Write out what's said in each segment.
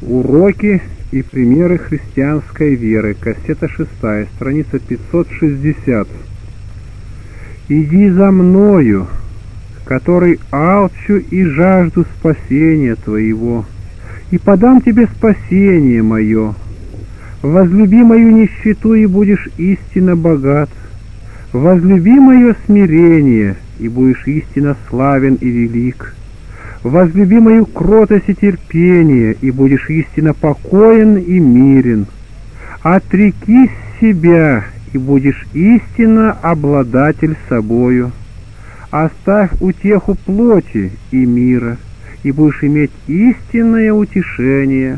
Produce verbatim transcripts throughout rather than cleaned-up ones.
Уроки и примеры христианской веры. Кассета шестая, страница пятьсот шестьдесят. «Иди за мною, который алчу и жажду спасения твоего, и подам тебе спасение мое. Возлюби мою нищету, и будешь истинно богат. Возлюби мое смирение, и будешь истинно славен и велик. Возлюби мою кротость и терпение, и будешь истинно покоен и мирен. Отрекись себя, и будешь истинно обладатель собою. Оставь утеху плоти и мира, и будешь иметь истинное утешение.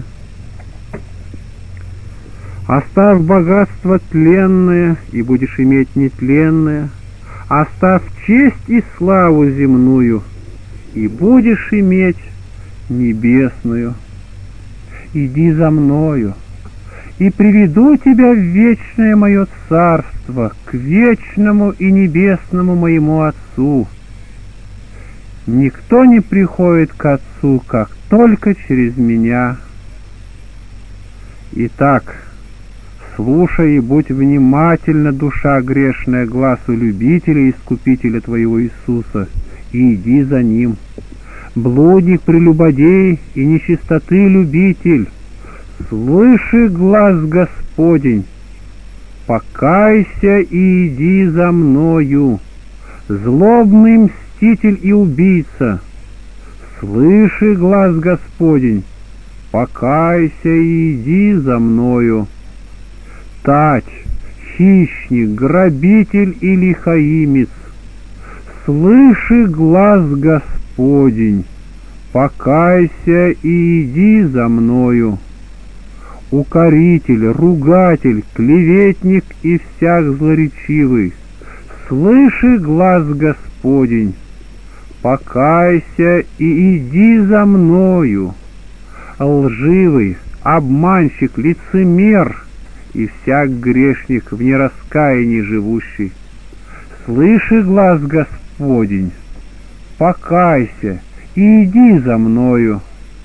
Оставь богатство тленное, и будешь иметь нетленное. Оставь честь и славу земную, и будешь иметь небесную. Иди за мною, и приведу тебя в вечное мое царство, к вечному и небесному моему Отцу. Никто не приходит к Отцу, как только через меня. Итак, слушай и будь внимательна, душа грешная, глазу любителя и искупителя твоего Иисуса, и иди за Ним. Блудник, прелюбодей и нечистоты любитель, слыши глас Господень, покайся и иди за мною. Злобный мститель и убийца, слыши глас Господень, покайся и иди за мною. Тач, хищник, грабитель и лихаимец, слыши глас Господень, покайся и иди за мною. Укоритель, ругатель, клеветник и всяк злоречивый, слыши глас Господень, покайся и иди за мною. Лживый, обманщик, лицемер и всяк грешник в нераскаянии живущий, слыши глас Господень, покайся и иди за мною.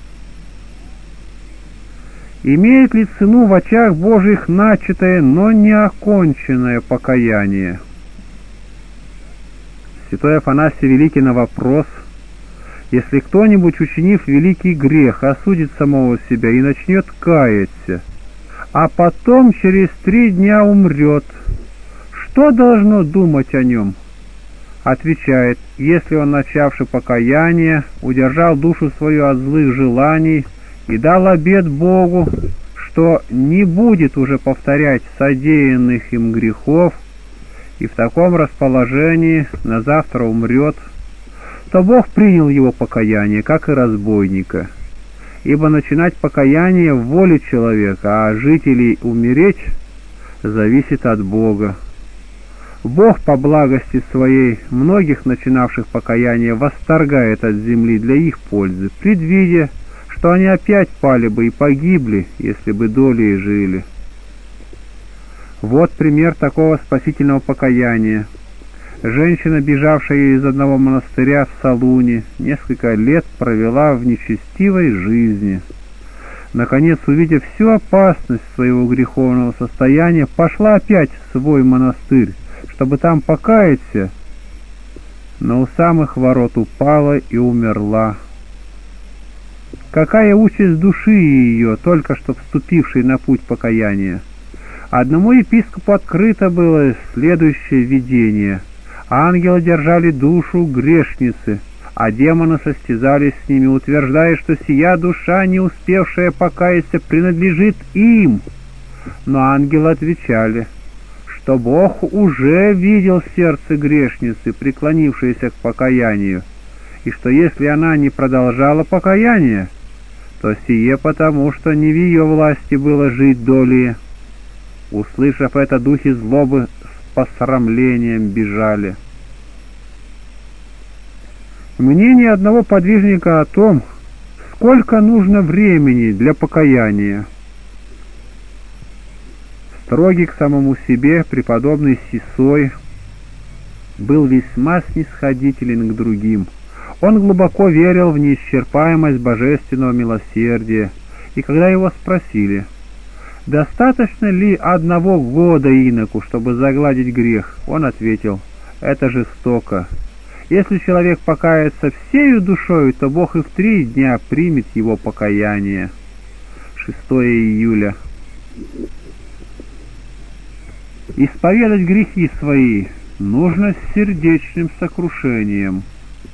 Имеет ли цену в очах Божьих начатое, но не оконченное покаяние? Святой Афанасий Великий на вопрос: если кто-нибудь, учинив великий грех, осудит самого себя и начнет каяться, а потом через три дня умрет, что должно думать о нем? Отвечает: если он, начавший покаяние, удержал душу свою от злых желаний и дал обет Богу, что не будет уже повторять содеянных им грехов, и в таком расположении на завтра умрет, то Бог принял его покаяние, как и разбойника. Ибо начинать покаяние в воле человека, а жить или умереть зависит от Бога. Бог по благости своей многих начинавших покаяние восторгает от земли для их пользы, предвидя, что они опять пали бы и погибли, если бы долей жили. Вот пример такого спасительного покаяния. Женщина, бежавшая из одного монастыря в Салуне, несколько лет провела в нечестивой жизни. Наконец, увидев всю опасность своего греховного состояния, пошла опять в свой монастырь, чтобы там покаяться, но у самых ворот упала и умерла. Какая участь души ее, только что вступившей на путь покаяния? Одному епископу открыто было следующее видение. Ангелы держали душу грешницы, а демоны состязались с ними, утверждая, что сия душа, не успевшая покаяться, принадлежит им. Но ангелы отвечали, что Бог уже видел сердце грешницы, преклонившееся к покаянию, и что если она не продолжала покаяние, то сие потому, что не в ее власти было жить долее. Услышав это, духи злобы с посрамлением бежали. Мнение одного подвижника о том, сколько нужно времени для покаяния. Строгий к самому себе преподобный Сисой был весьма снисходителен к другим. Он глубоко верил в неисчерпаемость божественного милосердия И когда его спросили, достаточно ли одного года иноку, чтобы загладить грех, он ответил, это жестоко. Если человек покается всею душою, то Бог и в три дня примет его покаяние. шестое июля. Исповедать грехи свои нужно с сердечным сокрушением.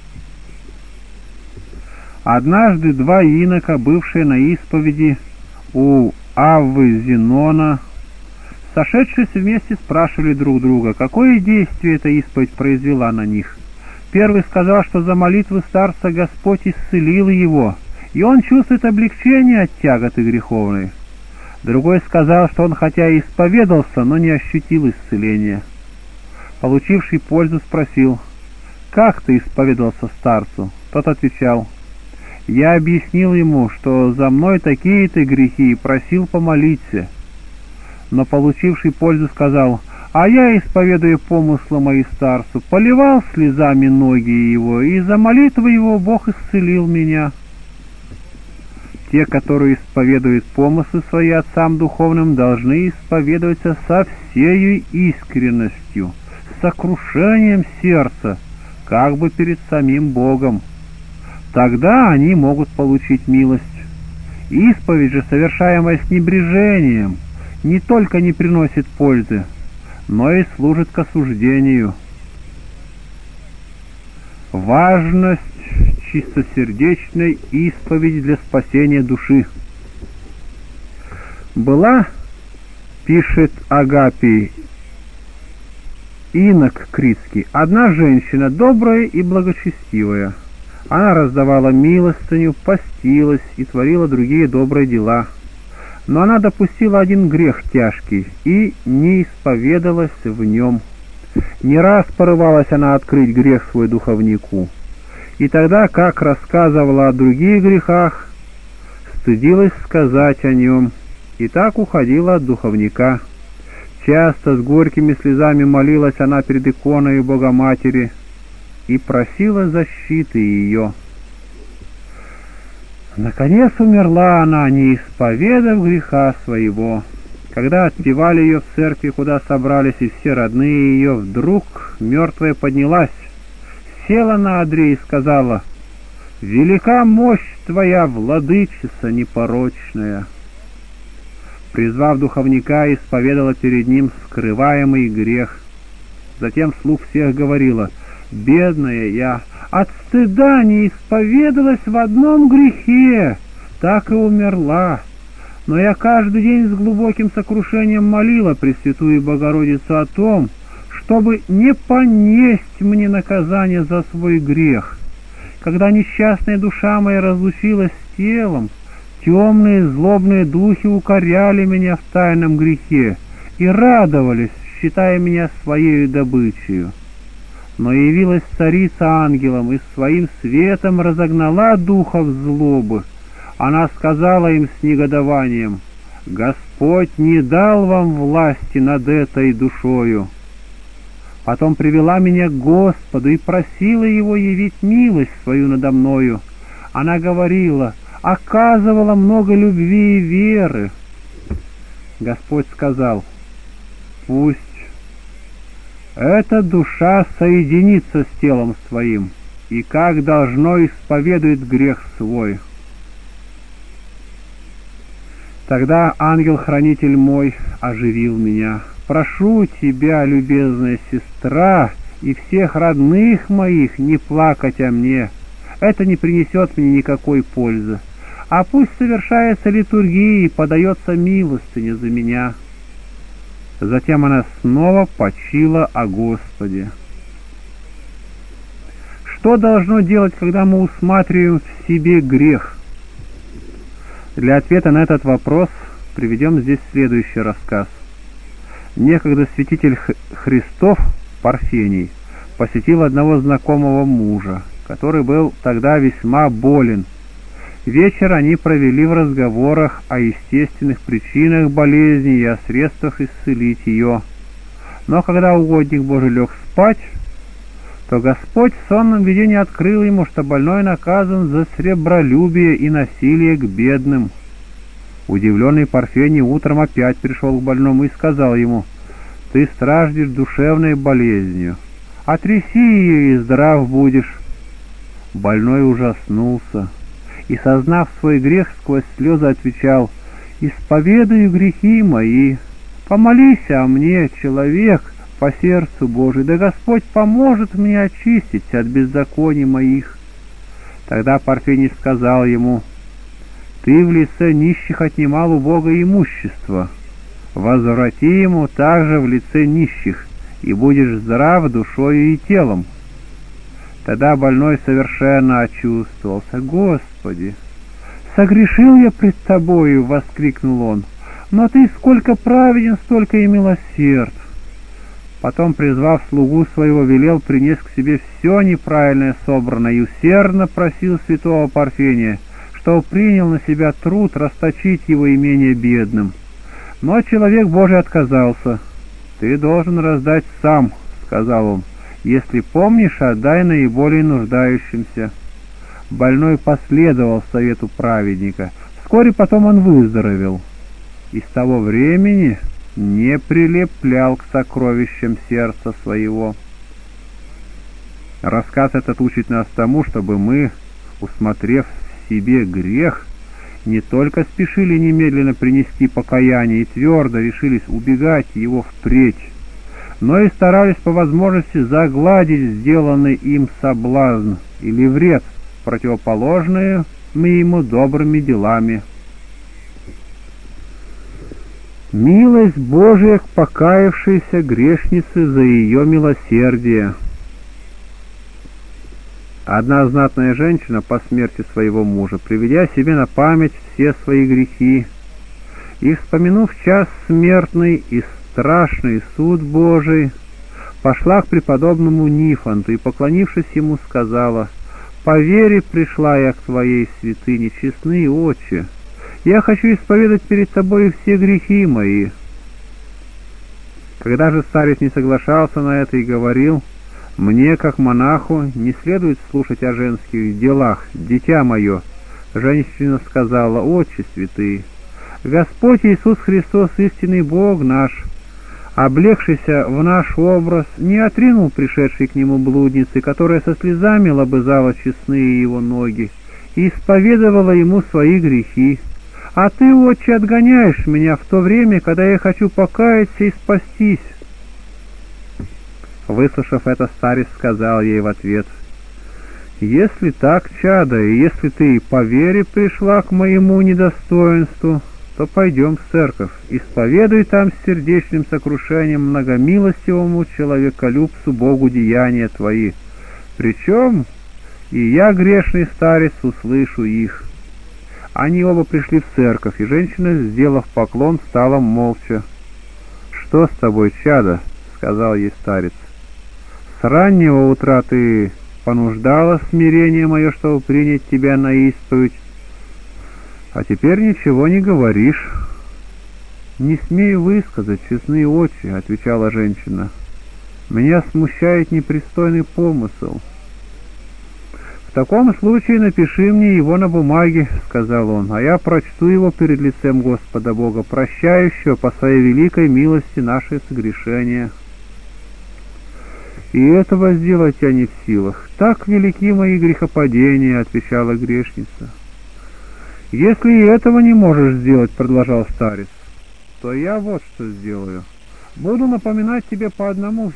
Однажды два инока, бывшие на исповеди у Аввы Зенона, сошедшись вместе, спрашивали друг друга, какое действие эта исповедь произвела на них. Первый сказал, что за молитвы старца Господь исцелил его, и он чувствует облегчение от тяготы греховной. Другой сказал, что он хотя и исповедался, но не ощутил исцеления. Получивший пользу спросил, «Как ты исповедался старцу?» Тот отвечал, «Я объяснил ему, что за мной такие-то грехи, и просил помолиться». Но получивший пользу сказал, «А я, исповедуя помыслы мои старцу, поливал слезами ноги его, и за молитвы его Бог исцелил меня». Те, которые исповедуют помыслы свои отцам духовным, должны исповедоваться со всею искренностью, с сокрушением сердца, как бы перед самим Богом. Тогда они могут получить милость. Исповедь же, совершаемая с небрежением, не только не приносит пользы, но и служит к осуждению. Важность чистосердечной исповеди для спасения души. Была, пишет Агапий, инок Критский, одна женщина, добрая и благочестивая. Она раздавала милостыню, постилась и творила другие добрые дела. Но она допустила один грех тяжкий и не исповедалась в нем. Не раз порывалась она открыть грех свой духовнику, и тогда, как рассказывала о других грехах, стыдилась сказать о нем, и так уходила от духовника. Часто с горькими слезами молилась она перед иконой Богоматери и просила защиты ее. Наконец умерла она, не исповедав греха своего. Когда отпевали ее в церкви, куда собрались и все родные ее, вдруг мертвая поднялась, села на одре и сказала, «Велика мощь твоя, владычица непорочная». Призвав духовника, исповедала перед ним скрываемый грех. Затем вслух всех говорила, «Бедная я, от стыда не исповедалась в одном грехе, так и умерла. Но я каждый день с глубоким сокрушением молила Пресвятую Богородицу о том, чтобы не понесть мне наказание за свой грех. Когда несчастная душа моя разлучилась с телом, темные злобные духи укоряли меня в тайном грехе и радовались, считая меня своей добычей. Но явилась царица ангелом и своим светом разогнала духов злобы. Она сказала им с негодованием, «Господь не дал вам власти над этой душою». Потом привела меня к Господу и просила Его явить милость свою надо мною. Она говорила, оказывала много любви и веры. Господь сказал, «Пусть эта душа соединится с телом своим, и как должно исповедует грех свой». Тогда ангел-хранитель мой оживил меня. «Прошу тебя, любезная сестра, и всех родных моих не плакать о мне. Это не принесет мне никакой пользы. А пусть совершается литургия и подается милостыня за меня». Затем она снова почила о Господе. Что должно делать, когда мы усматриваем в себе грех? Для ответа на этот вопрос приведем здесь следующий рассказ. Некогда святитель Христов Парфений посетил одного знакомого мужа, который был тогда весьма болен. Вечер они провели в разговорах о естественных причинах болезни и о средствах исцелить ее. Но когда угодник Божий лег спать, то Господь в сонном видении открыл ему, что больной наказан за сребролюбие и насилие к бедным. Удивленный Парфений утром опять пришел к больному и сказал ему: «Ты страждешь душевной болезнью, отряси ее, и здрав будешь». Больной ужаснулся и, сознав свой грех, сквозь слезы отвечал: «Исповедую грехи мои, помолись о мне, человек, по сердцу Божию, да Господь поможет мне очиститься от беззаконий моих». Тогда Парфений сказал ему: «Ты в лице нищих отнимал у Бога имущество, возврати ему также в лице нищих, и будешь здрав душою и телом». Тогда больной совершенно очувствовался. «Господи, согрешил я пред Тобою!» — воскликнул он. «Но Ты сколько праведен, столько и милосерд». Потом, призвав слугу своего, велел принес к себе все неправильное собранное и усердно просил святого Парфения, что принял на себя труд расточить его имение бедным. Но человек Божий отказался. «Ты должен раздать сам», — сказал он. «Если помнишь, отдай наиболее нуждающимся». Больной последовал совету праведника. Вскоре потом он выздоровел, и с того времени не прилеплял к сокровищам сердца своего. Рассказ этот учит нас тому, чтобы мы, усмотрев в себе грех, не только спешили немедленно принести покаяние и твердо решились убегать его впредь, но и старались по возможности загладить сделанный им соблазн или вред, противоположные мы ему добрыми делами. Милость Божия к покаявшейся грешнице за ее милосердие. Одна знатная женщина по смерти своего мужа, приведя себе на память все свои грехи и вспомянув час смертный и страшный суд Божий, пошла к преподобному Нифонту и, поклонившись ему, сказала: «По вере пришла я к твоей святыне, честные отче. Я хочу исповедать перед тобой все грехи мои». Когда же старец не соглашался на это и говорил: «Мне, как монаху, не следует слушать о женских делах, дитя мое», женщина сказала: «Отче святые, Господь Иисус Христос, истинный Бог наш, облегшийся в наш образ, не отринул пришедшей к нему блудницы, которая со слезами лобызала честные его ноги, и исповедовала ему свои грехи. А ты, отче, отгоняешь меня в то время, когда я хочу покаяться и спастись». Выслушав это, старец сказал ей в ответ: «Если так, чадо, и если ты по вере пришла к моему недостоинству, то пойдем в церковь, исповедуй там с сердечным сокрушением многомилостивому человеколюбцу Богу деяния твои. Причем и я, грешный старец, услышу их». Они оба пришли в церковь, и женщина, сделав поклон, стала молча. «Что с тобой, чадо?» — сказал ей старец. «С раннего утра ты понуждала смирение мое, чтобы принять тебя на исповедь, а теперь ничего не говоришь». «Не смею высказать, честные отче», — отвечала женщина. «Меня смущает непристойный помысел». «В таком случае напиши мне его на бумаге», — сказал он, — «а я прочту его перед лицем Господа Бога, прощающего по своей великой милости наши согрешения». «И этого сделать я не в силах. Так велики мои грехопадения», — отвечала грешница. «Если и этого не можешь сделать, — продолжал старец, — то я вот что сделаю. Буду напоминать тебе по одному.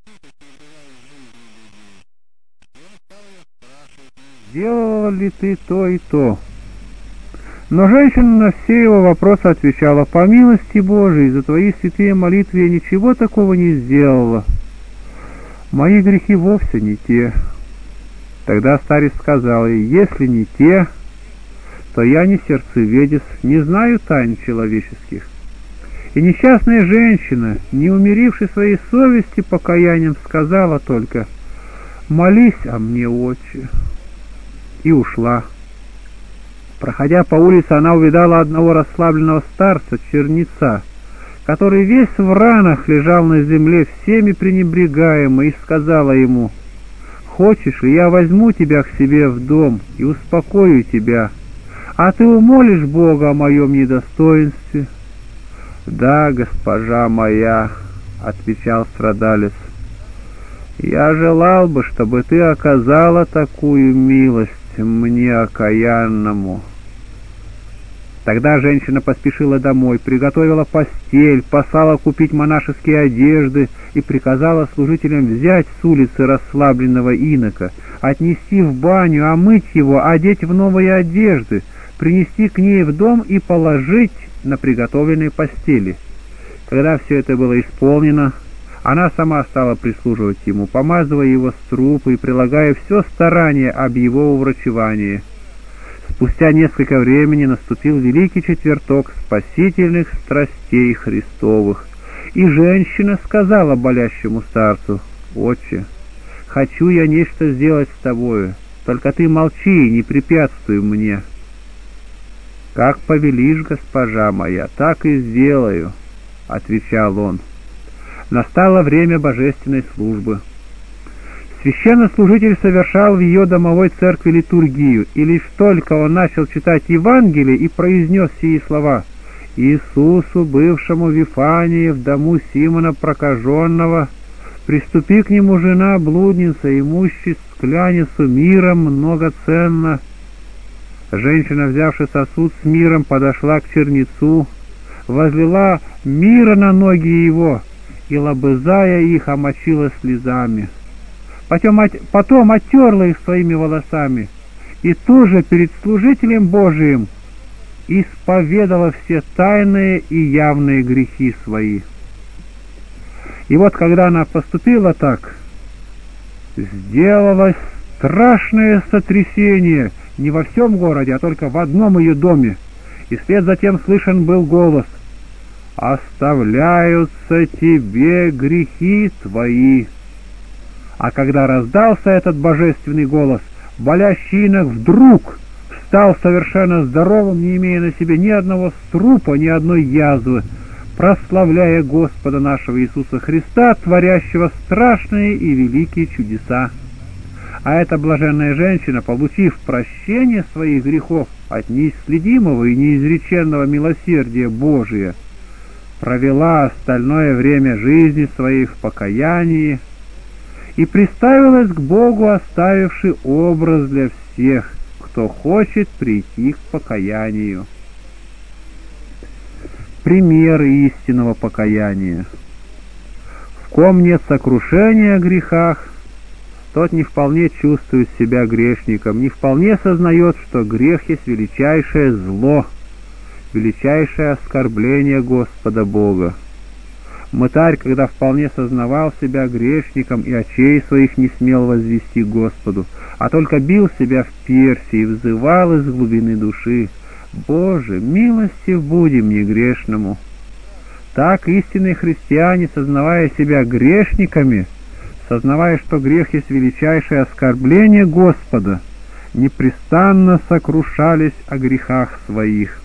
Делала ли ты то и то?» Но женщина на все его вопросы отвечала: «По милости Божией, за твои святые молитвы я ничего такого не сделала. Мои грехи вовсе не те». Тогда старец сказал ей: «Если не те, то я не сердцеведец, не знаю тайн человеческих». И несчастная женщина, не умиривши своей совести покаянием, сказала только: «Молись о мне, отче», и ушла. Проходя по улице, она увидала одного расслабленного старца, черница, который весь в ранах лежал на земле, всеми пренебрегаемый, и сказала ему: «Хочешь ли, я возьму тебя к себе в дом и успокою тебя?» а ты умолишь Бога о моем недостоинстве?» «Да, госпожа моя», — отвечал страдалец, — «я желал бы, чтобы ты оказала такую милость мне, окаянному». Тогда женщина поспешила домой, приготовила постель, послала купить монашеские одежды и приказала служителям взять с улицы расслабленного инока, отнести в баню, омыть его, одеть в новые одежды, принести к ней в дом и положить на приготовленной постели. Когда все это было исполнено, она сама стала прислуживать ему, помазывая его с трупа и прилагая все старание об его уврачевании. Спустя несколько времени наступил великий четверток спасительных страстей Христовых, и женщина сказала болящему старцу: «Отче, хочу я нечто сделать с тобою, только ты молчи и не препятствуй мне». «Как повелишь, госпожа моя, так и сделаю», — отвечал он. Настало время божественной службы. Священнослужитель совершал в ее домовой церкви литургию, и лишь только он начал читать Евангелие и произнес сии слова: «Иисусу, бывшему в Вифании, в дому Симона прокаженного, приступи к нему жена блудница, имущий скляницу миром многоценно». Женщина, взявши сосуд с миром, подошла к чернецу, возлила мира на ноги его и, лобызая их, омочила слезами. Потом, потом оттерла их своими волосами и тоже перед служителем Божиим исповедала все тайные и явные грехи свои. И вот когда она поступила так, сделалось страшное сотрясение не во всем городе, а только в одном ее доме, и вслед затем слышен был голос: «Оставляются тебе грехи твои». А когда раздался этот божественный голос, болящий инок вдруг стал совершенно здоровым, не имея на себе ни одного струпа, ни одной язвы, прославляя Господа нашего Иисуса Христа, творящего страшные и великие чудеса. А эта блаженная женщина, получив прощение своих грехов от неисследимого и неизреченного милосердия Божия, провела остальное время жизни своей в покаянии и приставилась к Богу, оставивший образ для всех, кто хочет прийти к покаянию. Пример истинного покаяния. В ком нет сокрушения о грехах, тот не вполне чувствует себя грешником, не вполне сознает, что грех есть величайшее зло, величайшее оскорбление Господа Бога. Мытарь, когда вполне сознавал себя грешником и очей своих не смел возвести к Господу, а только бил себя в перси и взывал из глубины души: «Боже, милостив буди мне грешному». Так истинные христиане, сознавая себя грешниками, сознавая, что грех есть величайшее оскорбление Господа, непрестанно сокрушались о грехах своих.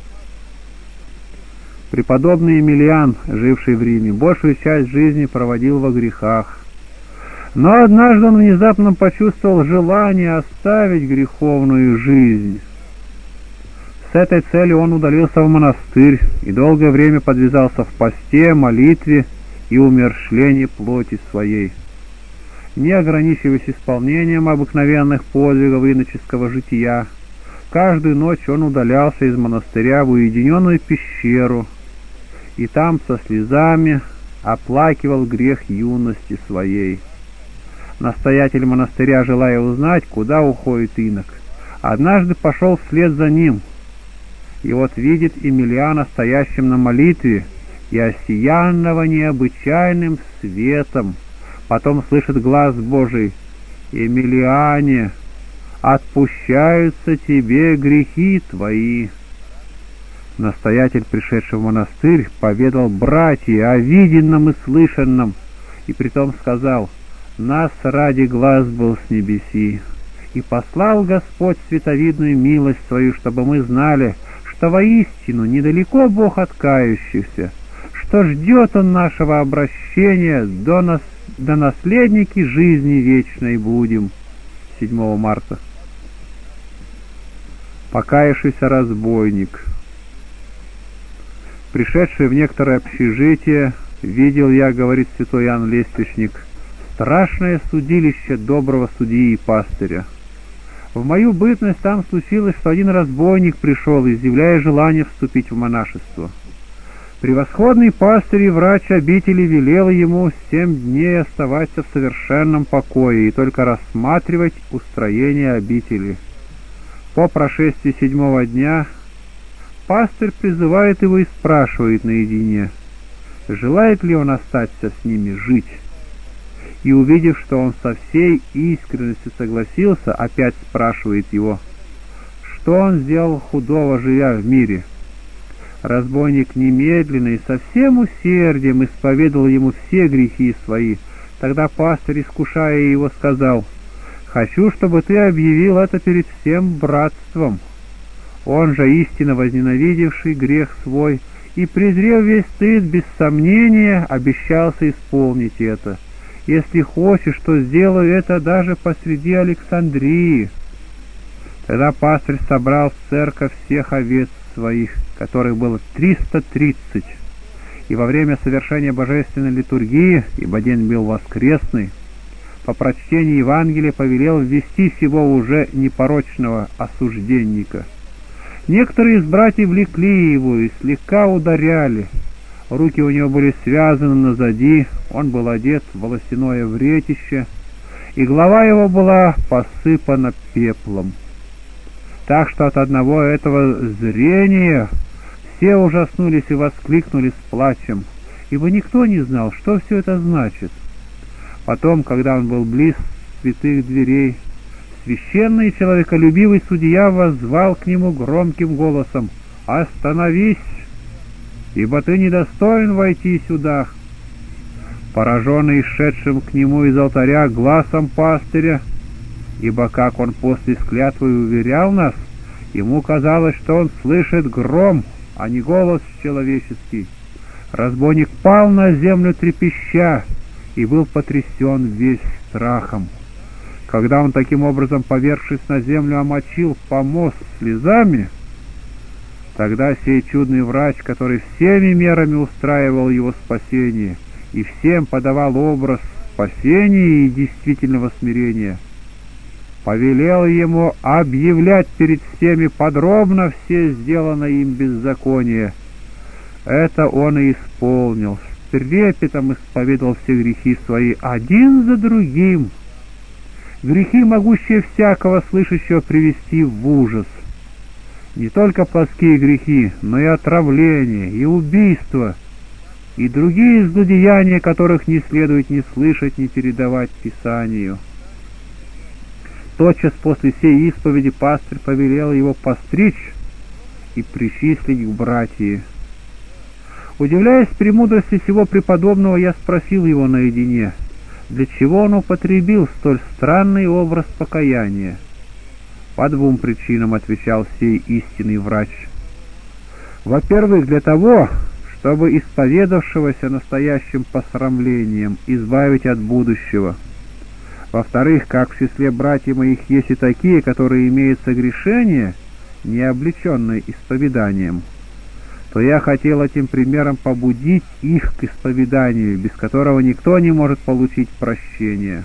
Преподобный Емельян, живший в Риме, большую часть жизни проводил во грехах. Но однажды он внезапно почувствовал желание оставить греховную жизнь. С этой целью он удалился в монастырь и долгое время подвязался в посте, молитве и умерщвлении плоти своей. Не ограничиваясь исполнением обыкновенных подвигов иноческого жития, каждую ночь он удалялся из монастыря в уединенную пещеру и там со слезами оплакивал грех юности своей. Настоятель монастыря, желая узнать, куда уходит инок, однажды пошел вслед за ним, и вот видит Емельяна стоящим на молитве и осиянного необычайным светом. Потом слышит глас Божий: «Емельяне, отпущаются тебе грехи твои». Настоятель, пришедший в монастырь, поведал братьям о виденном и слышанном, и притом сказал: «Нас ради глаз был с небеси, и послал Господь световидную милость свою, чтобы мы знали, что воистину недалеко Бог от кающихся, что ждет Он нашего обращения, до нас, до наследники жизни вечной будем». седьмого марта. покаявшийся разбойник. Пришедший в некоторое общежитие, видел я, говорит святой Иоанн Лествичник, страшное судилище доброго судьи и пастыря. В мою бытность там случилось, что один разбойник пришел, изъявляя желание вступить в монашество. Превосходный пастырь и врач обители велел ему семь дней оставаться в совершенном покое и только рассматривать устроение обители. По прошествии седьмого дня пастырь призывает его и спрашивает наедине, желает ли он остаться с ними жить. И, увидев, что он со всей искренностью согласился, опять спрашивает его, что он сделал худого, живя в мире. Разбойник немедленно и со всем усердием исповедал ему все грехи свои. Тогда пастырь, искушая его, сказал, «Хочу, чтобы ты объявил это перед всем братством». Он же, истинно возненавидевший грех свой и презрев весь стыд, без сомнения обещался исполнить это. Если хочешь, то сделаю это даже посреди Александрии. Тогда пастырь собрал в церковь всех овец своих, которых было триста тридцать, и во время совершения божественной литургии, ибо день был воскресный, по прочтении Евангелия повелел ввести сего уже непорочного осужденника. Некоторые из братьев влекли его и слегка ударяли. Руки у него были связаны назади, он был одет в волосяное вретище, и голова его была посыпана пеплом. Так что от одного этого зрения все ужаснулись и воскликнули с плачем, ибо никто не знал, что все это значит. Потом, когда он был близ святых дверей, священный и человеколюбивый судья воззвал к нему громким голосом: «Остановись, ибо ты недостоин войти сюда». Пораженный шедшим к нему из алтаря глазом пастыря, ибо, как он после склятвы уверял нас, ему казалось, что он слышит гром, а не голос человеческий, разбойник пал на землю трепеща и был потрясен весь страхом. Когда он таким образом, повергшись на землю, омочил помост слезами, тогда сей чудный врач, который всеми мерами устраивал его спасение и всем подавал образ спасения и действительного смирения, повелел ему объявлять перед всеми подробно все сделанное им беззаконие. Это он и исполнил, с трепетом исповедовал все грехи свои один за другим, грехи, могущие всякого слышащего привести в ужас. Не только плоские грехи, но и отравление, и убийство, и другие злодеяния, которых не следует ни слышать, ни передавать Писанию. Тотчас после сей исповеди пастырь повелел его постричь и причислить к братьи. Удивляясь премудрости сего преподобного, я спросил его наедине, для чего он употребил столь странный образ покаяния. «По двум причинам», — отвечал сей истинный врач. «Во-первых, для того, чтобы исповедавшегося настоящим посрамлением избавить от будущего. Во-вторых, как в числе братьев моих есть и такие, которые имеют согрешение, не облеченное исповеданием, то я хотел этим примером побудить их к исповеданию, без которого никто не может получить прощения».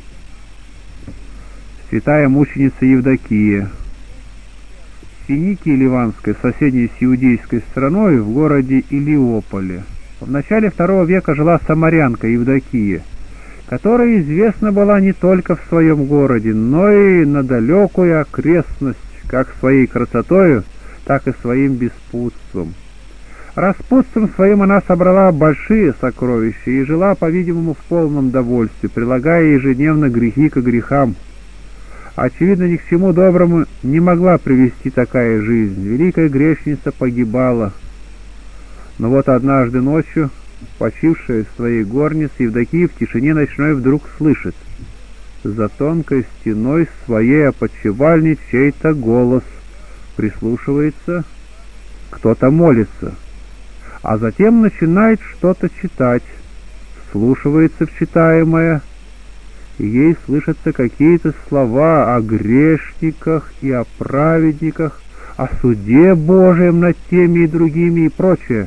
Святая мученица Евдокия. В Финикии Ливанской, соседней с иудейской страной, в городе Илиополе, в начале второго века жила самарянка Евдокия, которая известна была не только в своем городе, но и на далекую окрестность, как своей красотою, так и своим беспутством. Распутством своим она собрала большие сокровища и жила, по-видимому, в полном довольстве, прилагая ежедневно грехи к грехам. Очевидно, ни к чему доброму не могла привести такая жизнь. Великая грешница погибала. Но вот однажды ночью, почившая в своей горнице, Евдокия в тишине ночной вдруг слышит: за тонкой стеной своей опочивальни чей-то голос. Прислушивается, кто-то молится, а затем начинает что-то читать, вслушивается в читаемое, и ей слышатся какие-то слова о грешниках и о праведниках, о суде Божьем над теми и другими и прочее.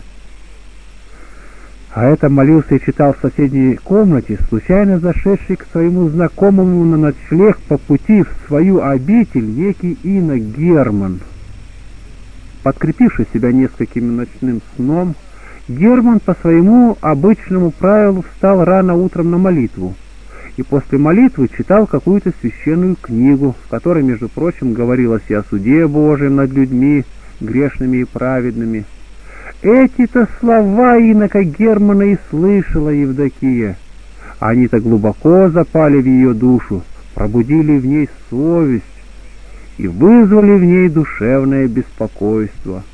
А это молился и читал в соседней комнате, случайно зашедший к своему знакомому на ночлег по пути в свою обитель некий инок Герман. Подкрепивший себя нескольким ночным сном, Герман по своему обычному правилу встал рано утром на молитву и после молитвы читал какую-то священную книгу, в которой, между прочим, говорилось и о суде Божьем над людьми, грешными и праведными. Эти-то слова инока Германа и слышала Евдокия. Они-то глубоко запали в ее душу, пробудили в ней совесть и вызвали в ней душевное беспокойство.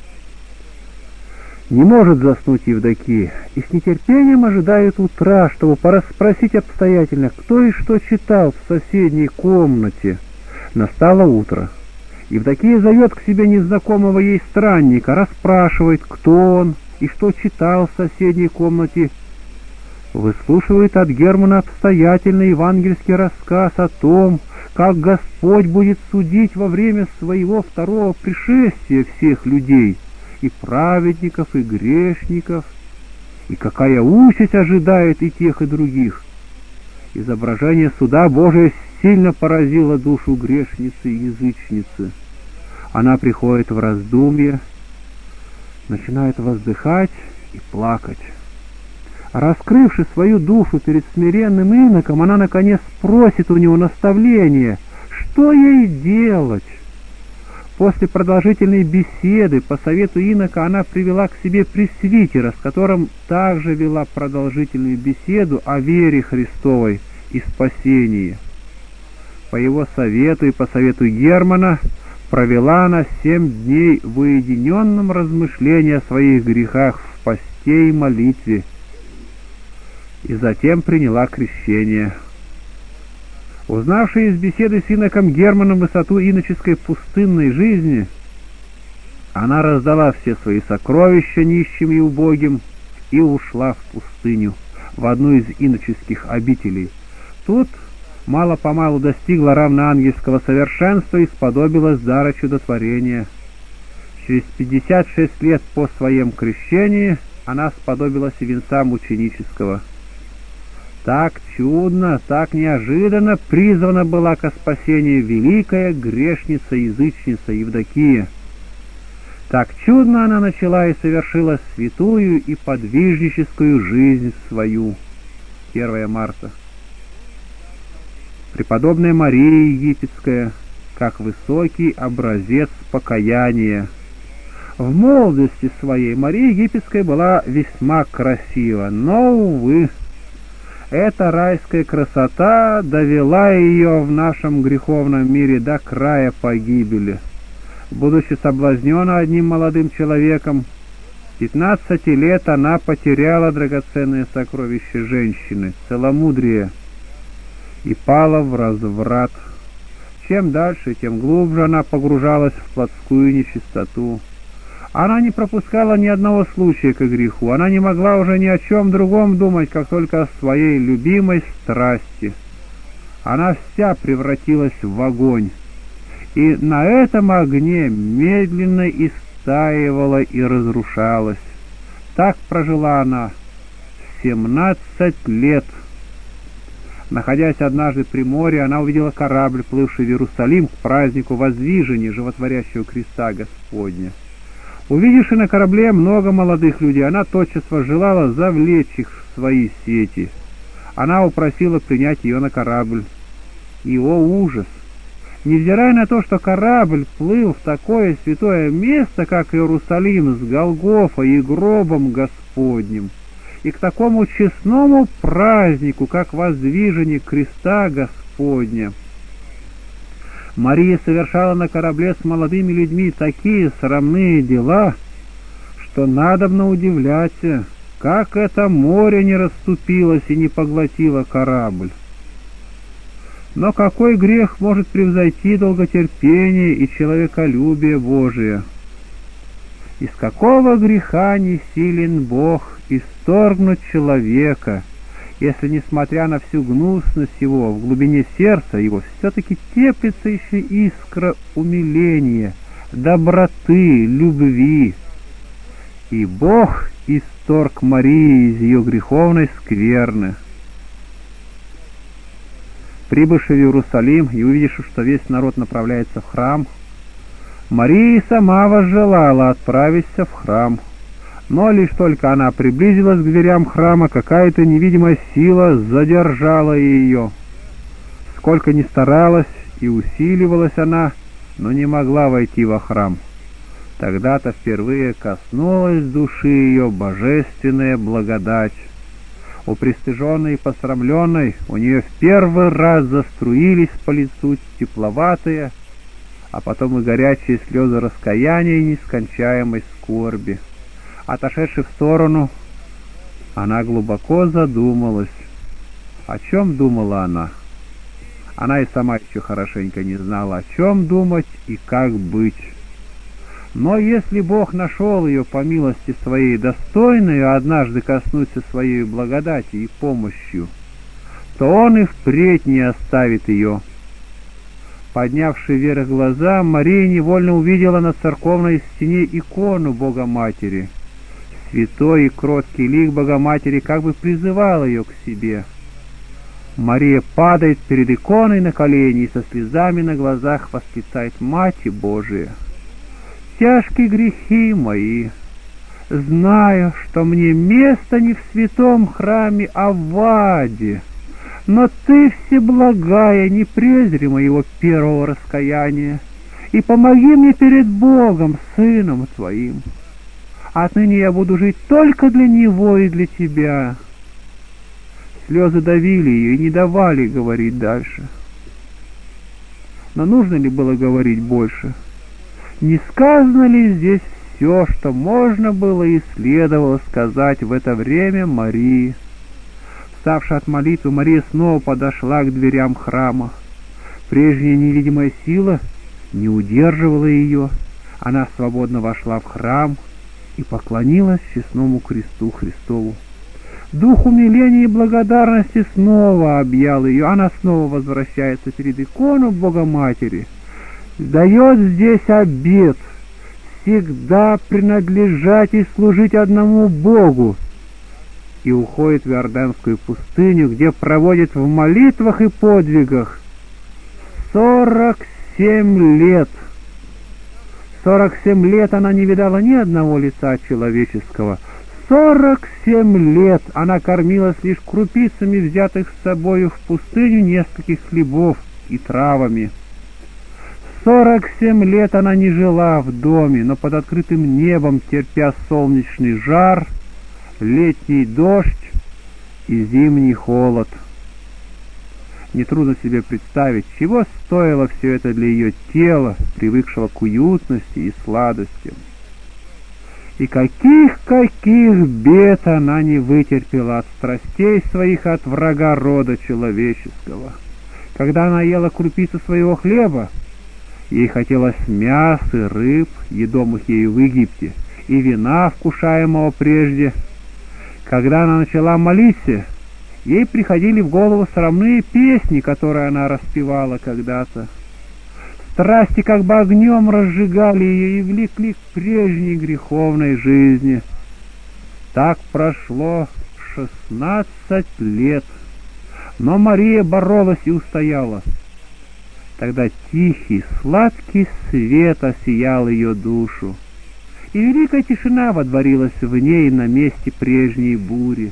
Не может заснуть Евдокия и с нетерпением ожидает утра, чтобы порасспросить обстоятельно, кто и что читал в соседней комнате. Настало утро. Евдокия зовет к себе незнакомого ей странника, расспрашивает, кто он и что читал в соседней комнате. Выслушивает от Германа обстоятельный евангельский рассказ о том, как Господь будет судить во время своего второго пришествия всех людей, и праведников, и грешников, и какая участь ожидает и тех, и других. Изображение суда Божия сильно поразило душу грешницы и язычницы. Она приходит в раздумье, начинает воздыхать и плакать. Раскрывши свою душу перед смиренным иноком, она наконец просит у него наставления, что ей делать. После продолжительной беседы по совету инока она привела к себе пресвитера, с которым также вела продолжительную беседу о вере Христовой и спасении. По его совету и по совету Германа провела она семь дней в уединенном размышлении о своих грехах в посте и молитве, и затем приняла крещение. Узнавшая из беседы с иноком Германом высоту иноческой пустынной жизни, она раздала все свои сокровища нищим и убогим и ушла в пустыню, в одну из иноческих обителей. Тут мало-помалу достигла равноангельского совершенства и сподобилась дара чудотворения. Через пятьдесят шесть лет по своем крещении она сподобилась и венца мученического. Так чудно, так неожиданно призвана была ко спасению великая грешница-язычница Евдокия. Так чудно она начала и совершила святую и подвижническую жизнь свою. первое марта. Преподобная Мария Египетская, как высокий образец покаяния. В молодости своей Мария Египетская была весьма красива, но, увы, эта райская красота довела ее в нашем греховном мире до края погибели. Будучи соблазнена одним молодым человеком, пятнадцати лет она потеряла драгоценное сокровище женщины, целомудрие, и пала в разврат. Чем дальше, тем глубже она погружалась в плотскую нечистоту. Она не пропускала ни одного случая к греху, она не могла уже ни о чем другом думать, как только о своей любимой страсти. Она вся превратилась в огонь, и на этом огне медленно истаивала и разрушалась. Так прожила она семнадцать лет. Находясь однажды при море, она увидела корабль, плывший в Иерусалим к празднику воздвижения животворящего креста Господня. Увидевши на корабле много молодых людей, она тотчас возжелала завлечь их в свои сети. Она упросила принять ее на корабль. И, о ужас! Невзирая на то, что корабль плыл в такое святое место, как Иерусалим, с Голгофой и гробом Господним, и к такому честному празднику, как воздвижение креста Господня, Мария совершала на корабле с молодыми людьми такие срамные дела, что надобно удивляться, как это море не расступилось и не поглотило корабль. Но какой грех может превзойти долготерпение и человеколюбие Божие? Из какого греха не силен Бог исторгнуть человека, если, несмотря на всю гнусность его, в глубине сердца его все-таки теплится еще искра умиления, доброты, любви. И Бог исторг Марии из ее греховной скверны. Прибывши в Иерусалим и увидевши, что весь народ направляется в храм, Мария сама возжелала отправиться в храм. Но лишь только она приблизилась к дверям храма, какая-то невидимая сила задержала ее. Сколько ни старалась и усиливалась она, но не могла войти во храм. Тогда-то впервые коснулась души ее божественная благодать. У пристыженной и посрамленной у нее в первый раз заструились по лицу тепловатые, а потом и горячие слезы раскаяния и нескончаемой скорби. Отошедши в сторону, она глубоко задумалась. О чем думала она? Она и сама еще хорошенько не знала, о чем думать и как быть. Но если Бог нашел ее по милости своей достойную однажды коснуться своей благодати и помощью, то Он и впредь не оставит ее. Поднявши вверх глаза, Мария невольно увидела на церковной стене икону Богоматери. Святой и кроткий лик Богоматери как бы призывал ее к себе. Мария падает перед иконой на колени и со слезами на глазах восклицает: «Мать Божия! Тяжкие грехи мои, знаю, что мне место не в святом храме, а в аде, но Ты, всеблагая, не презри моего первого раскаяния, и помоги мне перед Богом, Сыном Твоим. Отныне я буду жить только для Него и для Тебя». Слезы давили ее и не давали говорить дальше. Но нужно ли было говорить больше? Не сказано ли здесь все, что можно было и следовало сказать в это время Марии? Вставши от молитвы, Мария снова подошла к дверям храма. Прежняя невидимая сила не удерживала ее. Она свободно вошла в храм и поклонилась честному кресту Христову. Дух умиления и благодарности снова объял ее. Она снова возвращается перед икону Богоматери, дает здесь обет всегда принадлежать и служить одному Богу, и уходит в Иорданскую пустыню, где проводит в молитвах и подвигах сорок семь лет. Сорок семь лет она не видала ни одного лица человеческого. Сорок семь лет она кормилась лишь крупицами, взятых с собою в пустыню нескольких хлебов и травами. Сорок семь лет она не жила в доме, но под открытым небом, терпя солнечный жар, летний дождь и зимний холод. Нетрудно себе представить, чего стоило все это для ее тела, привыкшего к уютности и сладостям. И каких-каких бед она не вытерпела от страстей своих, от врага рода человеческого. Когда она ела крупицу своего хлеба, ей хотелось мяса, рыб, едомых ею в Египте, и вина, вкушаемого прежде. Когда она начала молиться, ей приходили в голову срамные песни, которые она распевала когда-то. Страсти как бы огнем разжигали ее и влекли к прежней греховной жизни. Так прошло шестнадцать лет, но Мария боролась и устояла. Тогда тихий, сладкий свет осиял ее душу, и великая тишина водворилась в ней на месте прежней бури.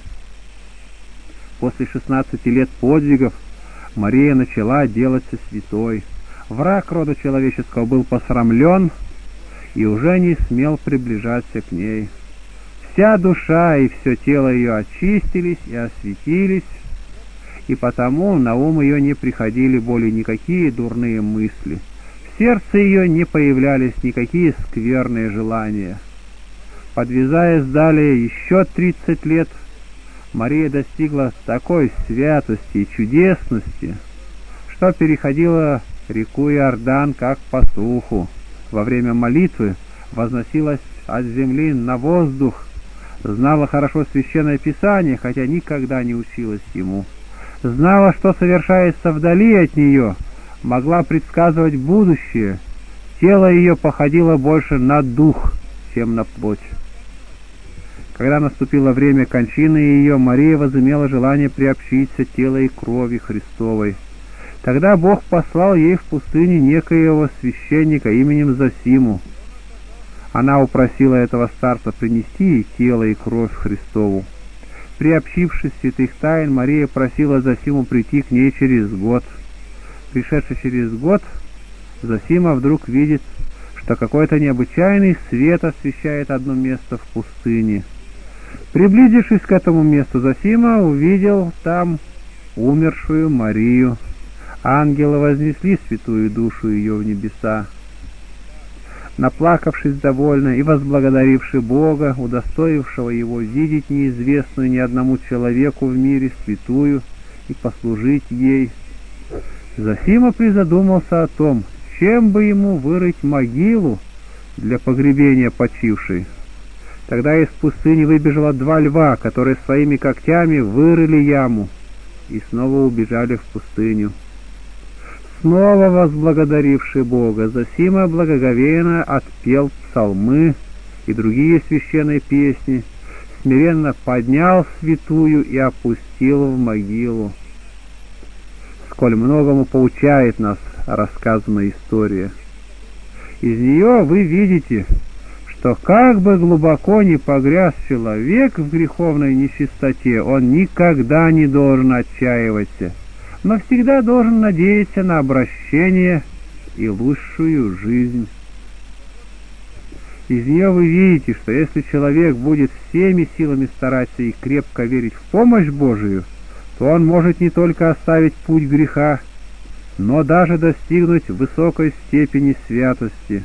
После шестнадцати лет подвигов Мария начала делаться святой. Враг рода человеческого был посрамлен и уже не смел приближаться к ней. Вся душа и все тело ее очистились и осветились, и потому на ум ее не приходили более никакие дурные мысли. В сердце ее не появлялись никакие скверные желания. Подвязаясь далее еще тридцать лет, Мария достигла такой святости и чудесности, что переходила реку Иордан как по суху. Во время молитвы возносилась от земли на воздух, знала хорошо священное писание, хотя никогда не училась ему. Знала, что совершается вдали от нее, могла предсказывать будущее, тело ее походило больше на дух, чем на плоть. Когда наступило время кончины ее, Мария возымела желание приобщиться тела и крови Христовой. Тогда Бог послал ей в пустыню некоего священника именем Зосиму. Она упросила этого старца принести ей тело и кровь Христову. Приобщившись святых тайн, Мария просила Зосиму прийти к ней через год. Пришедший через год, Зосима вдруг видит, что какой-то необычайный свет освещает одно место в пустыне. Приблизившись к этому месту, Зосима увидел там умершую Марию. Ангелы вознесли святую душу ее в небеса. Наплакавшись довольно и возблагодаривши Бога, удостоившего его видеть неизвестную ни одному человеку в мире святую и послужить ей, Зосима призадумался о том, чем бы ему вырыть могилу для погребения почившей. Тогда из пустыни выбежало два льва, которые своими когтями вырыли яму и снова убежали в пустыню. Снова возблагодаривший Бога, Зосима благоговейно отпел псалмы и другие священные песни, смиренно поднял святую и опустил в могилу. Сколь многому поучает нас рассказанная история. Из нее вы видите, что как бы глубоко ни погряз человек в греховной нечистоте, он никогда не должен отчаиваться, но всегда должен надеяться на обращение и лучшую жизнь. Из нее вы видите, что если человек будет всеми силами стараться и крепко верить в помощь Божию, то он может не только оставить путь греха, но даже достигнуть высокой степени святости.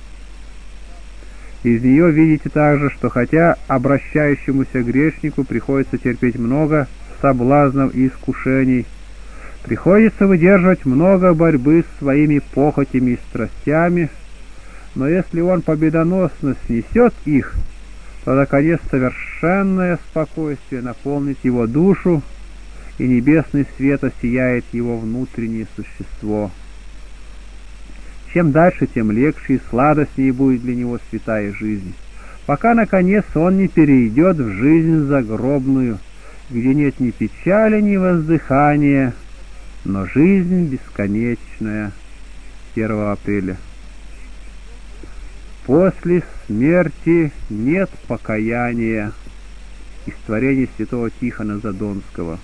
Из нее видите также, что хотя обращающемуся грешнику приходится терпеть много соблазнов и искушений, приходится выдерживать много борьбы с своими похотями и страстями, но если он победоносно снесет их, то, наконец, совершенное спокойствие наполнит его душу, и небесный свет осияет его внутреннее существо. Чем дальше, тем легче и сладостнее будет для него святая жизнь, пока, наконец, он не перейдет в жизнь загробную, где нет ни печали, ни воздыхания, но жизнь бесконечная. первого апреля. После смерти нет покаяния. Из творения святого Тихона Задонского.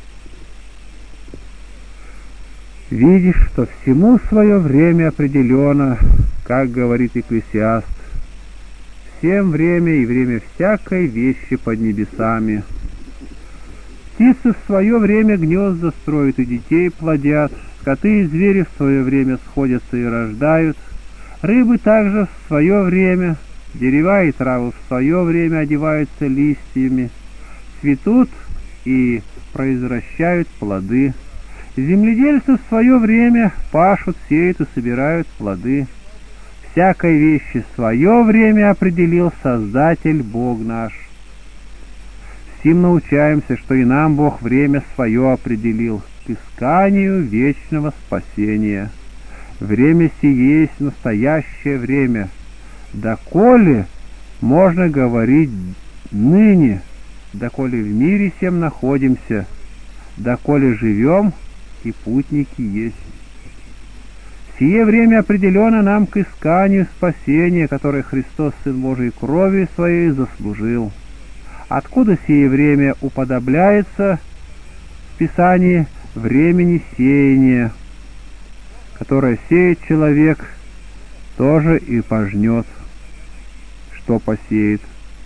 Видишь, что всему свое время определено, как говорит Экклесиаст, всем время и время всякой вещи под небесами. Птицы в свое время гнезда строят и детей плодят, скоты и звери в свое время сходятся и рождают, рыбы также в свое время, дерева и травы в свое время одеваются листьями, цветут и произвращают плоды. Земледельцы в свое время пашут, сеют и собирают плоды. Всякой вещи свое время определил Создатель Бог наш. Сим научаемся, что и нам Бог время свое определил к исканию вечного спасения. Время сие есть настоящее время, доколе можно говорить ныне, доколе в мире сем находимся, доколе живем и путники есть. Сие время определено нам к исканию спасения, которое Христос, Сын Божий, кровью Своей заслужил. Откуда сие время уподобляется в Писании времени сеяния, которое сеет человек, тоже и пожнет, что посеет.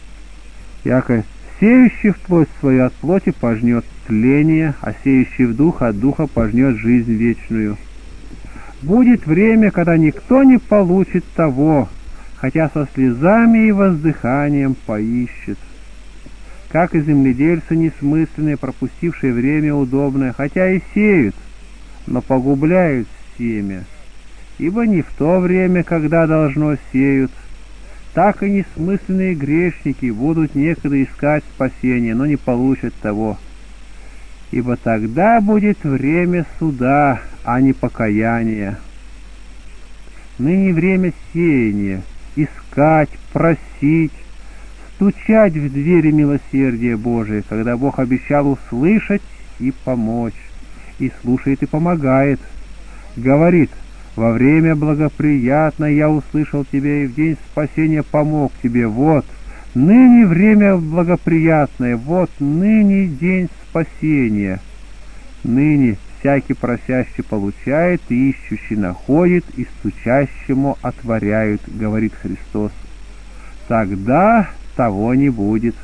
Яко сеющий в плоть свою от плоти пожнет тление, а сеющий в дух от духа пожнет жизнь вечную. Будет время, когда никто не получит того, хотя со слезами и воздыханием поищет. Как и земледельцы несмысленные, пропустившие время удобное, хотя и сеют, но погубляют семя, ибо не в то время, когда должно сеют, так и несмысленные грешники будут некогда искать спасения, но не получат того, ибо тогда будет время суда, а не покаяния. Ныне время сеяния, искать, просить, стучать в двери милосердия Божия, когда Бог обещал услышать и помочь, и слушает и помогает. Говорит: во время благоприятное я услышал тебя, и в день спасения помог тебе. Вот ныне время благоприятное, вот ныне день спасения. Ныне всякий просящий получает, и ищущий находит, и стучащему отворяют, говорит Христос. Тогда того не будет.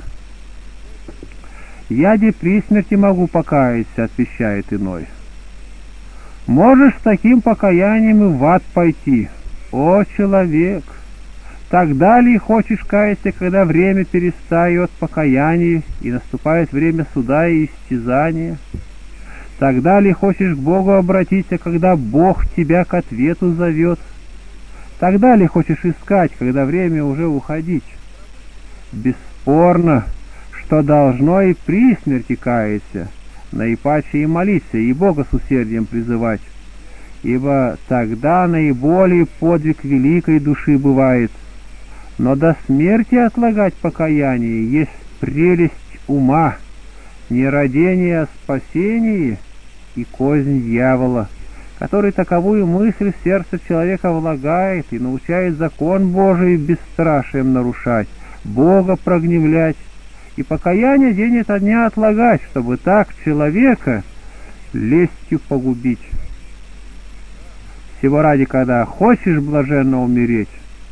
Я де при смерти могу покаяться, отвечает иной. Можешь с таким покаянием и в ад пойти. О, человек! Тогда ли хочешь каяться, когда время перестает покаяние, и наступает время суда и истязания? Тогда ли хочешь к Богу обратиться, когда Бог тебя к ответу зовет? Тогда ли хочешь искать, когда время уже уходить? Бесспорно, что должно и при смерти каяться, наипаче и молиться, и Бога с усердием призывать, ибо тогда наиболее подвиг великой души бывает. Но до смерти отлагать покаяние есть прелесть ума, нерадение о спасении и кознь дьявола, который таковую мысль в сердце человека влагает и научает закон Божий бесстрашием нарушать, Бога прогневлять, и покаяние день ото дня отлагать, чтобы так человека лестью погубить. Всего ради, когда хочешь блаженно умереть,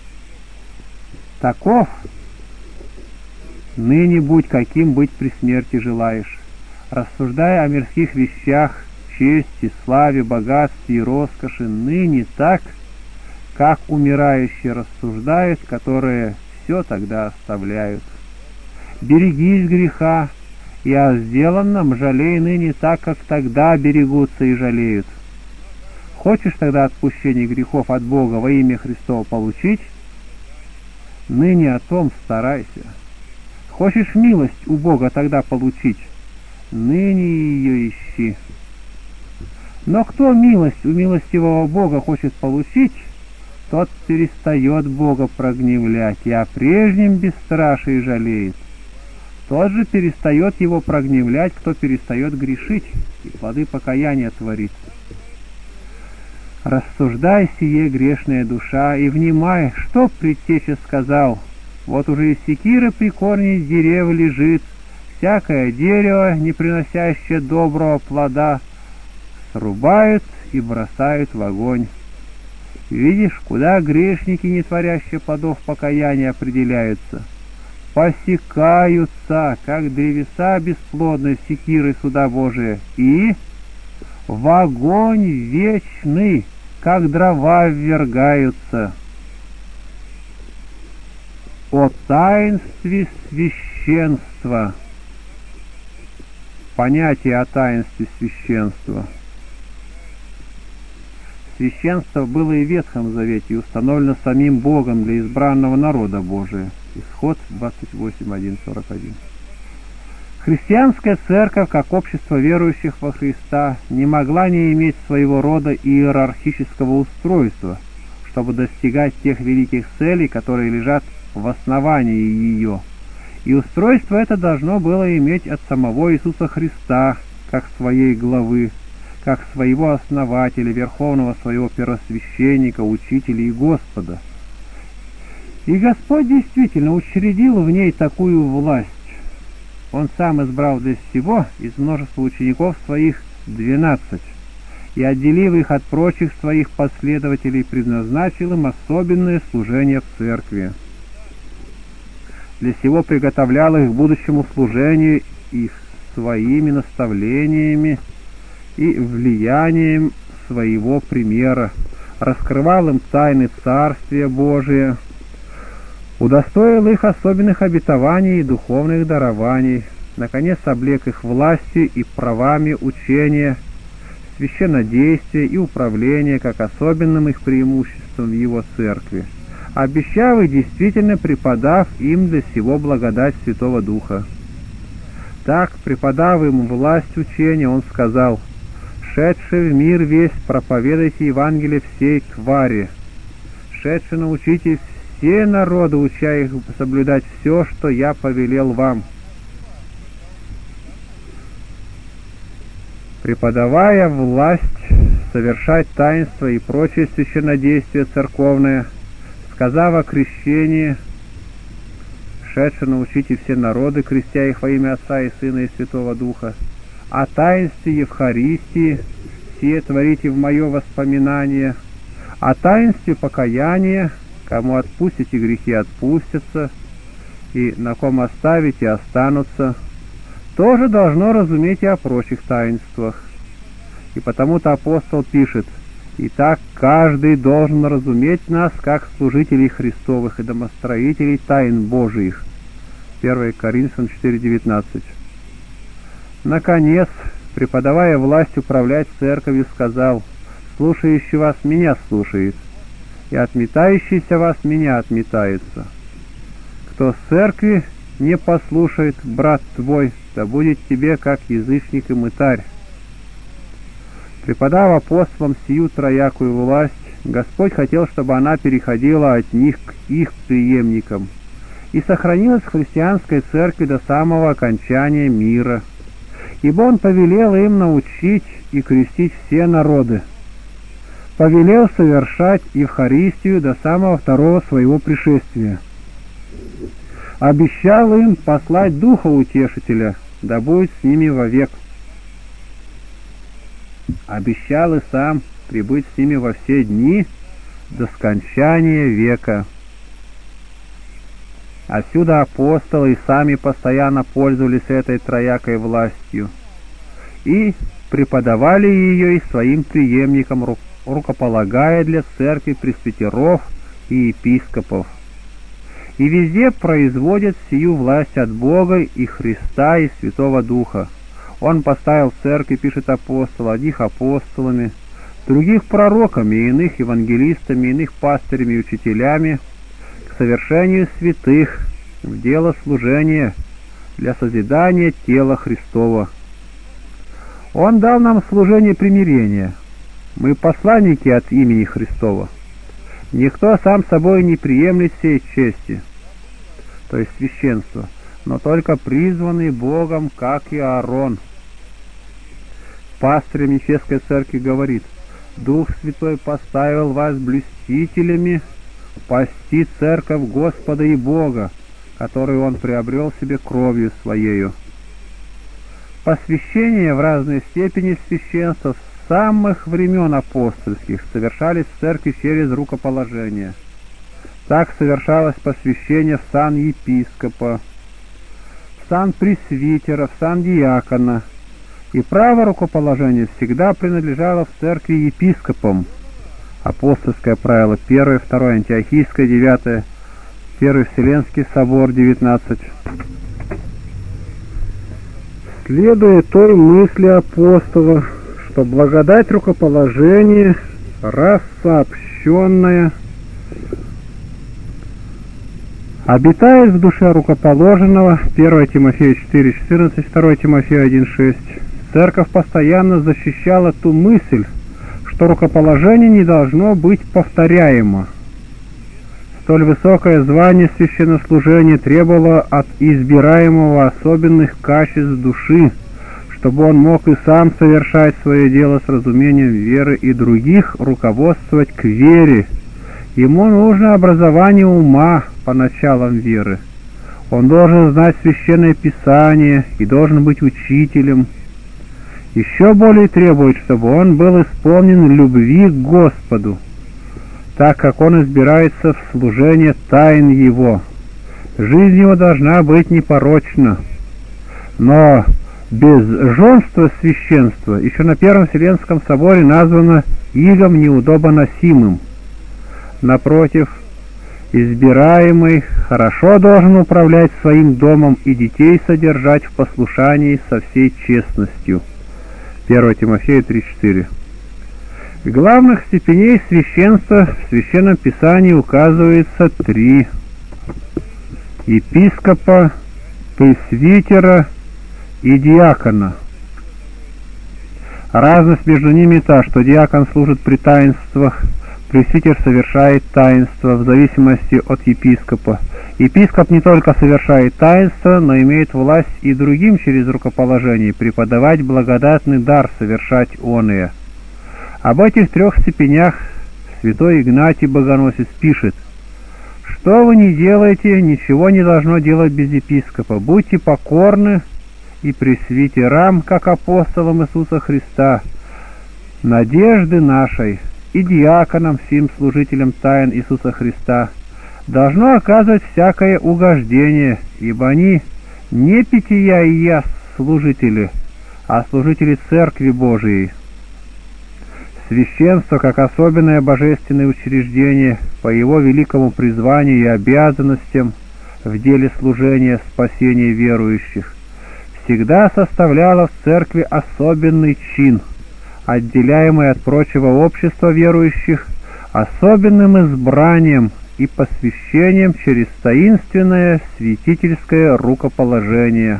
таков ныне будь, каким быть при смерти желаешь, рассуждая о мирских вещах, чести, славе, богатстве и роскоши, ныне так, как умирающие рассуждают, которые все тогда оставляют. Берегись греха, и о сделанном жалей ныне так, как тогда берегутся и жалеют. Хочешь тогда отпущение грехов от Бога во имя Христово получить? Ныне о том старайся. Хочешь милость у Бога тогда получить? Ныне ее ищи. Но кто милость у милостивого Бога хочет получить, тот перестает Бога прогневлять и о прежнем бесстрашии жалеет. Тот же перестает его прогневлять, кто перестает грешить и плоды покаяния творит. Рассуждай сие, грешная душа, и внимай, что предтеча сказал. Вот уже и секира при корне дерева лежит, всякое дерево, не приносящее доброго плода, срубают и бросают в огонь. Видишь, куда грешники, не творящие плодов покаяния, определяются? Посекаются, как древеса бесплодной секиры суда Божия, и в огонь вечный, как дрова ввергаются. О таинстве священства. Понятие о таинстве священства. Священство было и в Ветхом Завете, и установлено самим Богом для избранного народа Божия. Исход двадцать восемь, один, сорок один. Христианская церковь, как общество верующих во Христа, не могла не иметь своего рода иерархического устройства, чтобы достигать тех великих целей, которые лежат в основании ее. И устройство это должно было иметь от самого Иисуса Христа, как своей главы, как своего основателя, верховного своего первосвященника, учителя и Господа. И Господь действительно учредил в ней такую власть. Он сам избрал для всего из множества учеников своих двенадцать, и, отделив их от прочих своих последователей, предназначил им особенное служение в церкви. Для сего приготовлял их к будущему служению и своими наставлениями и влиянием своего примера, раскрывал им тайны Царствия Божия, удостоил их особенных обетований и духовных дарований, наконец облек их властью и правами учения, священнодействия и управления как особенным их преимуществом в его церкви, обещав и действительно преподав им для сего благодать Святого Духа. Так, преподав им власть учения, он сказал: «Шедший в мир весь проповедуйте Евангелие всей твари. шедши научите все народы, уча их соблюдать все, что я повелел вам, преподавая власть совершать таинства и прочие священнодействия церковные, сказав о крещении, шедши научите все народы, крестя их во имя Отца и Сына и Святого Духа, о таинстве Евхаристии, сие творите в мое воспоминание, о таинстве покаяния, кому отпустите грехи, отпустятся, и на ком оставите, останутся, тоже должно разуметь и о прочих таинствах. И потому-то апостол пишет: «Итак, каждый должен разуметь нас, как служителей Христовых и домостроителей тайн Божиих». первое Коринфянам четыре девятнадцать. Наконец, преподавая власть управлять церковью, сказал: «Слушающий вас меня слушает, и отметающийся вас меня отметается. Кто с церкви не послушает, брат твой, да будет тебе как язычник и мытарь». Преподав апостолам сию троякую власть, Господь хотел, чтобы она переходила от них к их преемникам и сохранилась в христианской церкви до самого окончания мира, ибо Он повелел им научить и крестить все народы, повелел совершать Евхаристию до самого второго своего пришествия, обещал им послать Духа Утешителя, да будет с ними вовек, обещал и сам прибыть с ними во все дни до скончания века. Отсюда апостолы и сами постоянно пользовались этой троякой властью и преподавали ее и своим преемникам, рукополагая для церкви пресвитеров и епископов. И везде производят сию власть от Бога и Христа и Святого Духа. Он поставил в церкви, пишет апостол, одних апостолами, других пророками, иных евангелистами, иных пастырями и учителями к совершению святых в дело служения для созидания тела Христова. Он дал нам служение примирения. Мы посланники от имени Христова. Никто сам собой не приемлет сей чести, то есть священство, но только призванный Богом, как и Аарон. Пастырь Ефесской церкви говорит: «Дух Святой поставил вас блюстителями пасти церковь Господа и Бога, которую Он приобрел себе кровью Своею». Посвящения в разной степени священства с самых времен апостольских совершались в церкви через рукоположение. Так совершалось посвящение в сан епископа, в сан пресвитера, в сан диакона, и право рукоположения всегда принадлежало в церкви епископам. Апостольское правило первое, второе Антиохийское девятое, первый Вселенский собор девятнадцать. Следуя той мысли апостола, что благодать рукоположения, раз сообщенная, обитает в душе рукоположенного, первое Тимофею четыре четырнадцать, второе Тимофею один шесть, церковь постоянно защищала ту мысль, что рукоположение не должно быть повторяемо. Столь высокое звание священнослужения требовало от избираемого особенных качеств души, чтобы он мог и сам совершать свое дело с разумением веры и других руководствовать к вере. Ему нужно образование ума по началам веры. Он должен знать Священное Писание и должен быть учителем. Еще более требует, чтобы он был исполнен любви к Господу, так как он избирается в служение тайн Его. Жизнь его должна быть непорочна. Но безженство священства еще на Первом Вселенском соборе названо игом неудобоносимым. Напротив, избираемый хорошо должен управлять своим домом и детей содержать в послушании со всей честностью. первое Тимофея три четыре. Главных степеней священства в Священном Писании указывается три: епископа, пресвитера и диакона. Разность между ними та, что диакон служит при таинствах Пресвитер совершает таинство в зависимости от епископа. Епископ не только совершает таинство, но имеет власть и другим через рукоположение преподавать благодатный дар, совершать оные. Об этих трех степенях святой Игнатий Богоносец пишет: «Что вы не делаете, ничего не должно делать без епископа. Будьте покорны и пресвитерам, как апостолам Иисуса Христа, надежды нашей, и диаконам, всем служителям тайн Иисуса Христа, должно оказывать всякое угождение, ибо они не питья и яств служители, а служители Церкви Божией». Священство, как особенное божественное учреждение, по его великому призванию и обязанностям в деле служения спасения верующих, всегда составляло в церкви особенный чин, отделяемый от прочего общества верующих особенным избранием и посвящением через таинственное святительское рукоположение.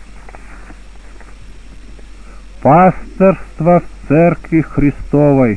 Пасторство в Церкви Христовой.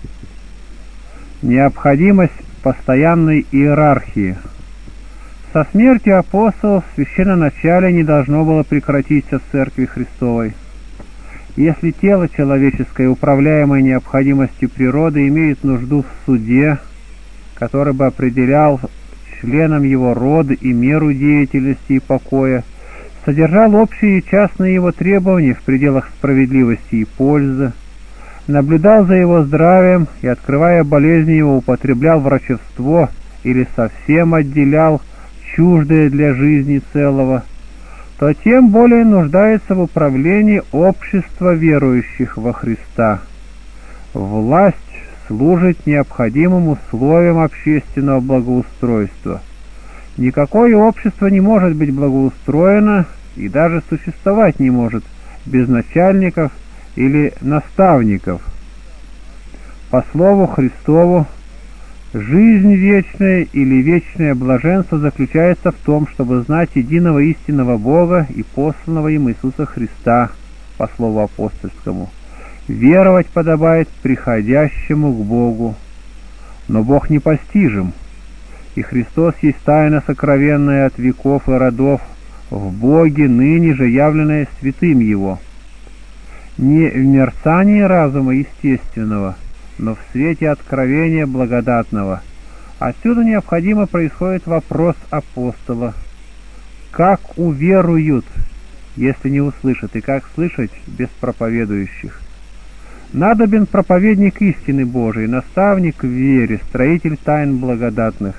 Необходимость постоянной иерархии. Со смертью апостолов священноначалие не должно было прекратиться в Церкви Христовой. Если тело человеческое, управляемое необходимостью природы, имеет нужду в суде, который бы определял членам его роды и меру деятельности и покоя, содержал общие и частные его требования в пределах справедливости и пользы, наблюдал за его здравием и, открывая болезни его, употреблял врачевство или совсем отделял чуждое для жизни целого, то тем более нуждается в управлении общества верующих во Христа. Власть служит необходимым условием общественного благоустройства. Никакое общество не может быть благоустроено и даже существовать не может без начальников или наставников. По слову Христову, жизнь вечная или вечное блаженство заключается в том, чтобы знать единого истинного Бога и посланного им Иисуса Христа, по слову апостольскому. Веровать подобает приходящему к Богу. Но Бог непостижим, и Христос есть тайна сокровенная от веков и родов, в Боге ныне же явленная святым Его. Не в мерцании разума естественного, но в свете откровения благодатного. Отсюда необходимо происходит вопрос апостола: как уверуют, если не услышат, и как слышать без проповедующих? Надобен проповедник истины Божией, наставник в вере, строитель тайн благодатных.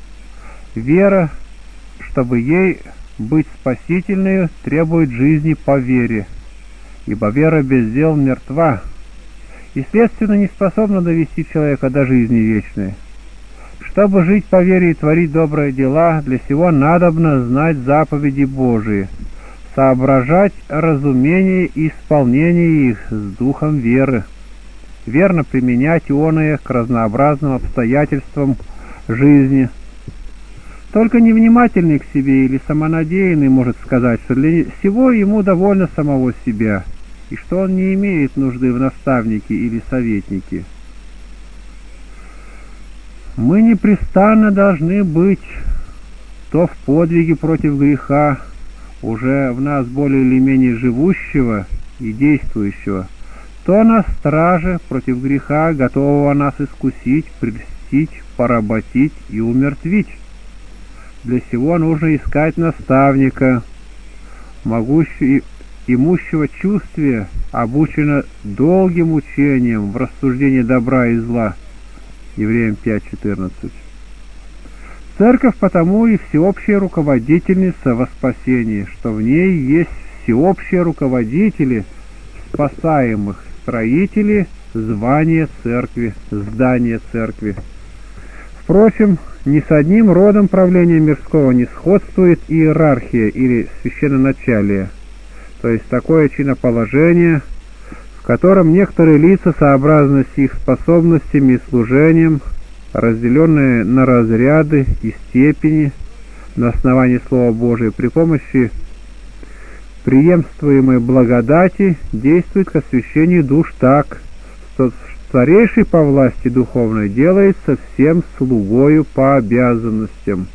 Вера, чтобы ей быть спасительной, требует жизни по вере, ибо вера без дел мертва, и, следственно, не способна довести человека до жизни вечной. Чтобы жить по вере и творить добрые дела, для сего надобно знать заповеди Божии, соображать разумение и исполнение их с духом веры, верно применять оное к разнообразным обстоятельствам жизни. Только невнимательный к себе или самонадеянный может сказать, что для всего ему довольно самого себя, и что он не имеет нужды в наставнике или советнике. Мы непрестанно должны быть то в подвиге против греха, уже в нас более или менее живущего и действующего, то на страже против греха, готового нас искусить, прельстить, поработить и умертвить. Для сего нужно искать наставника, могущего, имущего чувствия, обучено долгим учением в рассуждении добра и зла. Евреям пять четырнадцать. Церковь потому и всеобщая руководительница во спасении, что в ней есть всеобщие руководители спасаемых, строители звания церкви, здания церкви. Впрочем, ни с одним родом правления мирского не сходствует иерархия или священноначалие, то есть такое чиноположение, в котором некоторые лица, сообразно с их способностями и служением, разделенные на разряды и степени на основании Слова Божия, при помощи преемствуемой благодати действуют к освящению душ так, Старейший по власти духовной делается всем слугою по обязанностям.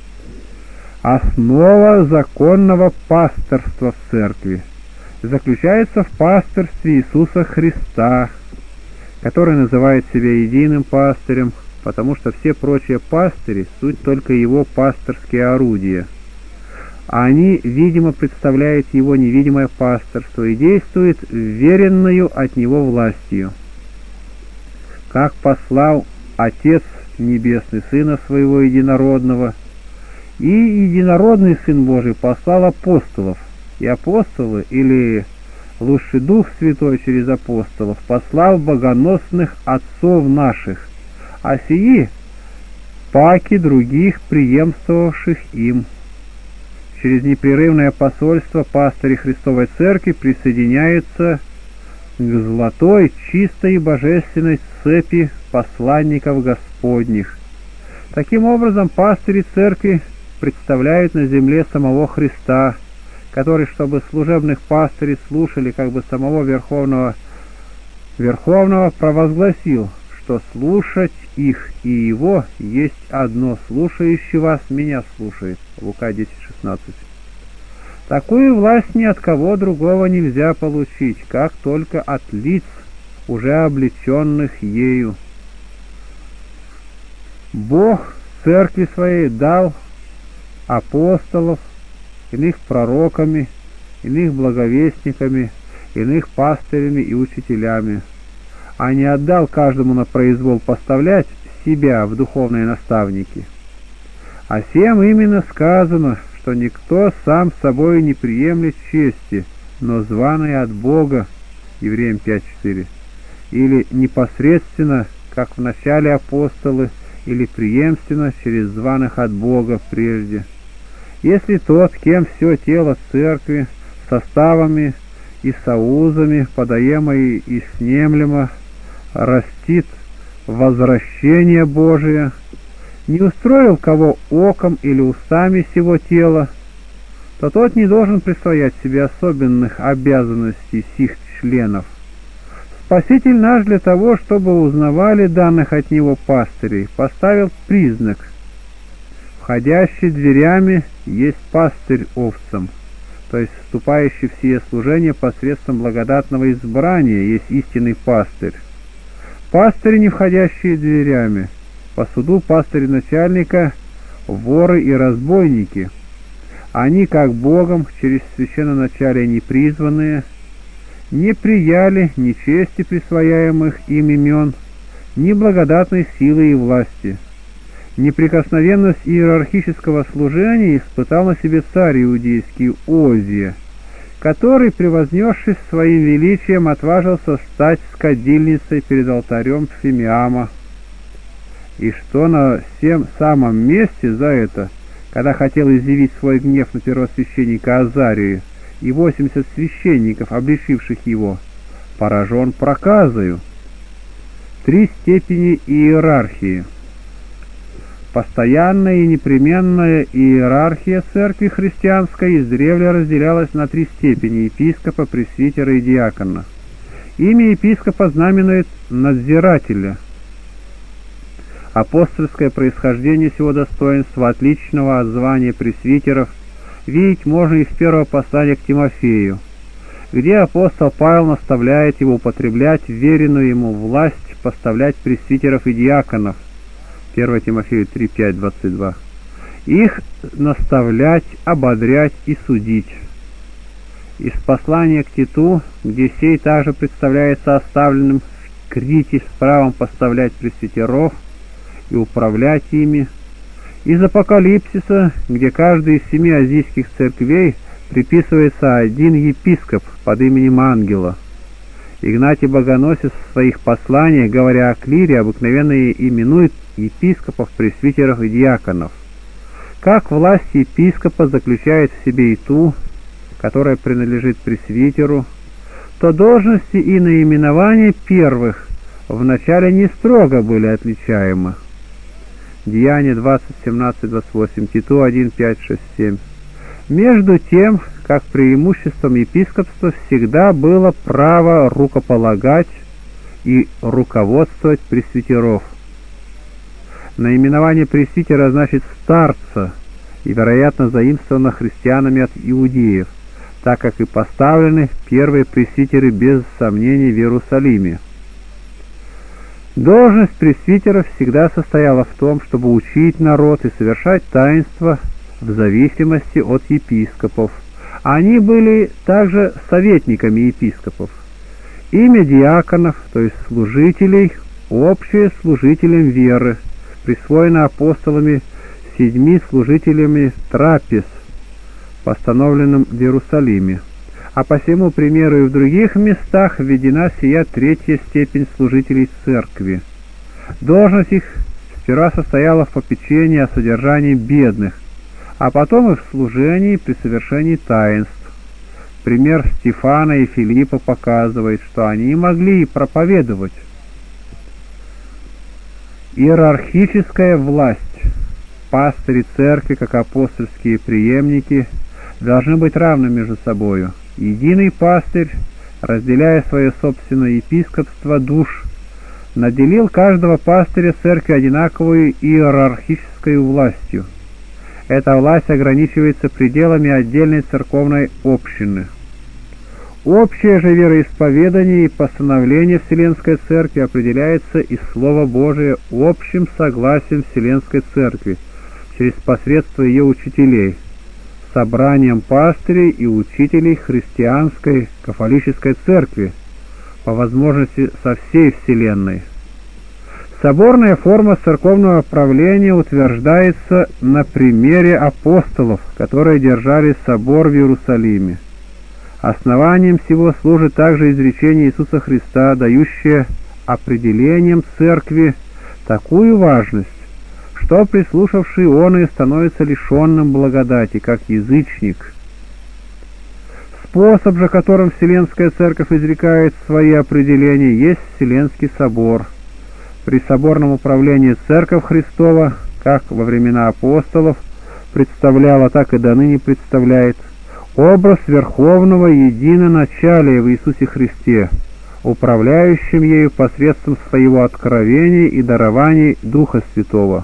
Основа законного пасторства в церкви заключается в пастырстве Иисуса Христа, который называет себя единым пастырем, потому что все прочие пастыри — суть только его пасторские орудия. Они, видимо, представляют его невидимое пасторство и действуют веренною от него властью. Как послал Отец Небесный Сына Своего Единородного, и Единородный Сын Божий послал апостолов, и апостолы, или лучше Дух Святой через апостолов, послал богоносных отцов наших, а сии паки других, преемствовавших им. Через непрерывное посольство пастыри Христовой Церкви присоединяются к золотой, чистой и божественной цепи посланников Господних. Таким образом, пастыри Церкви представляют на земле самого Христа, который, чтобы служебных пастырей слушали как бы самого Верховного, Верховного провозгласил, что слушать их и его есть одно, слушающий вас меня слушает. Лука десять шестнадцать. Такую власть ни от кого другого нельзя получить, как только от лиц, уже облеченных ею. Бог церкви своей дал апостолов, иных пророками, иных благовестниками, иных пастырями и учителями, а не отдал каждому на произвол поставлять себя в духовные наставники. А всем именно сказано, что никто сам собой не приемлет чести, но званый от Бога, Евреям пять четыре, или непосредственно, как в начале апостолы, или преемственно через званых от Бога прежде. Если тот, кем все тело церкви, составами и соузами, подаемо и снемлемо, растит возвращение Божие, не устроил кого оком или устами сего тела, то тот не должен присвоять себе особенных обязанностей сих членов. Спаситель наш для того, чтобы узнавали данных от него пастырей, поставил признак: входящий дверями есть пастырь овцам, то есть вступающий в сие служение посредством благодатного избрания есть истинный пастырь. Пастыри, не входящие дверями, по суду пастыри начальника, воры и разбойники. Они, как Богом через священноначалие непризванные, не прияли ни чести присвояемых им имен, ни благодатной силы и власти. Неприкосновенность иерархического служения испытал на себе царь иудейский Озия, который, превознесшись своим величием, отважился стать скадильницей перед алтарем Пфимиама, и что на всем самом месте за это, когда хотел изъявить свой гнев на первосвященника Азарию и восемьдесят священников, обличивших его, поражен проказою. Три степени иерархии. Постоянная и непременная иерархия церкви христианской издревле разделялась на три степени: епископа, пресвитера и диакона. Имя епископа знаменует надзирателя. Апостольское происхождение сего достоинства, отличного от звания пресвитеров, видеть можно из первого послания к Тимофею, где апостол Павел наставляет его употреблять веренную ему власть поставлять пресвитеров и диаконов, первое Тимофею три пять двадцать два, их наставлять, ободрять и судить. Из послания к Титу, где сей также представляется оставленным в Крите с правом поставлять пресвитеров и управлять ими. Из Апокалипсиса, где каждой из семи азийских церквей приписывается один епископ под именем ангела. Игнатий Богоносец в своих посланиях, говоря о клире, обыкновенно именует епископов, пресвитеров и диаконов. Как власть епископа заключает в себе и ту, которая принадлежит пресвитеру, то должности и наименования первых вначале не строго были отличаемы. Деяния двадцать семнадцать двадцать восемь, Титу один пять шесть семь. Между тем, как преимуществом епископства всегда было право рукополагать и руководствовать пресвитеров. Наименование пресвитера значит «старца» и, вероятно, заимствовано христианами от иудеев, так как и поставлены первые пресвитеры без сомнений в Иерусалиме. Должность пресвитеров всегда состояла в том, чтобы учить народ и совершать таинства в зависимости от епископов. Они были также советниками епископов. Имя диаконов, то есть служителей, общее служителям веры, присвоено апостолами седьми служителями трапез, постановленным в Иерусалиме. А по всему примеру и в других местах введена сия третья степень служителей церкви. Должность их сперва состояла в попечении о содержании бедных, а потом и в служении при совершении таинств. Пример Стефана и Филиппа показывает, что они могли и проповедовать. Иерархическая власть. Пастыри церкви, как апостольские преемники, должны быть равны между собою. Единый пастырь, разделяя свое собственное епископство душ, наделил каждого пастыря церкви одинаковой иерархической властью. Эта власть ограничивается пределами отдельной церковной общины. Общее же вероисповедание и постановление Вселенской Церкви определяется из Слова Божия общим согласием Вселенской Церкви через посредство ее учителей, собранием пастырей и учителей христианской кафолической церкви, по возможности со всей Вселенной. Соборная форма церковного правления утверждается на примере апостолов, которые держали собор в Иерусалиме. Основанием всего служит также изречение Иисуса Христа, дающее определением церкви такую важность, что прислушавший он и становится лишенным благодати, как язычник. Способ же, которым Вселенская Церковь изрекает свои определения, есть Вселенский собор. При соборном управлении Церковь Христова, как во времена апостолов, представляла, так и доныне представляет образ Верховного Единоначалия в Иисусе Христе, управляющим ею посредством своего откровения и дарований Духа Святого.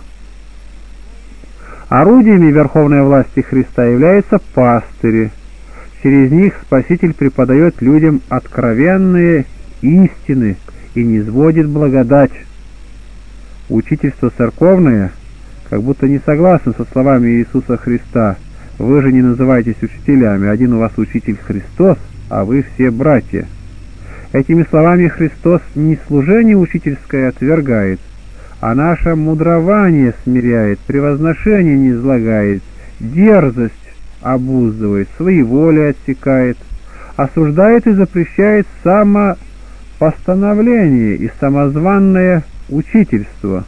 Орудиями верховной власти Христа являются пастыри. Через них Спаситель преподает людям откровенные истины и низводит благодать. Учительство церковное как будто не согласно со словами Иисуса Христа: «Вы же не называетесь учителями, один у вас учитель Христос, а вы все братья». Этими словами Христос не служение учительское отвергает, а наше мудрование смиряет, превозношение низлагает, дерзость обуздывает, своеволие отсекает, осуждает и запрещает самопостановление и самозванное учительство.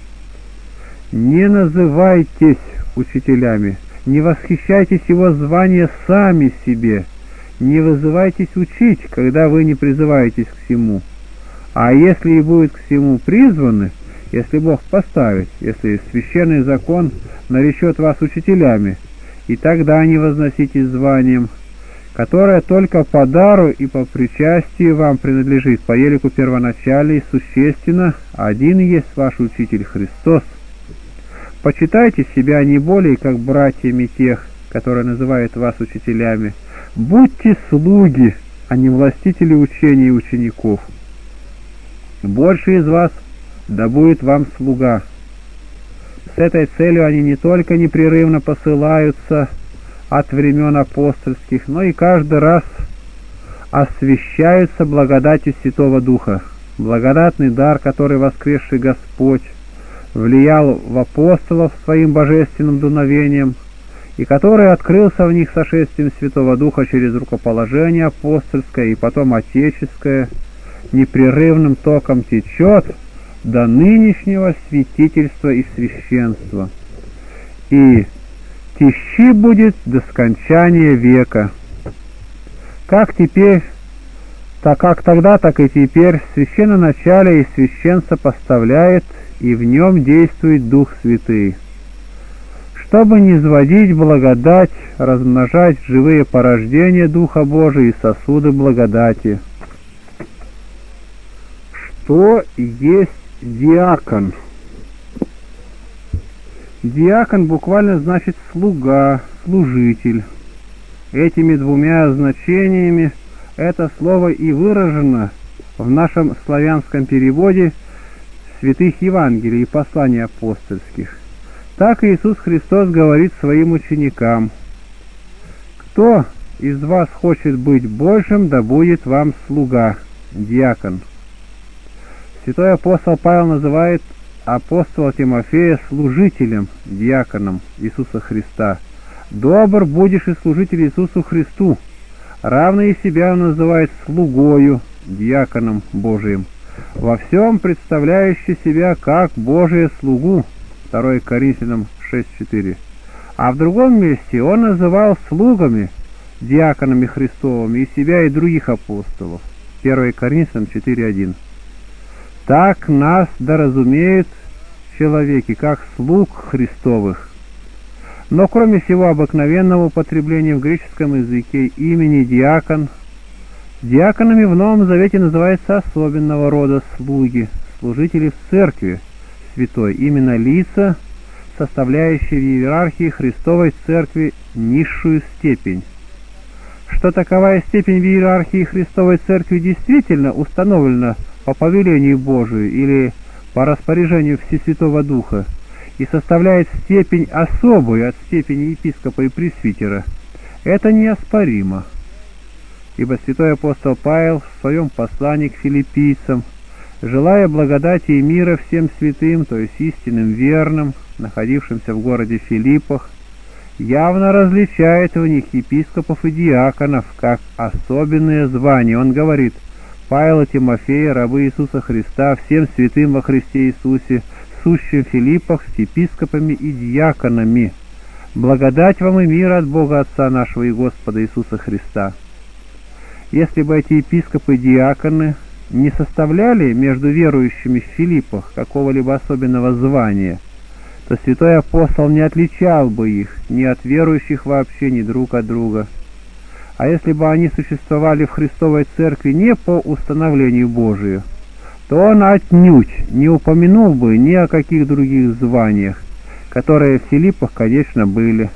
Не называйтесь учителями, не восхищайтесь его звания сами себе, не вызывайтесь учить, когда вы не призываетесь к всему. А если и будет к всему призваны, если Бог поставит, если священный закон наречет вас учителями, и тогда не возноситесь званием, которое только по дару и по причастию вам принадлежит, по елику первоначально и существенно, один есть ваш Учитель Христос. Почитайте себя не более как братьями тех, которые называют вас учителями. Будьте слуги, а не властители учений учеников. Больше из вас да будет вам слуга. С этой целью они не только непрерывно посылаются от времен апостольских, но и каждый раз освящаются благодатью Святого Духа. Благодатный дар, который воскресший Господь влиял в апостолов своим божественным дуновением, и который открылся в них сошествием Святого Духа через рукоположение апостольское и потом отеческое, непрерывным током течет до нынешнего святительства и священства, и тещи будет до скончания века. Как теперь, так как тогда, так и теперь священноначалие и священство поставляет, и в нем действует Дух Святый, чтобы низводить благодать, размножать живые порождения Духа Божия и сосуды благодати. Кто есть диакон? Диакон буквально значит слуга, служитель. Этими двумя значениями это слово и выражено в нашем славянском переводе святых Евангелий и посланий апостольских. Так Иисус Христос говорит своим ученикам: «Кто из вас хочет быть большим, да будет вам слуга, диакон». Святой апостол Павел называет апостола Тимофея служителем, диаконом Иисуса Христа. «Добр будешь и служитель Иисусу Христу». Равно и себя он называет слугою, диаконом Божиим, во всем представляющий себя как Божие слугу. второе Коринфянам шесть четыре. А в другом месте он называл слугами, диаконами Христовыми, и себя, и других апостолов. первое Коринфянам четыре один. Так нас доразумеют человеки, как слуг Христовых. Но кроме всего обыкновенного употребления в греческом языке имени диакон, диаконами в Новом Завете называются особенного рода слуги, служители в церкви святой, именно лица, составляющие в иерархии Христовой церкви низшую степень. Что таковая степень в иерархии Христовой церкви действительно установлена по повелению Божию или по распоряжению Всесвятого Духа и составляет степень особую от степени епископа и пресвитера, это неоспоримо. Ибо святой апостол Павел в своем послании к филиппийцам, желая благодати и мира всем святым, то есть истинным верным, находившимся в городе Филиппах, явно различает в них епископов и диаконов как особенные звания. Он говорит: «Павел и Тимофей, рабы Иисуса Христа, всем святым во Христе Иисусе, сущим в Филиппах с епископами и диаконами. Благодать вам и мир от Бога Отца нашего и Господа Иисуса Христа». Если бы эти епископы и диаконы не составляли между верующими в Филиппах какого-либо особенного звания, то святой апостол не отличал бы их ни от верующих вообще, ни друг от друга. А если бы они существовали в Христовой Церкви не по установлению Божию, то он отнюдь не упомянул бы ни о каких других званиях, которые в Филиппах, конечно, были.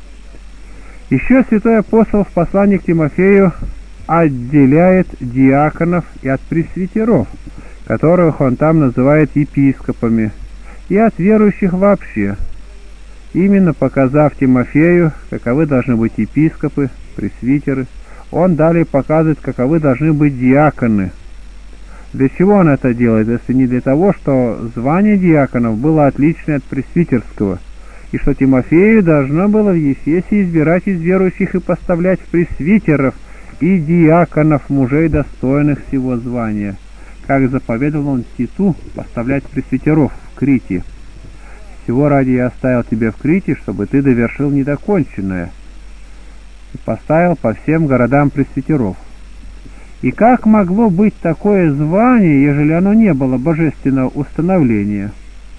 Еще святой апостол в послании к Тимофею отделяет диаконов и от пресвитеров, которых он там называет епископами, и от верующих вообще, именно показав Тимофею, каковы должны быть епископы, пресвитеры. Он далее показывает, каковы должны быть диаконы. Для чего он это делает, если не для того, что звание диаконов было отличное от пресвитерского, и что Тимофею должно было в Ефесе избирать из верующих и поставлять в пресвитеров и диаконов, мужей, достойных всего звания, как заповедовал он Титу поставлять пресвитеров в Крите. «Всего ради я оставил тебя в Крите, чтобы ты довершил недоконченное, и поставил по всем городам пресвитеров». И как могло быть такое звание, ежели оно не было божественного установления?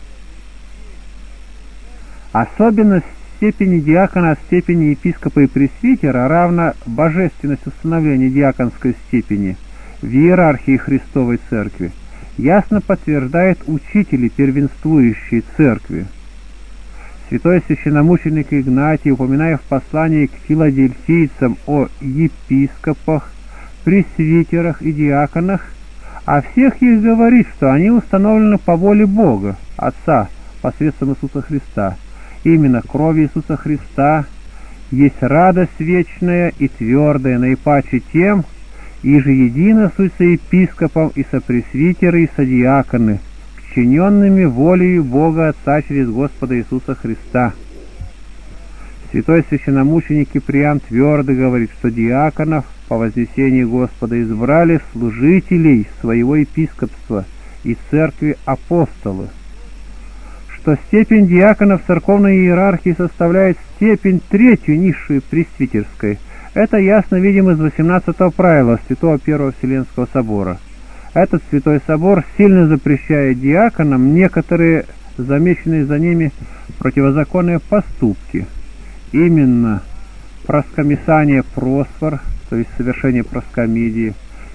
Особенность степени диакона от степени епископа и пресвитера равна божественность установления диаконской степени в иерархии Христовой Церкви, ясно подтверждает учители первенствующей Церкви. Святой священномученик Игнатий, упоминая в послании к филадельфийцам о епископах, пресвитерах и диаконах, о всех их говорит, что они установлены по воле Бога, Отца, посредством Иисуса Христа. Именно кровь Иисуса Христа есть радость вечная и твердая, наипаче тем, и же едино суть со епископом и со пресвитеры и со диаконы, подчиненными волею Бога Отца через Господа Иисуса Христа. Святой священномученик Киприан твердо говорит, что диаконов по вознесении Господа избрали служителей своего епископства и церкви апостолы, что степень диакона в церковной иерархии составляет степень третью низшую пресвитерской. Это ясно видим из восемнадцатого правила Святого Первого Вселенского Собора. Этот Святой Собор сильно запрещает диаконам некоторые замеченные за ними противозаконные поступки. Именно проскомисание просфор, то есть совершение проскомидии,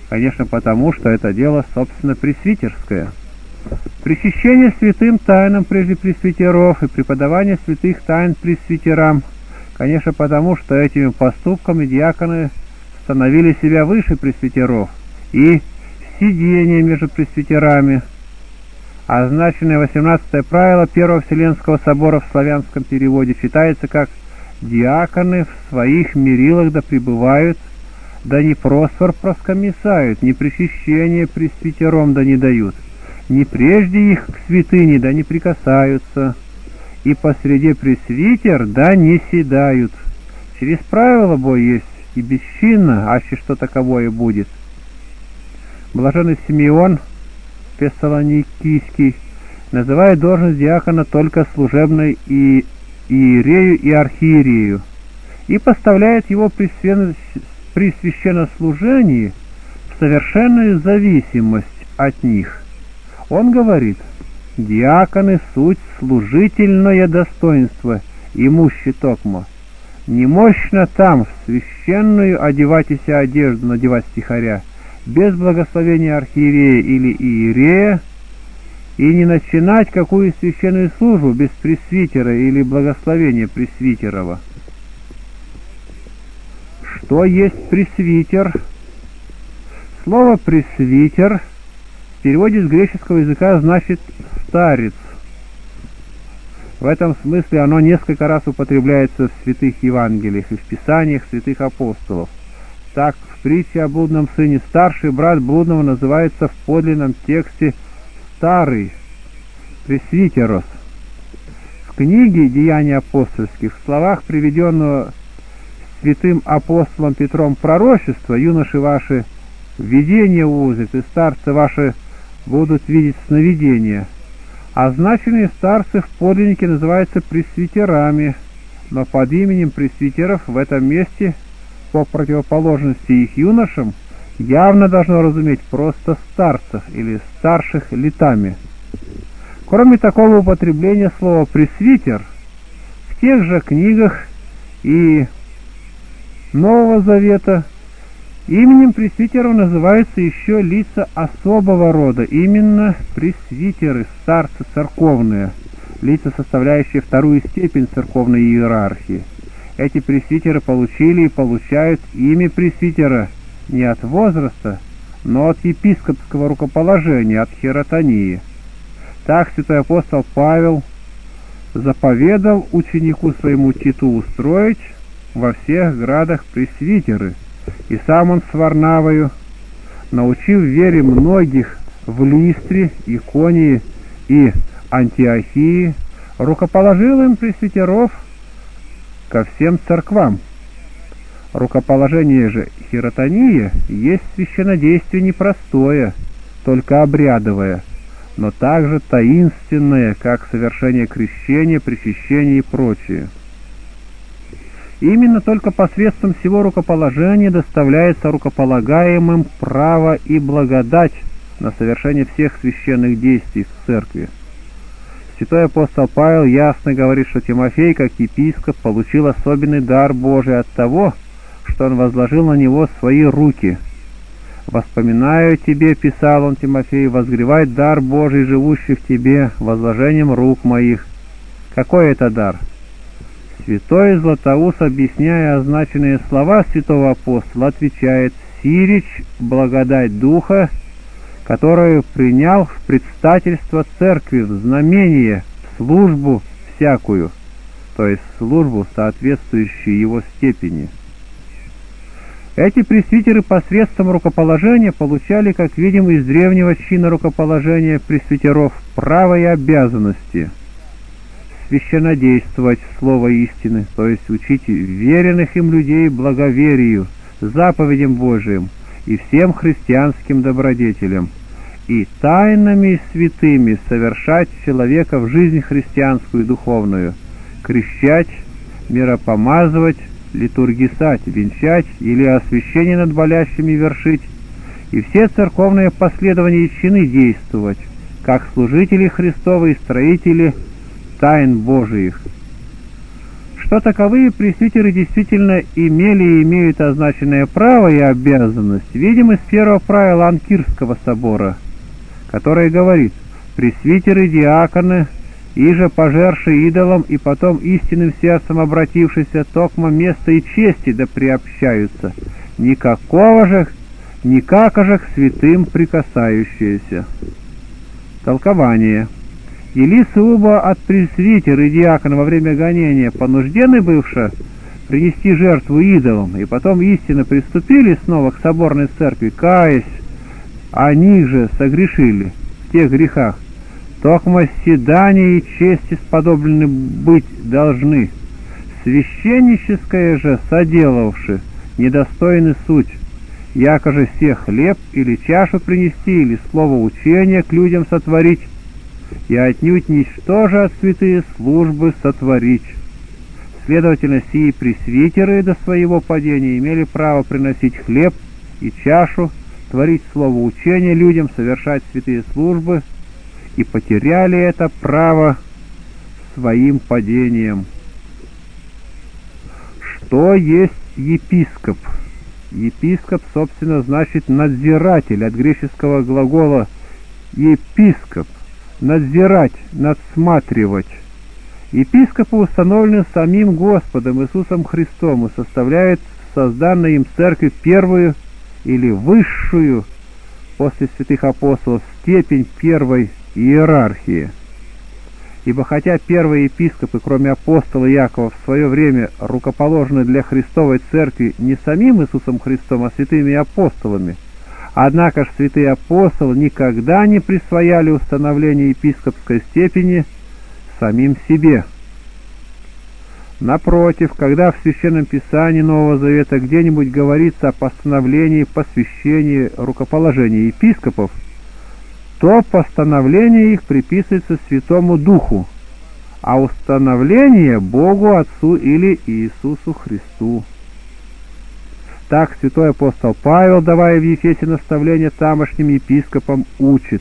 Конечно, потому, что это дело, собственно, пресвитерское. Причащение святым тайнам прежде пресвитеров и преподавание святых тайн пресвитерам, конечно, потому, что этими поступками диаконы становили себя выше пресвитеров, и сидение между пресвитерами, означенное восемнадцатое правило Первого Вселенского собора в славянском переводе, читается как «диаконы в своих мерилах да пребывают, да не просфор проскомисают, ни причащение пресвитером да не дают, ни прежде их к святыне да не прикасаются, и посреди пресвитер да не седают. Через правило бой есть и бесчинно, аще что таковое будет». Блаженный Симеон Фессалоникийский называет должность диакона только служебной и иерею и архиерею, и поставляет его при, свен... при священнослужении в совершенную зависимость от них. Он говорит: «Диаконы суть служительное достоинство, имущи токмо. Не мощно там в священную одевайтеся одежду надевать стихаря, без благословения архиерея или иерея, и не начинать какую священную службу без пресвитера или благословения пресвитерова». Что есть пресвитер? Слово «пресвитер» в переводе с греческого языка значит «старец». В этом смысле оно несколько раз употребляется в святых Евангелиях и в Писаниях святых апостолов. Так, в притче о блудном сыне старший брат блудного называется в подлинном тексте «старый», «пресвитерос». В книге «Деяния апостольских» в словах приведенного святым апостолом Петром пророчества «Юноши ваши видения увидят, и старцы ваши будут видеть сновидения». Означенные старцы в подлиннике называются пресвитерами, но под именем пресвитеров в этом месте, по противоположности их юношам, явно должно разуметь просто старцев или старших летами. Кроме такого употребления слова «пресвитер», в тех же книгах и Нового Завета именем пресвитеров называются еще лица особого рода, именно пресвитеры, старцы церковные, лица, составляющие вторую степень церковной иерархии. Эти пресвитеры получили и получают имя пресвитера не от возраста, но от епископского рукоположения, от хиротонии. Так святой апостол Павел заповедал ученику своему Титу устроить во всех градах пресвитеры, и сам он с Варнавою, научив вере многих в Листре, Иконии и Антиохии, рукоположил им пресвитеров ко всем церквам. Рукоположение же хиротония есть священнодействие непростое, только обрядовое, но также таинственное, как совершение крещения, причащения и прочее. Именно только посредством всего рукоположения доставляется рукополагаемым право и благодать на совершение всех священных действий в церкви. Святой апостол Павел ясно говорит, что Тимофей, как епископ, получил особенный дар Божий от того, что он возложил на него свои руки. «Воспоминаю тебе, — писал он Тимофею, — возгревать дар Божий, живущий в тебе, возложением рук моих». Какой это дар? Святой Златоуст, объясняя означенные слова святого апостола, отвечает: «Сирич благодать Духа, которую принял в предстательство церкви, в знамение, в службу всякую», то есть службу, соответствующую его степени. Эти пресвитеры посредством рукоположения получали, как видим из древнего чина рукоположения пресвитеров, право и обязанности священнодействовать слово истины, то есть учить веренных им людей благоверию, заповедям Божиим и всем христианским добродетелям, и тайнами святыми совершать человека в жизнь христианскую и духовную, крещать, миропомазывать, литургисать, венчать или освящение над болящими вершить, и все церковные последования и чины действовать, как служители Христовы и строители тайн Божиих. Что таковые пресвитеры действительно имели и имеют означенное право и обязанность, видим из первого правила Анкирского собора, которое говорит: «Пресвитеры, диаконы, иже пожерши идолам и потом истинным сердцем обратившиеся, токмо место и чести да приобщаются, никакого же, никако же к святым прикасающиеся». Толкование. Или сугубо от пресвитера и диакона во время гонения понуждены бывшие принести жертву идолам, и потом истинно приступили снова к соборной церкви, каясь, они же согрешили в тех грехах, токмо седания и чести сподоблены быть должны. Священническое же соделавши недостойны суть, яко же все хлеб или чашу принести, или слово учения к людям сотворить, и отнюдь ничто же от святые службы сотворить. Следовательно, сии пресвитеры до своего падения имели право приносить хлеб и чашу, творить слово учения людям, совершать святые службы, и потеряли это право своим падением. Что есть епископ? Епископ, собственно, значит надзиратель, от греческого глагола епископ. Надзирать, надсматривать. Епископы установлены самим Господом Иисусом Христом и составляют созданную им церковь первую или высшую после святых апостолов степень первой иерархии. Ибо хотя первые епископы, кроме апостола Иакова, в свое время рукоположены для Христовой церкви не самим Иисусом Христом, а святыми апостолами, однако ж святые апостолы никогда не присвояли установление епископской степени самим себе. Напротив, когда в Священном Писании Нового Завета где-нибудь говорится о постановлении, посвящении, рукоположении епископов, то постановление их приписывается Святому Духу, а установление Богу Отцу или Иисусу Христу. Так святой апостол Павел, давая в Ефесе наставление тамошним епископам, учит: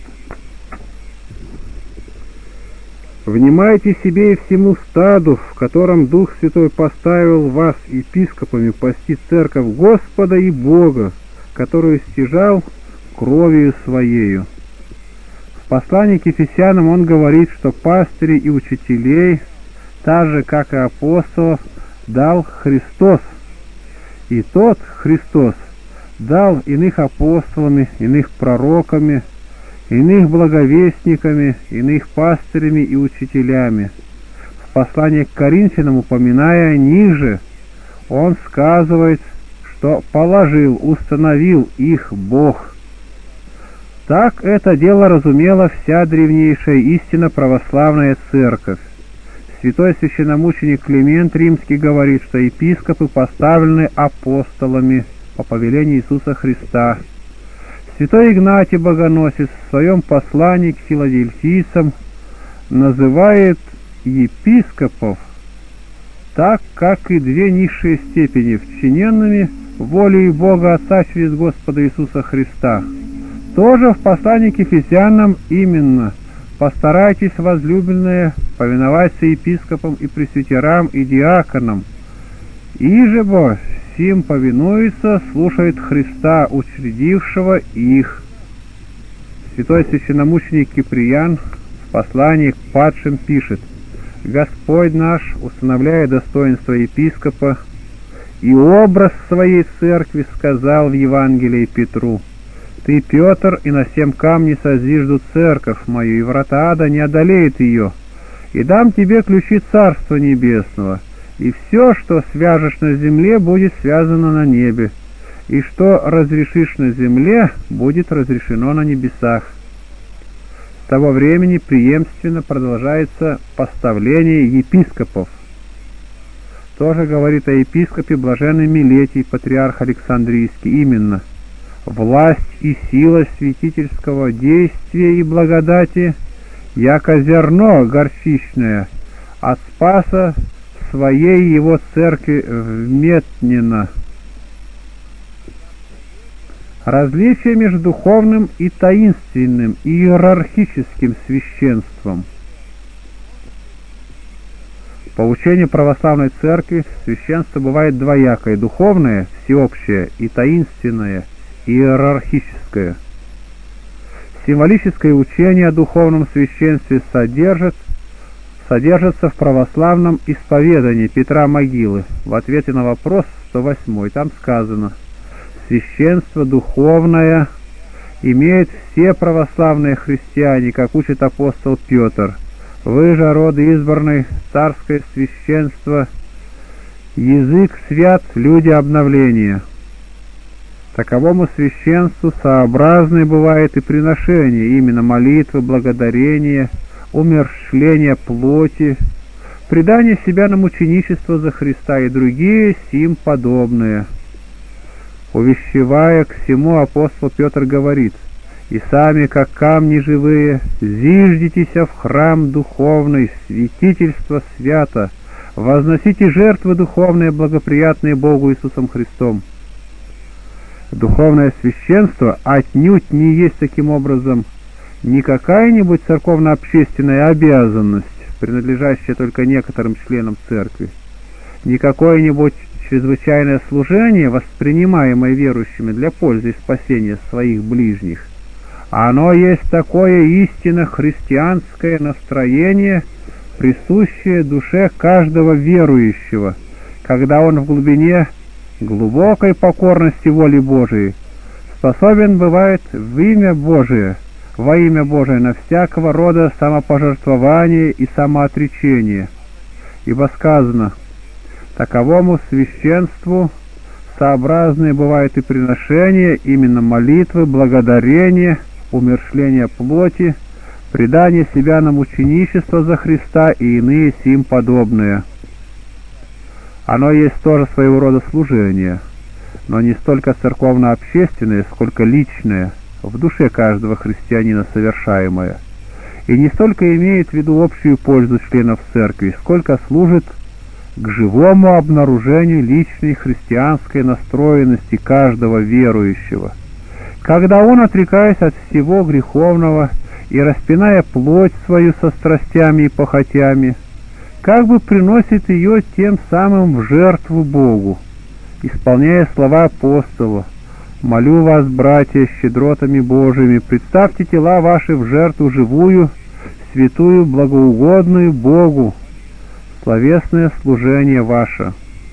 «Внимайте себе и всему стаду, в котором Дух Святой поставил вас епископами пасти церковь Господа и Бога, которую стяжал кровью Своею». В послании к Ефесянам он говорит, что пастырей и учителей, так же, как и апостолов, дал Христос. И тот, Христос, дал иных апостолами, иных пророками, иных благовестниками, иных пастырями и учителями. В послании к Коринфянам, упоминая ниже, он сказывает, что положил, установил их Бог. Так это дело разумела вся древнейшая истинно православная церковь. Святой священномученик Климент Римский говорит, что епископы поставлены апостолами по повелению Иисуса Христа. Святой Игнатий Богоносец в своем послании к филадельфийцам называет епископов так, как и две низшие степени, вчиненными волею Бога Отца через Господа Иисуса Христа. Тоже в послании к Ефесянам именно: «Постарайтесь, возлюбленные, повиноваться епископам и пресвитерам и диаконам, иже бо сим повинуется, слушает Христа, учредившего их». Святой священномученик Киприан в послании к падшим пишет: «Господь наш, установляя достоинство епископа и образ своей церкви, сказал в Евангелии Петру: Ты, Петр, и на семь камней созижду церковь мою, и врата ада не одолеет ее, и дам тебе ключи Царства Небесного, и все, что свяжешь на земле, будет связано на небе, и что разрешишь на земле, будет разрешено на небесах». С того времени преемственно продолжается поставление епископов. Тоже говорит о епископе блаженный Милетий, патриарх Александрийский, именно: «Власть и сила святительского действия и благодати, яко зерно горчичное, от спаса своей его церкви вметнено». Различие между духовным и таинственным иерархическим священством. По учению православной церкви священство бывает двоякое: духовное, всеобщее, и таинственное, иерархическое. Символическое учение о духовном священстве содержит, содержится в православном исповедании Петра Могилы. В ответе на вопрос сто восьмой там сказано: «Священство духовное имеют все православные христиане, как учит апостол Петр. Вы же, роды избранный, царское священство, язык свят, люди обновления». Таковому священству сообразны бывает и приношение, именно молитвы, благодарения, умерщвление плоти, предание себя на мученичество за Христа и другие сим подобные. Увещевая к всему, апостол Петр говорит: «И сами, как камни живые, зиждитеся в храм духовный, святительство свято, возносите жертвы духовные, благоприятные Богу Иисусом Христом». Духовное священство отнюдь не есть таким образом не какая-нибудь церковно-общественная обязанность, принадлежащая только некоторым членам церкви, не какое-нибудь чрезвычайное служение, воспринимаемое верующими для пользы и спасения своих ближних. Оно есть такое истинно христианское настроение, присущее душе каждого верующего, когда он в глубине глубокой покорности воли Божией способен бывает в имя Божие, во имя Божие на всякого рода самопожертвование и самоотречение. Ибо сказано: «Таковому священству сообразные бывают и приношения, именно молитвы, благодарения, умерщвление плоти, предание себя на мученичество за Христа и иные сим подобные». Оно есть тоже своего рода служение, но не столько церковно-общественное, сколько личное, в душе каждого христианина совершаемое, и не столько имеет в виду общую пользу членов церкви, сколько служит к живому обнаружению личной христианской настроенности каждого верующего, когда он, отрекаясь от всего греховного и распиная плоть свою со страстями и похотями, как бы приносит ее тем самым в жертву Богу, исполняя слова апостола: «Молю вас, братья, щедротами Божиими, представьте тела ваши в жертву живую, святую, благоугодную Богу, словесное служение ваше».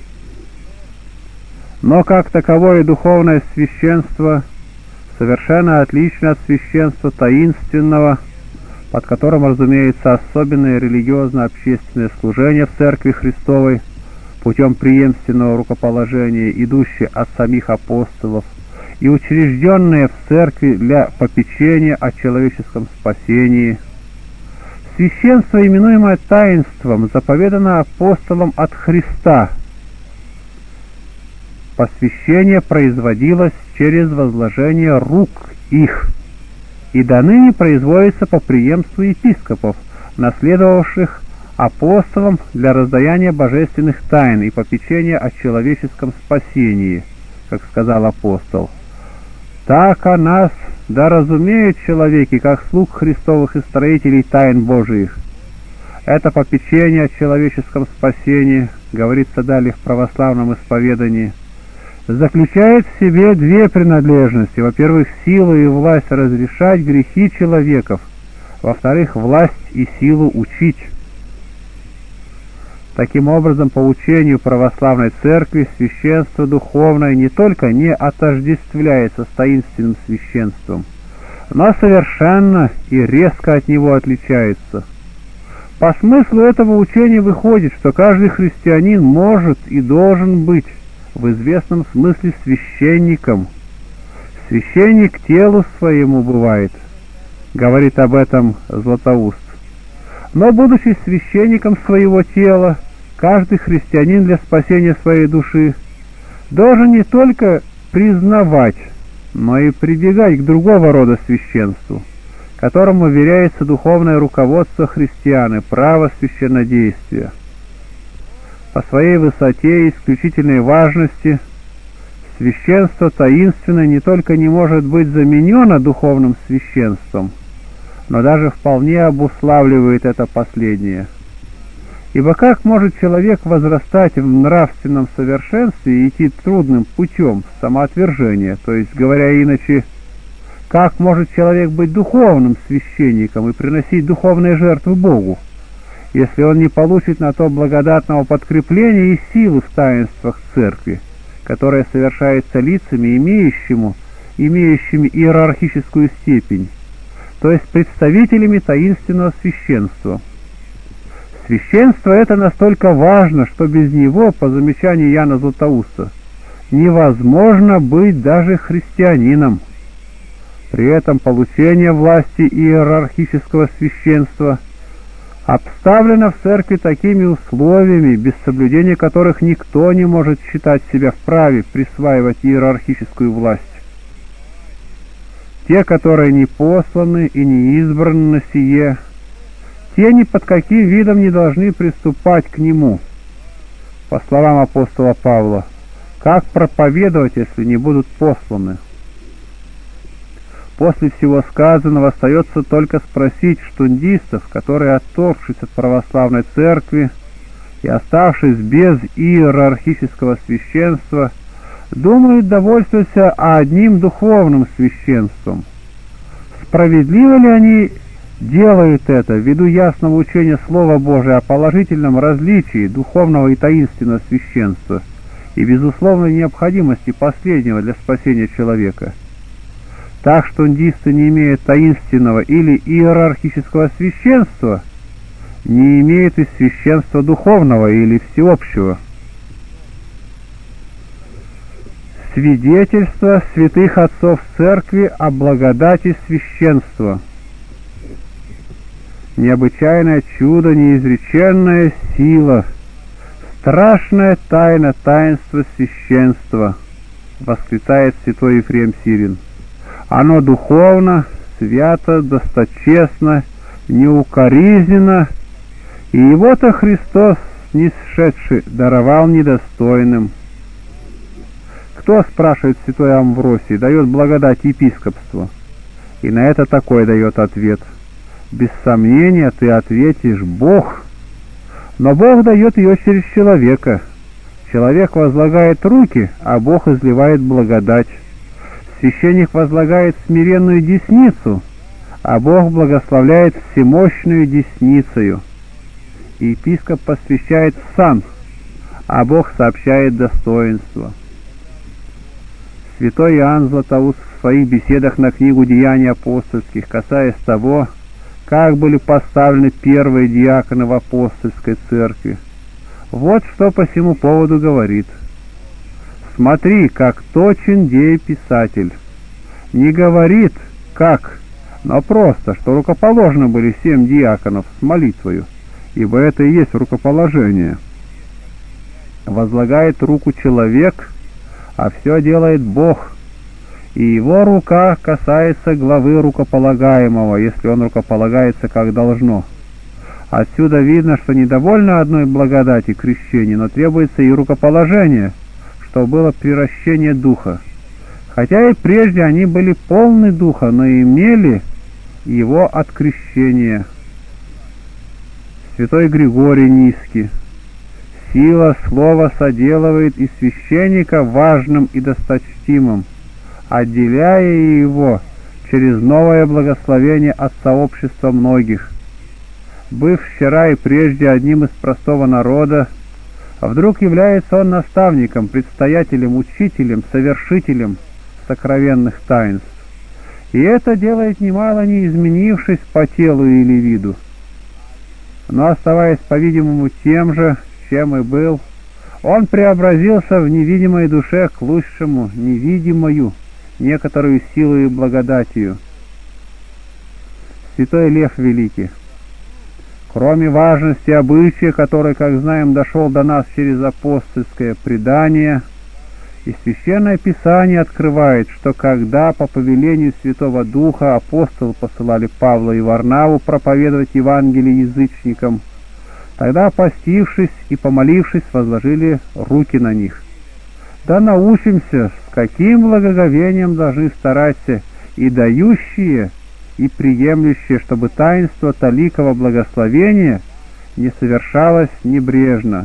Но как таковое духовное священство совершенно отлично от священства таинственного, под которым, разумеется, особенное религиозно-общественное служение в Церкви Христовой путем преемственного рукоположения, идущее от самих апостолов, и учрежденное в Церкви для попечения о человеческом спасении. Священство, именуемое таинством, заповедано апостолам от Христа. Посвящение производилось через возложение рук их, и доныне производится по преемству епископов, наследовавших апостолам для раздаяния божественных тайн и попечения о человеческом спасении, как сказал апостол: «Так о нас да разумеют человеки, как слуг Христовых и строителей тайн Божиих». Это попечение о человеческом спасении, говорится далее в православном исповедании, заключает в себе две принадлежности: во-первых, силу и власть разрешать грехи человеков, во-вторых, власть и силу учить. Таким образом, по учению православной церкви, священство духовное не только не отождествляется с таинственным священством, но совершенно и резко от него отличается. По смыслу этого учения выходит, что каждый христианин может и должен быть в известном смысле священником. Священник телу своему бывает, говорит об этом Златоуст. Но, будучи священником своего тела, каждый христианин для спасения своей души должен не только признавать, но и прибегать к другого рода священству, которому веряется духовное руководство христиан и право священнодействия. По своей высоте и исключительной важности священство таинственное не только не может быть заменено духовным священством, но даже вполне обуславливает это последнее. Ибо как может человек возрастать в нравственном совершенстве и идти трудным путем самоотвержения, то есть, говоря иначе, как может человек быть духовным священником и приносить духовные жертвы Богу, если он не получит на то благодатного подкрепления и силы в таинствах церкви, которая совершается лицами, имеющими, имеющими иерархическую степень, то есть представителями таинственного священства. Священство это настолько важно, что без него, по замечанию Иоанна Златоуста, невозможно быть даже христианином. При этом получение власти иерархического священства обставлено в церкви такими условиями, без соблюдения которых никто не может считать себя вправе присваивать иерархическую власть. Те, которые не посланы и не избраны на сие, те ни под каким видом не должны приступать к нему. По словам апостола Павла, как проповедовать, если не будут посланы? После всего сказанного остается только спросить штундистов, которые, отторгшись от православной церкви и оставшись без иерархического священства, думают довольствоваться одним духовным священством. Справедливо ли они делают это ввиду ясного учения Слова Божия о положительном различии духовного и таинственного священства и безусловной необходимости последнего для спасения человека? Так штундисты, не имея таинственного или иерархического священства, не имеют и священства духовного или всеобщего. Свидетельство святых отцов церкви о благодати священства. Необычайное чудо, неизреченная сила, страшная тайна таинства священства, восклицает святой Ефрем Сирин. Оно духовно, свято, досточестно, неукоризненно, и его-то Христос, снисшедший, даровал недостойным. Кто, спрашивает святой Амвросий, дает благодать епископству? И на это такой дает ответ: без сомнения ты ответишь: Бог. Но Бог дает ее через человека. Человек возлагает руки, а Бог изливает благодать. Священник возлагает смиренную десницу, а Бог благословляет всемощную десницею. И епископ посвящает сан, а Бог сообщает достоинство. Святой Иоанн Златоуст в своих беседах на книгу «Деяний апостольских», касаясь того, как были поставлены первые диаконы в апостольской церкви, вот что по сему поводу говорит: «Смотри, как точен дееписатель. Не говорит, как, но просто, что рукоположены были семь диаконов с молитвою, ибо это и есть рукоположение. Возлагает руку человек, а все делает Бог, и его рука касается главы рукополагаемого, если он рукополагается как должно. Отсюда видно, что недовольно одной благодати крещения, но требуется и рукоположение, что было приращение духа. Хотя и прежде они были полны духа, но имели его от крещения». Святой Григорий Низкий: «Сила слова соделывает и священника важным и досточтимым, отделяя его через новое благословение от сообщества многих. Быв вчера и прежде одним из простого народа, а вдруг является он наставником, предстоятелем, учителем, совершителем сокровенных таинств. И это делает немало, не изменившись по телу или виду, но оставаясь, по-видимому, тем же, чем и был, он преобразился в невидимой душе к лучшему, невидимою, некоторую силу и благодатью». Святой Лев Великий: «Кроме важности обычая, который, как знаем, дошел до нас через апостольское предание, и Священное Писание открывает, что когда по повелению Святого Духа апостолы посылали Павла и Варнаву проповедовать Евангелие язычникам, тогда, постившись и помолившись, возложили руки на них. Да научимся, с каким благоговением должны стараться и дающие, и приемлющие, чтобы таинство таликого благословения не совершалось небрежно.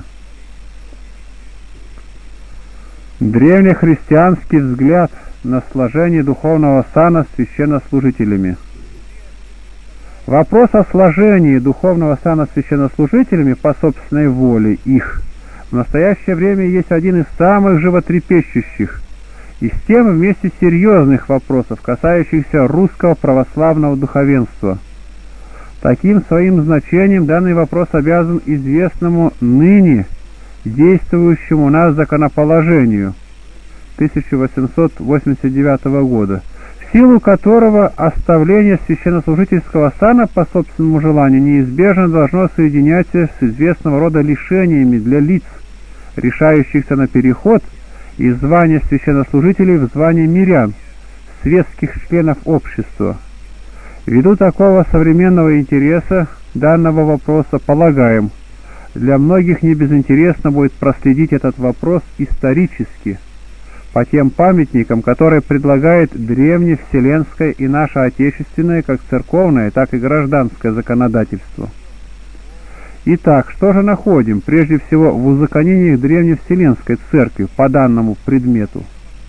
Древнехристианский взгляд на сложение духовного сана священнослужителями. Вопрос о сложении духовного сана священнослужителями по собственной воле их в настоящее время есть один из самых животрепещущих и с тем вместе серьезных вопросов, касающихся русского православного духовенства. Таким своим значением данный вопрос обязан известному ныне действующему у нас законоположению тысяча восемьсот восемьдесят девятого года, в силу которого оставление священнослужительского сана по собственному желанию неизбежно должно соединяться с известного рода лишениями для лиц, решающихся на переход из звания священнослужителей в звание мирян, светских членов общества. Ввиду такого современного интереса данного вопроса, полагаем, для многих не безинтересно будет проследить этот вопрос исторически, по тем памятникам, которые предлагает древневселенское и наше отечественное, как церковное, так и гражданское законодательство. Итак, что же находим, прежде всего, в узаконениях древневселенской церкви по данному предмету?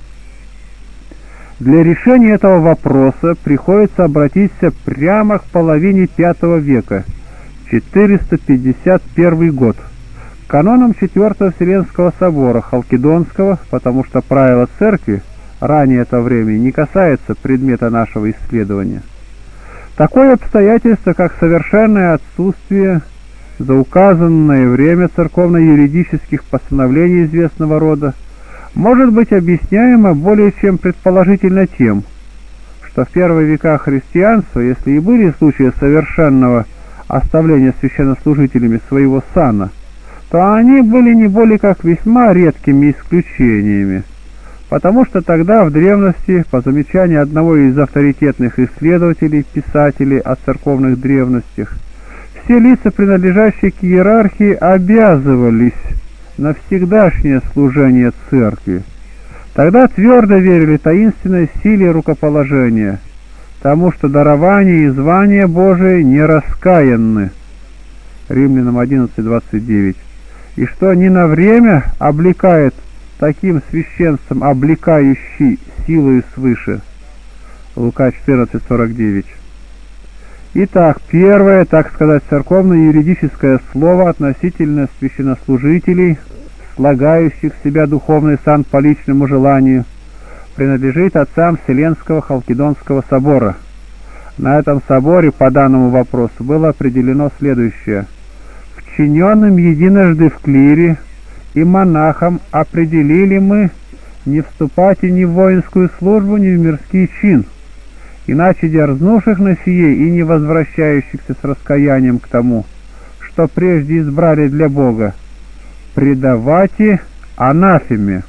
Для решения этого вопроса приходится обратиться прямо к половине пятого века, четыреста пятьдесят первый год, к канонам Четвертого Вселенского собора Халкидонского, потому что правила церкви ранее этого времени не касается предмета нашего исследования. Такое обстоятельство, как совершенное отсутствие за указанное время церковно-юридических постановлений известного рода, может быть объясняемо более чем предположительно тем, что в первые века христианства, если и были случаи совершенного оставления священнослужителями своего сана, то они были не более как весьма редкими исключениями, потому что тогда в древности, по замечанию одного из авторитетных исследователей, писателей о церковных древностях, все лица, принадлежащие к иерархии, обязывались на всегдашнее служение церкви. Тогда твердо верили таинственной силе рукоположения, тому, что дарование и звание Божие не раскаянны, Римлянам одиннадцать двадцать девять, и что ни на время облекает таким священством, облекающий силою свыше, Лука четырнадцать сорок девять. Итак, первое, так сказать, церковно-юридическое слово относительно священнослужителей, слагающих в себя духовный сан по личному желанию, принадлежит отцам Вселенского Халкидонского собора. На этом соборе по данному вопросу было определено следующее: вчиненным единожды в клире и монахам определили мы не вступать и ни в воинскую службу, ни в мирский чин, иначе дерзнувших на сие и не возвращающихся с раскаянием к тому, что прежде избрали для Бога, предавайте анафеме.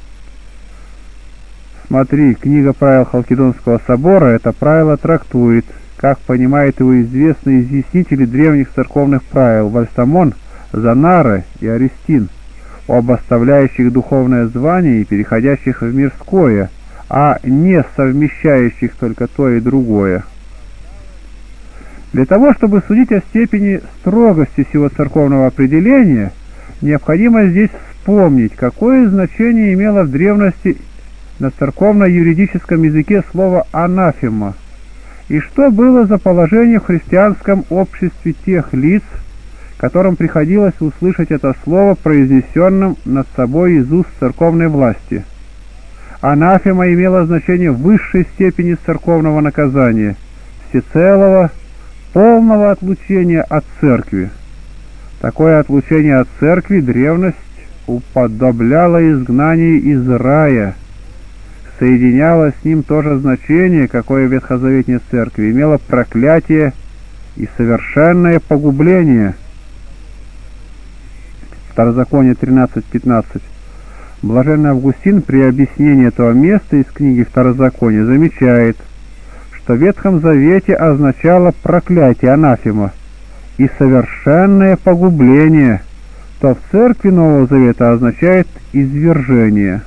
Смотри, книга правил Халкидонского собора это правило трактует, как понимает его известные изъяснители древних церковных правил Вальсамон, Занара и Аристин, об оставляющих духовное звание и переходящих в мирское, а не совмещающих только то и другое. Для того, чтобы судить о степени строгости сего церковного определения, необходимо здесь вспомнить, какое значение имело в древности на церковно-юридическом языке слово «анафема», и что было за положение в христианском обществе тех лиц, которым приходилось услышать это слово, произнесенным над собой из уст церковной власти. Анафема имела значение высшей степени церковного наказания, всецелого, полного отлучения от церкви. Такое отлучение от церкви древность уподобляла изгнанию из рая, соединяло с ним то же значение, какое в ветхозаветной церкви имело проклятие и совершенное погубление. Второзаконие тринадцать пятнадцать. Блаженный Августин при объяснении этого места из книги Второзакония замечает, что в Ветхом Завете означало проклятие анафема и совершенное погубление, то в церкви Нового Завета означает извержение.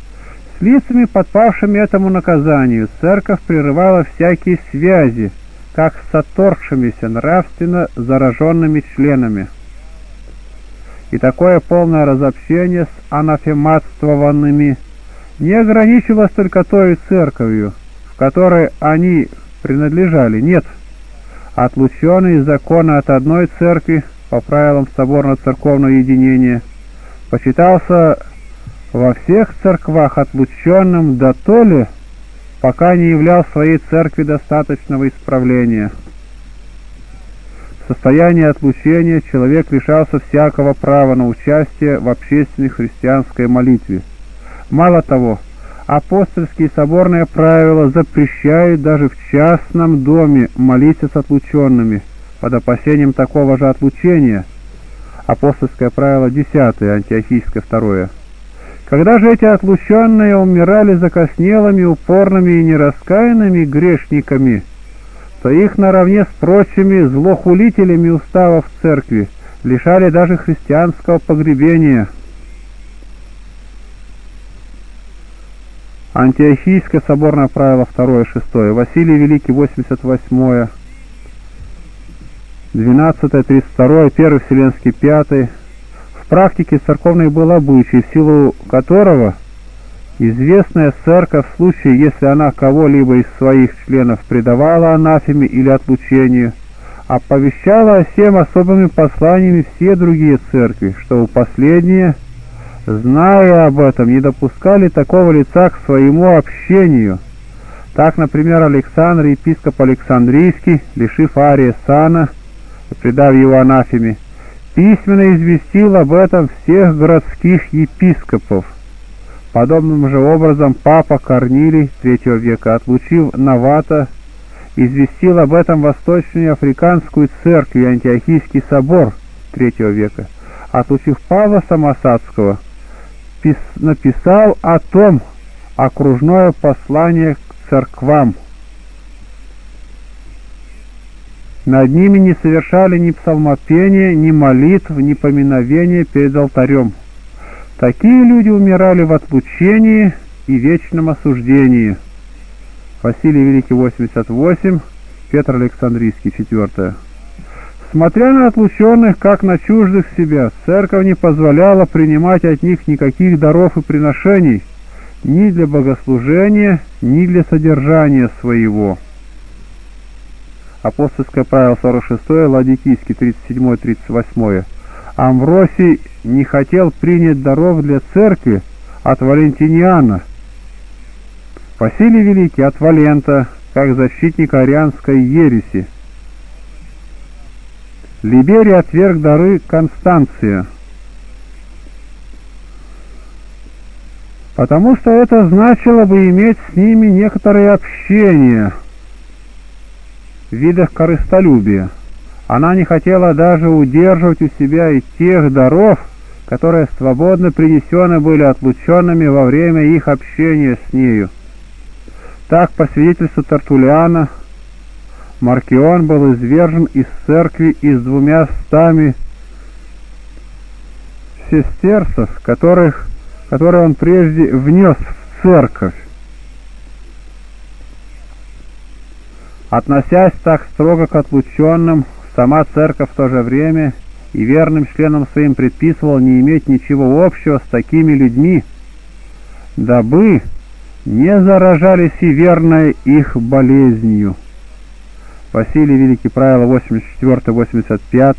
С лицами, подпавшими этому наказанию, церковь прерывала всякие связи как с отторгшимися, нравственно зараженными членами. И такое полное разобщение с анафематствованными не ограничивалось только той церковью, в которой они принадлежали. Нет, отлученный из закона от одной церкви по правилам соборно-церковного единения почитался во всех церквах отлученным дотоле, пока не являл своей церкви достаточного исправления. В состоянии отлучения человек лишался всякого права на участие в общественной христианской молитве. Мало того, апостольские соборные правила запрещают даже в частном доме молиться с отлученными под опасением такого же отлучения. Апостольское правило десятое, Антиохийское второе. Когда же эти отлученные умирали закоснелыми, упорными и нераскаянными грешниками, то их наравне с прочими злохулителями уставов церкви лишали даже христианского погребения. Антиохийское соборное правило второе, шестое, Василий Великий, восемьдесят восьмое, двенадцатое, тридцать второе, первый Вселенский, пятый. В практике церковной был обычай, в силу которого известная церковь в случае, если она кого-либо из своих членов предавала анафеме или отлучению, оповещала всем особыми посланиями все другие церкви, чтобы последние, зная об этом, не допускали такого лица к своему общению. Так, например, Александр, епископ Александрийский, лишив Ария сана и предав его анафеме, письменно известил об этом всех городских епископов. Подобным же образом папа Корнилий третьего века, отлучив Навата, известил об этом Восточную и Африканскую церковь и Антиохийский собор третьего века. Отлучив Павла Самосадского, пис, написал о том окружное послание к церквам. Над ними не совершали ни псалмопения, ни молитв, ни поминовения перед алтарем. Такие люди умирали в отлучении и вечном осуждении. Василий Великий, восемьдесят восемь, Петр Александрийский, четвертое. Смотря на отлученных, как на чуждых себя, церковь не позволяла принимать от них никаких даров и приношений, ни для богослужения, ни для содержания своего. Апостольское правило сорок шестое, Ладикийский, тридцать седьмое, тридцать восьмое. Амвросий не хотел принять даров для церкви от Валентиниана. Василий Великий от Валента, как защитник арианской ереси. Либерий отверг дары Констанция, потому что это значило бы иметь с ними некоторое общение в видах корыстолюбия. Она не хотела даже удерживать у себя и тех даров, которые свободно принесены были отлученными во время их общения с нею. Так, по свидетельству Тертуллиана, Маркион был извержен из церкви и с двумя стами сестерцев, которых, которые он прежде внес в церковь. Относясь так строго к отлученным, сама церковь в то же время и верным членам своим предписывала не иметь ничего общего с такими людьми, дабы не заражались и верные их болезнью. Василий Великий, правило восемьдесят четыре, восемьдесят пять.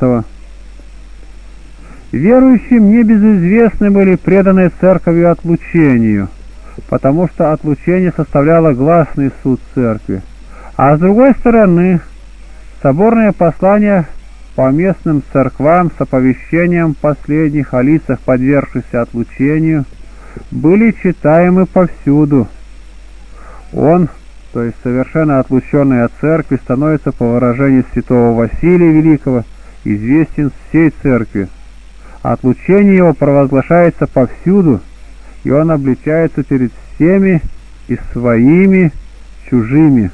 Верующим не безызвестны были преданные церковью отлучению, потому что отлучение составляло гласный суд церкви. А с другой стороны, соборные послания по местным церквам с оповещением последних о лицах, подвергшихся отлучению, были читаемы повсюду. Он, то есть совершенно отлученный от церкви, становится, по выражению святого Василия Великого, известен всей церкви. Отлучение его провозглашается повсюду, и он обличается перед всеми и своими чужими.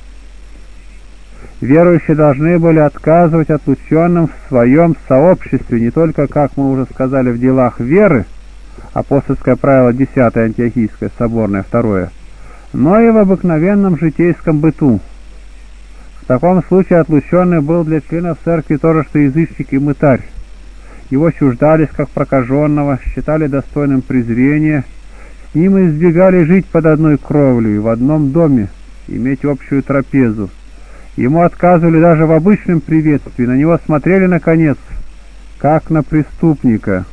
Верующие должны были отказывать отлученным в своем сообществе, не только, как мы уже сказали, в делах веры, апостольское правило десятое, Антиохийское соборное, второе, но и в обыкновенном житейском быту. К таком случае отлученный был для членов церкви то же, что язычник и мытарь. Его чуждались как прокаженного, считали достойным презрения, с ним избегали жить под одной кровлей, в одном доме, иметь общую трапезу. Ему отказывали даже в обычном приветствии, на него смотрели, наконец, как на преступника.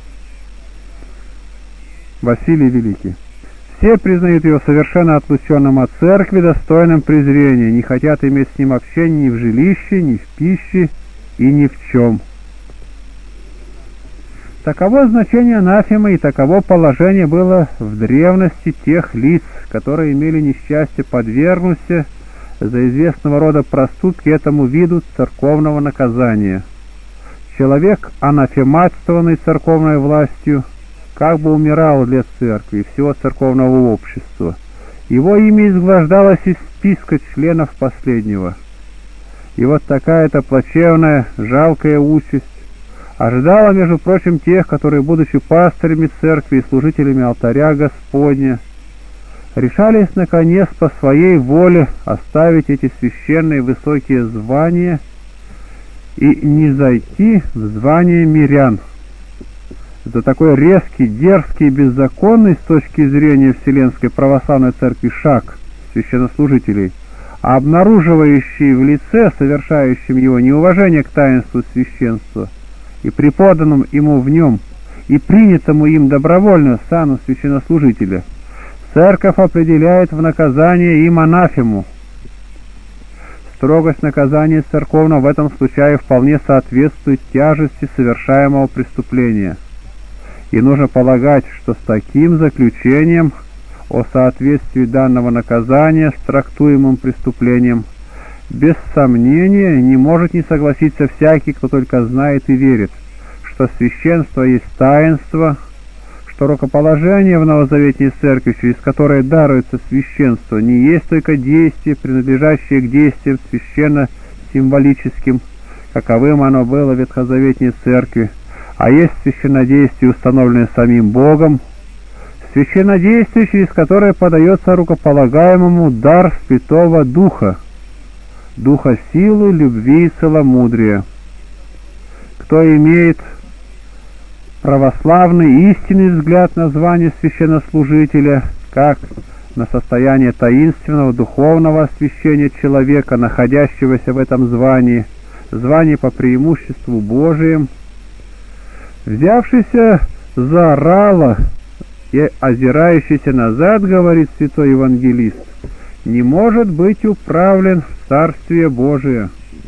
Василий Великий. Все признают его совершенно отлученным от церкви, достойным презрения, не хотят иметь с ним общения ни в жилище, ни в пище и ни в чем. Таково значение анафемы и таково положение было в древности тех лиц, которые имели несчастье подвергнуться за известного рода проступки этому виду церковного наказания. Человек, анафематствованный церковной властью, как бы умирал для церкви и всего церковного общества. Его имя изглаждалось из списка членов последнего. И вот такая-то плачевная, жалкая участь ожидала, между прочим, тех, которые, будучи пастырями церкви и служителями алтаря Господня, решались, наконец, по своей воле оставить эти священные высокие звания и не зайти в звание мирян. За такой резкий, дерзкий и беззаконный с точки зрения Вселенской Православной Церкви шаг священнослужителей, а обнаруживающий в лице, совершающем его, неуважение к таинству священства и преподанному ему в нем, и принятому им добровольно сану священнослужителя, Церковь определяет в наказание им анафему. Строгость наказания церковного в этом случае вполне соответствует тяжести совершаемого преступления. И нужно полагать, что с таким заключением о соответствии данного наказания с трактуемым преступлением без сомнения не может не согласиться всякий, кто только знает и верит, что священство есть таинство, что рукоположение в Новозаветной Церкви, через которое даруется священство, не есть только действие, принадлежащее к действиям священно-символическим, каковым оно было в Ветхозаветной Церкви, а есть священнодействие, установленное самим Богом, священнодействие, через которое подается рукополагаемому дар Святого Духа, Духа силы, любви и целомудрия. Кто имеет православный истинный взгляд на звание священнослужителя, как на состояние таинственного духовного освящения человека, находящегося в этом звании, звание по преимуществу Божиим, взявшийся за рало и озирающийся назад, говорит святой евангелист, не может быть управлен в Царствие Божие.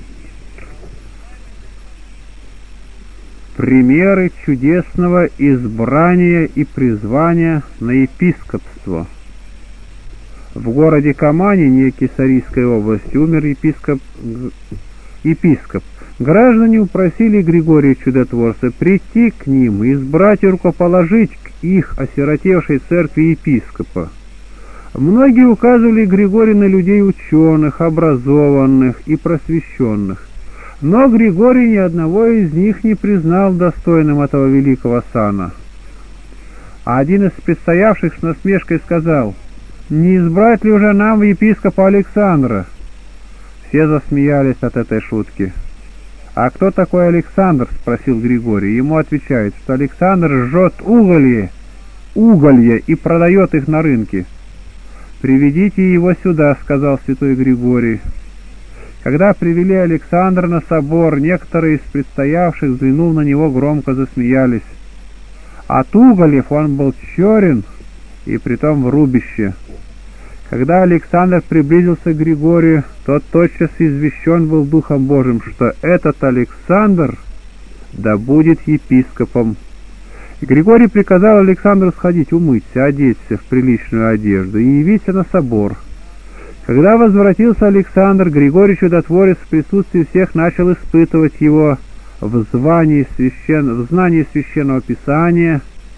Примеры чудесного избрания и призвания на епископство. В городе Камане, некой Кесарийской области, умер епископ, епископ. Граждане упросили Григория Чудотворца прийти к ним и избрать и рукоположить к их осиротевшей церкви епископа. Многие указывали Григорию на людей ученых, образованных и просвещенных, но Григорий ни одного из них не признал достойным этого великого сана. А один из предстоявших с насмешкой сказал: «Не избрать ли уже нам епископа Александра?» Все засмеялись от этой шутки. «А кто такой Александр?» — спросил Григорий. Ему отвечают, что Александр жжет уголье, уголья и продает их на рынке. «Приведите его сюда», — сказал святой Григорий. Когда привели Александра на собор, некоторые из предстоявших, взглянув на него, громко засмеялись. От угольев он был черен, и притом в рубище. Когда Александр приблизился к Григорию, тот тотчас извещен был Духом Божиим, что этот Александр да будет епископом. И Григорий приказал Александру сходить умыться, одеться в приличную одежду и явиться на собор. Когда возвратился Александр, Григорий Чудотворец в присутствии всех начал испытывать его в, звании священ... в знании Священного Писания.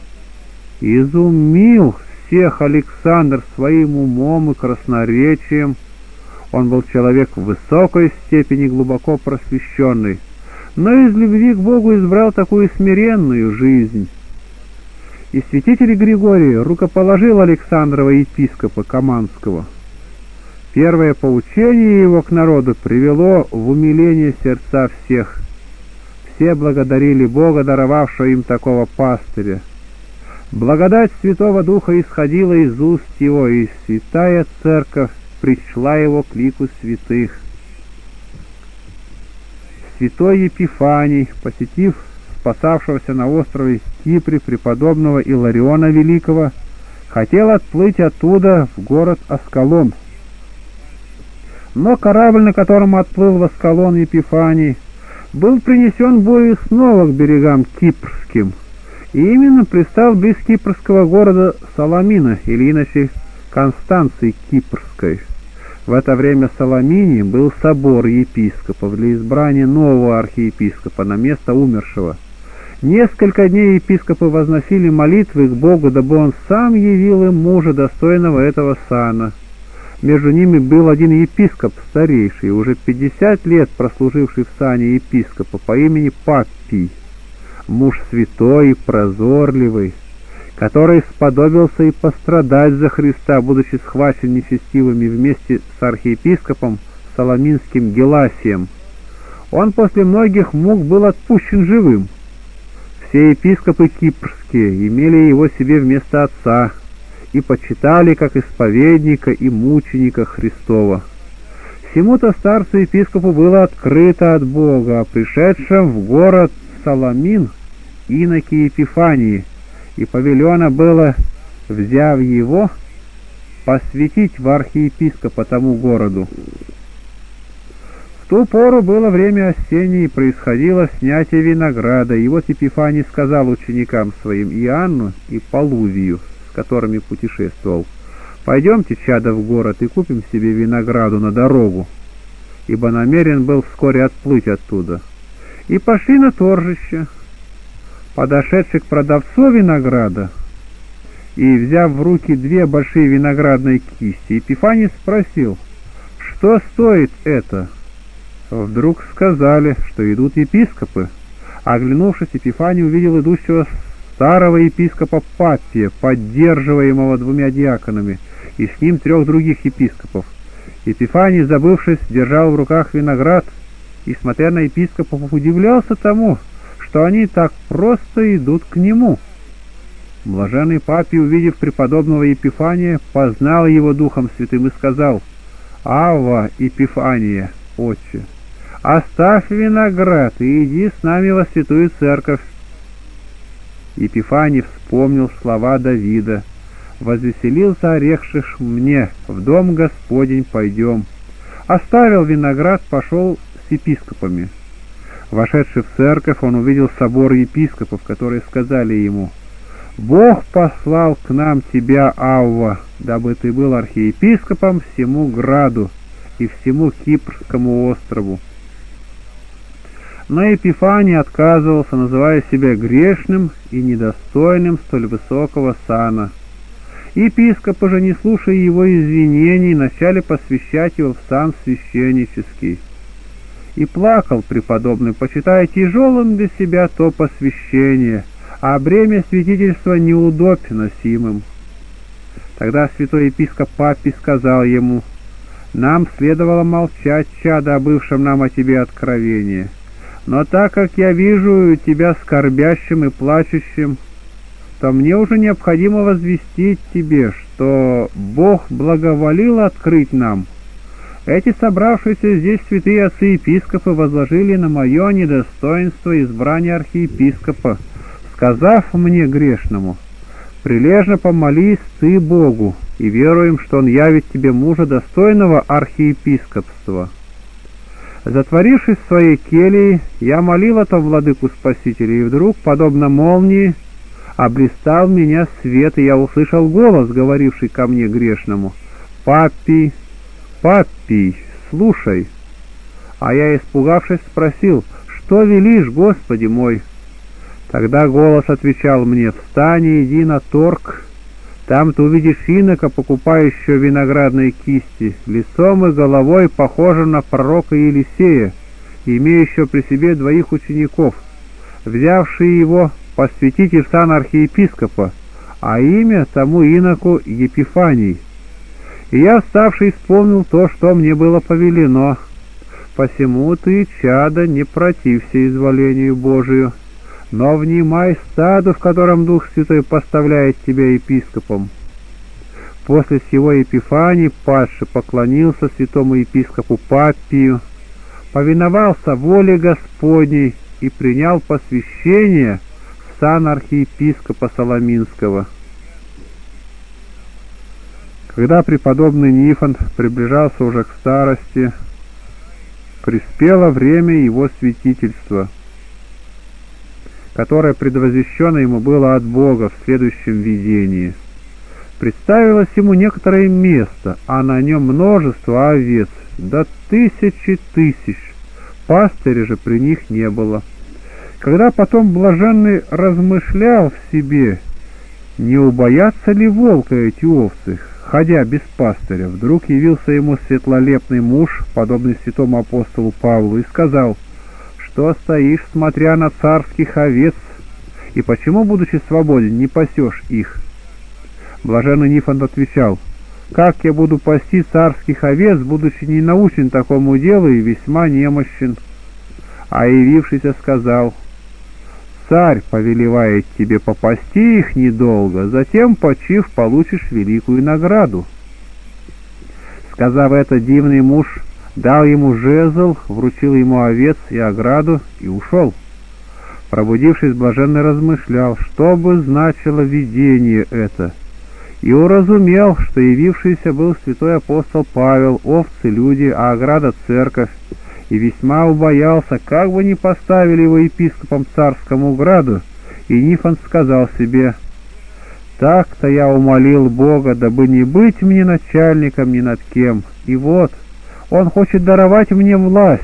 Изумил всех Александр своим умом и красноречием. Он был человек в высокой степени глубоко просвещенный, но из любви к Богу избрал такую смиренную жизнь. И святитель Григорий рукоположил Александрова епископа Каманского. Первое поучение его к народу привело в умиление сердца всех. Все благодарили Бога, даровавшего им такого пастыря. Благодать Святого Духа исходила из уст его, и святая церковь причла его к лику святых. Святой Епифаний, посетив спасавшегося на острове Кипре преподобного Илариона Великого, хотел отплыть оттуда в город Аскалон. Но корабль, на котором отплыл в Аскалон Епифаний, был принесен бою снова к берегам кипрским, и именно пристал близ кипрского города Саламина, или иначе Констанции Кипрской. В это время в Саламине был собор епископов для избрания нового архиепископа на место умершего. Несколько дней епископы возносили молитвы к Богу, дабы он сам явил им мужа, достойного этого сана. Между ними был один епископ, старейший, уже пятьдесят лет прослуживший в сане епископа, по имени Паппий, муж святой и прозорливый, который сподобился и пострадать за Христа, будучи схвачен нечестивыми вместе с архиепископом Соломинским Геласием. Он после многих мук был отпущен живым. Все епископы кипрские имели его себе вместо отца и почитали как исповедника и мученика Христова. Всему-то старцу-епископу было открыто от Бога о пришедшем в город Саламин иноке Епифании, и повелено было, взяв его, посвятить в архиепископа тому городу. В ту пору было время осеннее, и происходило снятие винограда, и вот Епифаний сказал ученикам своим Иоанну и Полувию, с которыми путешествовал: «Пойдемте, чадо, в город и купим себе винограду на дорогу», ибо намерен был вскоре отплыть оттуда. И пошли на торжище. Подошедший к продавцу винограда и, взяв в руки две большие виноградные кисти, Епифаний спросил: «Что стоит это?» Вдруг сказали, что идут епископы. Оглянувшись, Епифаний увидел идущего старого епископа Паппия, поддерживаемого двумя диаконами, и с ним трех других епископов. Епифаний, забывшись, держал в руках виноград, и, смотря на епископов, удивлялся тому, что они так просто идут к нему. Блаженный Папий, увидев преподобного Епифания, познал его Духом Святым и сказал: «Авва, Епифания, отче, оставь виноград и иди с нами во святую церковь». Епифаний вспомнил слова Давида: «Возвеселился орехших мне, в дом Господень пойдем». Оставил виноград, пошел с епископами. Вошедший в церковь, он увидел собор епископов, которые сказали ему: «Бог послал к нам тебя, Авва, дабы ты был архиепископом всему граду и всему Кипрскому острову». Но Епифаний отказывался, называя себя грешным и недостойным столь высокого сана. Епископы же, не слушая его извинений, начали посвящать его в сан священнический. И плакал преподобный, почитая тяжелым для себя то посвящение, а бремя святительства неудобь носимым. Тогда святой епископ Паппий сказал ему: «Нам следовало молчать, чадо, о бывшем нам о тебе откровении. Но так как я вижу тебя скорбящим и плачущим, то мне уже необходимо возвестить тебе, что Бог благоволил открыть нам. Эти собравшиеся здесь святые отцы-епископы возложили на мое недостоинство избрание архиепископа, сказав мне, грешному: прилежно помолись ты Богу, и веруем, что Он явит тебе мужа, достойного архиепископства». Затворившись в своей келье, я молил это владыку Спасителя, и вдруг, подобно молнии, облистал меня свет, и я услышал голос, говоривший ко мне, грешному: «Паппий, Паппий, слушай». А я, испугавшись, спросил: «Что велишь, Господи мой?» Тогда голос отвечал мне: «Встань и иди на торг. Там ты увидишь инока, покупающего виноградные кисти, лицом и головой похожим на пророка Елисея, имеющего при себе двоих учеников, взявшие его посвятите в сан архиепископа, а имя тому иноку Епифаний. И я, вставший, исполнил то, что мне было повелено. Посему ты, чадо, не протився изволению Божию, но внимай стаду, в котором Дух Святой поставляет тебя епископом». После сего Епифаний, падший, поклонился святому епископу Паппию, повиновался воле Господней и принял посвящение в сан архиепископа Соломинского. Когда преподобный Нифонт приближался уже к старости, приспело время его святительства, которое предвозвещено ему было от Бога в следующем видении. Представилось ему некоторое место, а на нем множество овец, до тысячи тысяч, пастыря же при них не было. Когда потом блаженный размышлял в себе, не убоятся ли волка эти овцы, ходя без пастыря, вдруг явился ему светлолепный муж, подобный святому апостолу Павлу, и сказал: «Что стоишь, смотря на царских овец, и почему, будучи свободен, не пасешь их?» Блаженный Нифонт отвечал: «Как я буду пасти царских овец, будучи не научен такому делу и весьма немощен?» А явившийся сказал: «Царь повелевает тебе попасти их недолго, затем, почив, получишь великую награду». Сказав это, дивный муж дал ему жезл, вручил ему овец и ограду и ушел. Пробудившись, блаженный размышлял, что бы значило видение это, и уразумел, что явившийся был святой апостол Павел, овцы люди, а ограда церковь, и весьма убоялся, как бы не поставили его епископом царскому граду, и Нифонт сказал себе: «Так-то я умолил Бога, дабы не быть мне начальником ни над кем, и вот, Он хочет даровать мне власть.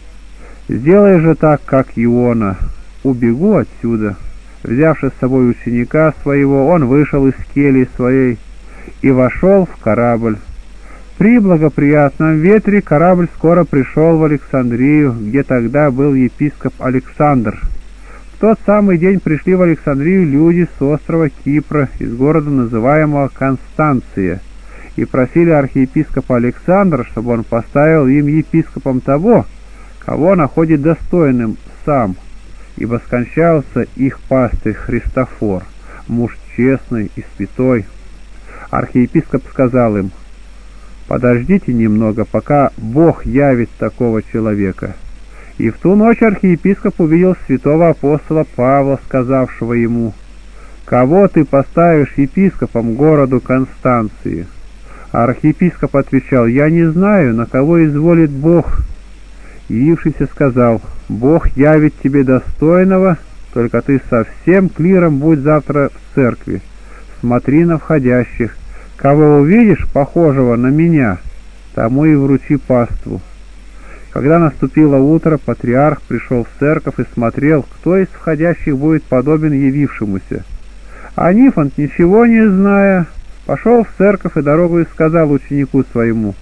Сделай же так, как Иона, убегу отсюда». Взявши с собой ученика своего, он вышел из кельи своей и вошел в корабль. При благоприятном ветре корабль скоро пришел в Александрию, где тогда был епископ Александр. В тот самый день пришли в Александрию люди с острова Кипра, из города, называемого Констанция, и просили архиепископа Александра, чтобы он поставил им епископом того, кого находит достойным сам, ибо скончался их пастырь Христофор, муж честный и святой. Архиепископ сказал им: «Подождите немного, пока Бог явит такого человека». И в ту ночь архиепископ увидел святого апостола Павла, сказавшего ему: «Кого ты поставишь епископом городу Констанции?» А архиепископ отвечал: «Я не знаю, на кого изволит Бог». Явившийся сказал: «Бог явит тебе достойного, только ты со всем клиром будь завтра в церкви. Смотри на входящих. Кого увидишь, похожего на меня, тому и вручи паству». Когда наступило утро, патриарх пришел в церковь и смотрел, кто из входящих будет подобен явившемуся. А Нифонт, ничего не зная, пошел в церковь и дорогою сказал ученику своему: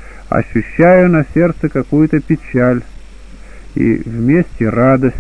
«Ощущаю на сердце какую-то печаль и вместе радость.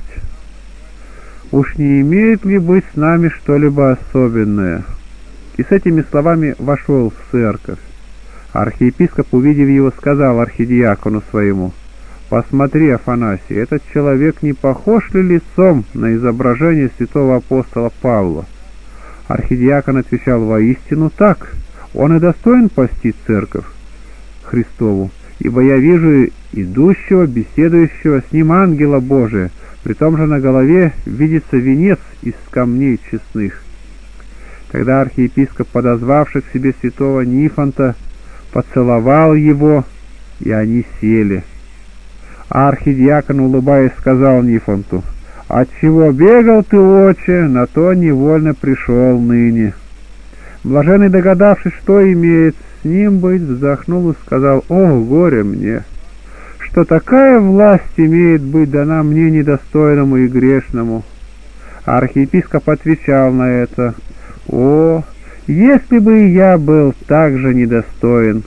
Уж не имеет ли быть с нами что-либо особенное?» И с этими словами вошел в церковь. Архиепископ, увидев его, сказал архидиакону своему: «Посмотри, Афанасий, этот человек не похож ли лицом на изображение святого апостола Павла?» Архидиакон отвечал: «Воистину так, он и достоин пасти церковь Христову, ибо я вижу идущего, беседующего с ним ангела Божия, при том же на голове видится венец из камней честных». Тогда архиепископ, подозвавший к себе святого Нифонта, поцеловал его, и они сели. А архидиакон, улыбаясь, сказал Нифонту: «Отчего бегал ты, отче, на то невольно пришел ныне». Блаженный, догадавшись, что имеет с ним быть, вздохнул и сказал: «О, горе мне, что такая власть имеет быть дана мне, недостойному и грешному». А архиепископ отвечал на это: «О, если бы и я был так же недостоин».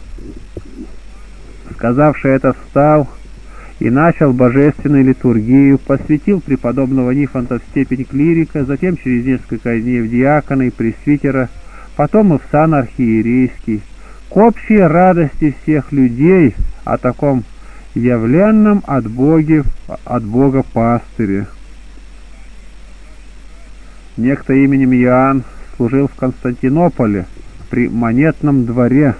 Сказавши это, встал и начал божественную литургию, посвятил преподобного Нифонта в степень клирика, затем через несколько дней в диакона и пресвитера, потом и в сан архиерейский, к общей радости всех людей о таком явленном от, Боги, от Бога пастыре. Некто именем Иоанн служил в Константинополе при монетном дворе.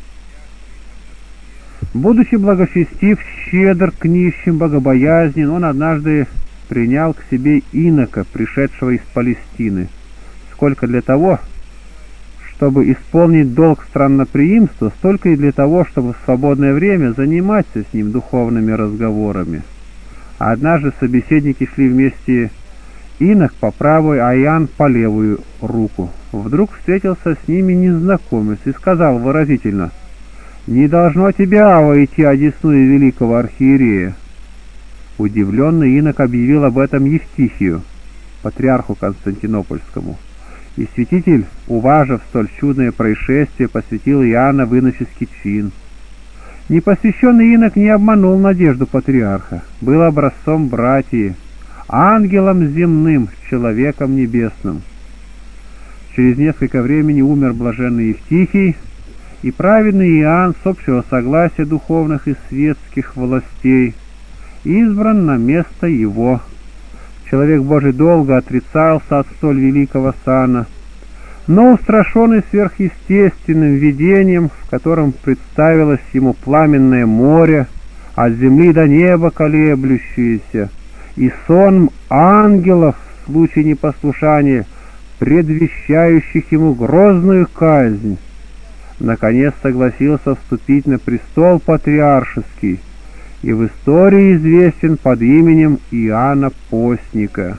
Будучи благочестив, щедр к нищим, богобоязнен, он однажды принял к себе инока, пришедшего из Палестины, сколько для того, чтобы исполнить долг странноприимства, столько и для того, чтобы в свободное время заниматься с ним духовными разговорами. А однажды собеседники шли вместе, инок по правую, а Иоанн по левую руку. Вдруг встретился с ними незнакомец и сказал выразительно: «Не должно тебя войти одесную великого архиерея». Удивленный инок объявил об этом Евтихию, патриарху Константинопольскому. И святитель, уважив столь чудное происшествие, посвятил Иоанна в иноческий чин. Непосвященный инок не обманул надежду патриарха, был образцом братии, ангелом земным, человеком небесным. Через несколько времени умер блаженный Евтихий, и праведный Иоанн с общего согласия духовных и светских властей избран на место его. Человек Божий долго отрицался от столь великого сана, но, устрашенный сверхъестественным видением, в котором представилось ему пламенное море, от земли до неба колеблющееся, и сон ангелов в случае непослушания, предвещающих ему грозную казнь, наконец согласился вступить на престол патриаршеский, и в истории известен под именем Иоанна Постника.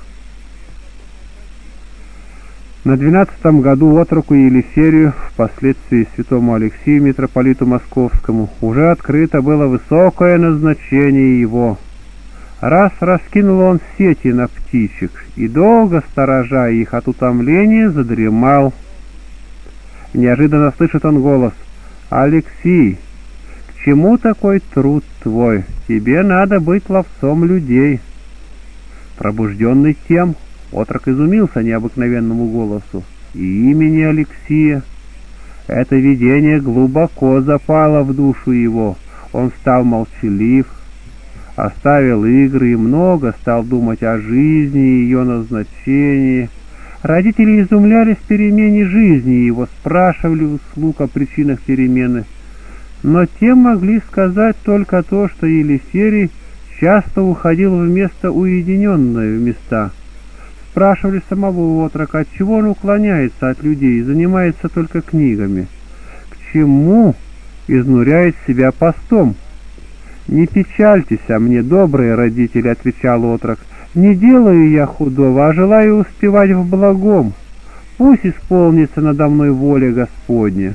На двенадцатом году отроку Елисерию, впоследствии святому Алексию, митрополиту Московскому, уже открыто было высокое назначение его. Раз раскинул он сети на птичек, и долго, сторожа их от утомления, задремал. Неожиданно слышит он голос: «Алексий, к чему такой труд твой? Тебе надо быть ловцом людей». Пробужденный тем, отрок изумился необыкновенному голосу и имени Алексия. Это видение глубоко запало в душу его. Он стал молчалив, оставил игры и много стал думать о жизни и ее назначении. Родители изумлялись перемене жизни его, спрашивали у слуг о причинах перемены, но те могли сказать только то, что Елисерий часто уходил в место уединенное в места. Спрашивали самого отрока, отчего он уклоняется от людей и занимается только книгами, к чему изнуряет себя постом. «Не печальтесь о мне, добрые родители», — отвечал отрок, — «не делаю я худого, а желаю успевать в благом. Пусть исполнится надо мной воля Господня».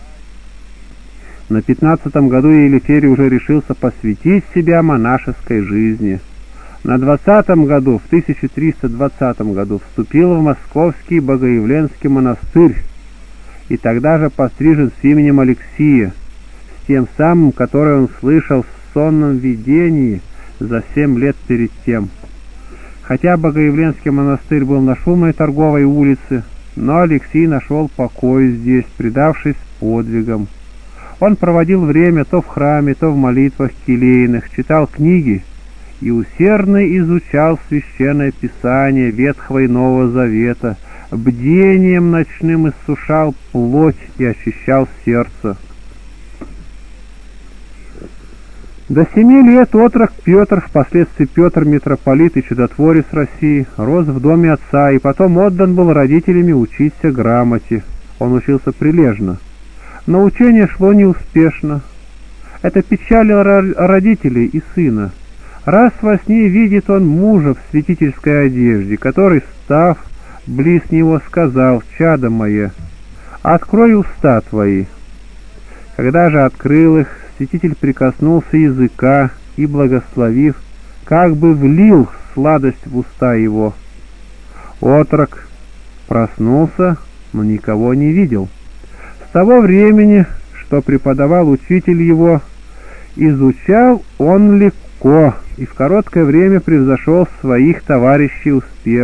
На пятнадцатом году Елисерий уже решился посвятить себя монашеской жизни. На двадцатом году, в тысяча триста двадцатом году, вступил в Московский Богоявленский монастырь, и тогда же пострижен с именем Алексия, с тем самым, который он слышал в сонном видении за семь лет перед тем. Хотя Богоявленский монастырь был на шумной торговой улице, но Алексий нашел покой здесь, предавшись подвигам. Он проводил время то в храме, то в молитвах келейных, читал книги и усердно изучал священное писание Ветхого и Нового Завета, бдением ночным иссушал плоть и очищал сердце. До семи лет отрок Петр, впоследствии Петр митрополит и чудотворец России, рос в доме отца и потом отдан был родителями учиться грамоте. Он учился прилежно, но учение шло неуспешно. Это печалило родителей и сына. Раз во сне видит он мужа в святительской одежде, который, став близ него, сказал: «Чадо мое, открой уста твои». Когда же открыл их, святитель прикоснулся языка и, благословив, как бы влил сладость в уста его. Отрок проснулся, но никого не видел. С того времени, что преподавал учитель его, изучал он легко и в короткое время превзошел своих товарищей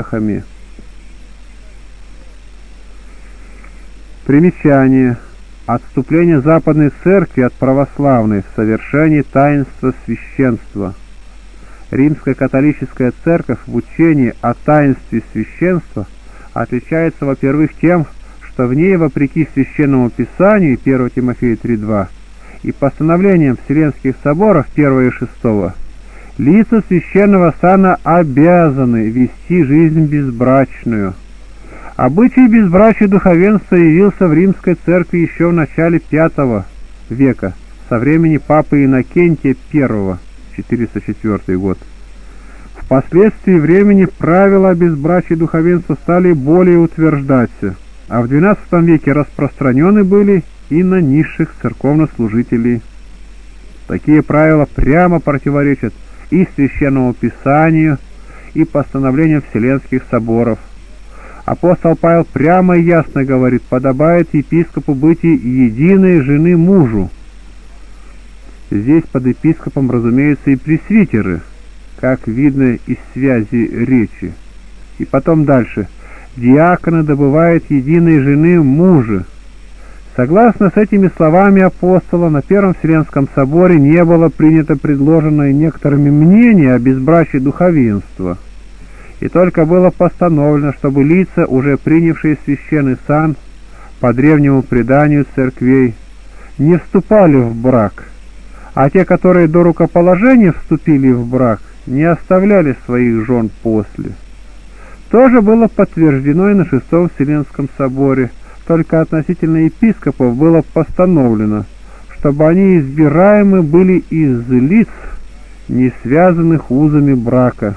успехами. Примечание. отступление Западной Церкви от православной в совершении таинства священства. Римская католическая церковь в учении о таинстве священства отличается, во-первых, тем, что в ней, вопреки Священному Писанию первое Тимофея три два и постановлениям Вселенских соборов первого и шестого, лица священного сана обязаны вести жизнь безбрачную. Обычай безбрачия духовенства явился в Римской церкви еще в начале пятого века, со времени папы Иннокентия первого, четыреста четвёртый год. Впоследствии времени правила о безбрачии духовенства стали более утверждаться, а в двенадцатом веке распространены были и на низших церковнослужителей. Такие правила прямо противоречат и Священному Писанию, и постановлениям Вселенских соборов. Апостол Павел прямо и ясно говорит: подобает епископу быть и единой жены мужу. Здесь под епископом, разумеется, и пресвитеры, как видно из связи речи. И потом дальше: диакона добывает единой жены мужа. Согласно с этими словами апостола, на Первом Вселенском соборе не было принято предложенное некоторыми мнение о безбрачии духовенства, и только было постановлено, чтобы лица, уже принявшие священный сан по древнему преданию церквей, не вступали в брак, а те, которые до рукоположения вступили в брак, не оставляли своих жен после. Тоже было подтверждено и на Шестом Вселенском соборе, только относительно епископов было постановлено, чтобы они избираемы были из лиц, не связанных узами брака.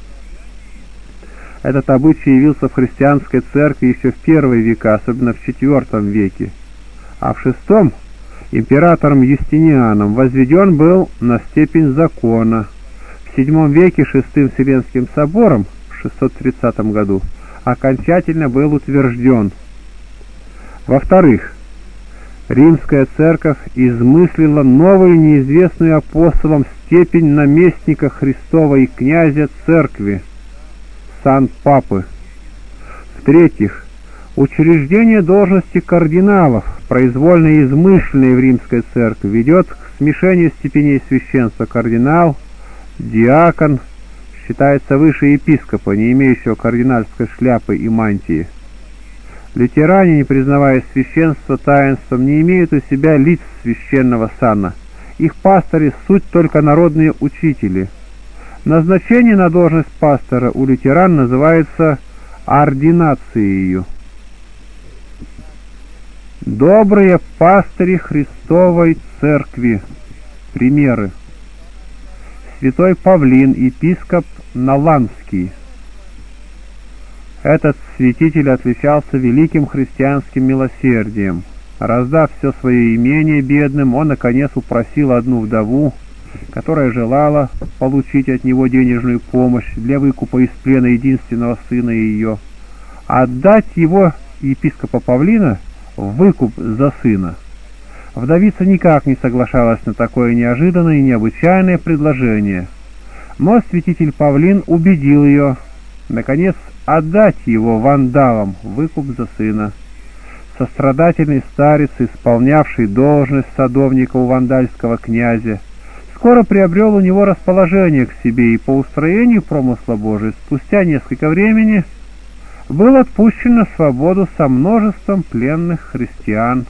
Этот обычай явился в христианской церкви еще в первые века, особенно в четвертом веке, а в шестом императором Юстинианом возведен был на степень закона. В седьмом веке Шестым Вселенским собором в шестьсот тридцатом году окончательно был утвержден. Во-вторых, Римская церковь измыслила новую, неизвестную апостолам степень наместника Христова и князя церкви, сан папы. В-третьих, учреждение должности кардиналов, произвольно и измышленное в Римской церкви, ведет к смешению степеней священства. Кардинал, диакон считается выше епископа, не имеющего кардинальской шляпы и мантии. Лютеране, не признавая священства таинством, не имеют у себя лиц священного сана. Их пастыри — суть только народные учители. Назначение на должность пастора у лютеран называется ординацией. Добрые пастыри Христовой Церкви. Примеры. Святой Павлин, епископ Наланский. Этот святитель отличался великим христианским милосердием. Раздав все свое имение бедным, он, наконец, упросил одну вдову, которая желала получить от него денежную помощь для выкупа из плена единственного сына ее, отдать его, епископа Павлина, в выкуп за сына. Вдовица никак не соглашалась на такое неожиданное и необычайное предложение, но святитель Павлин убедил ее, наконец, отдать его вандалам в выкуп за сына. Сострадательный старец, исполнявший должность садовника у вандальского князя, скоро приобрел у него расположение к себе и по устроению промысла Божия спустя несколько времени был отпущен на свободу со множеством пленных христиан.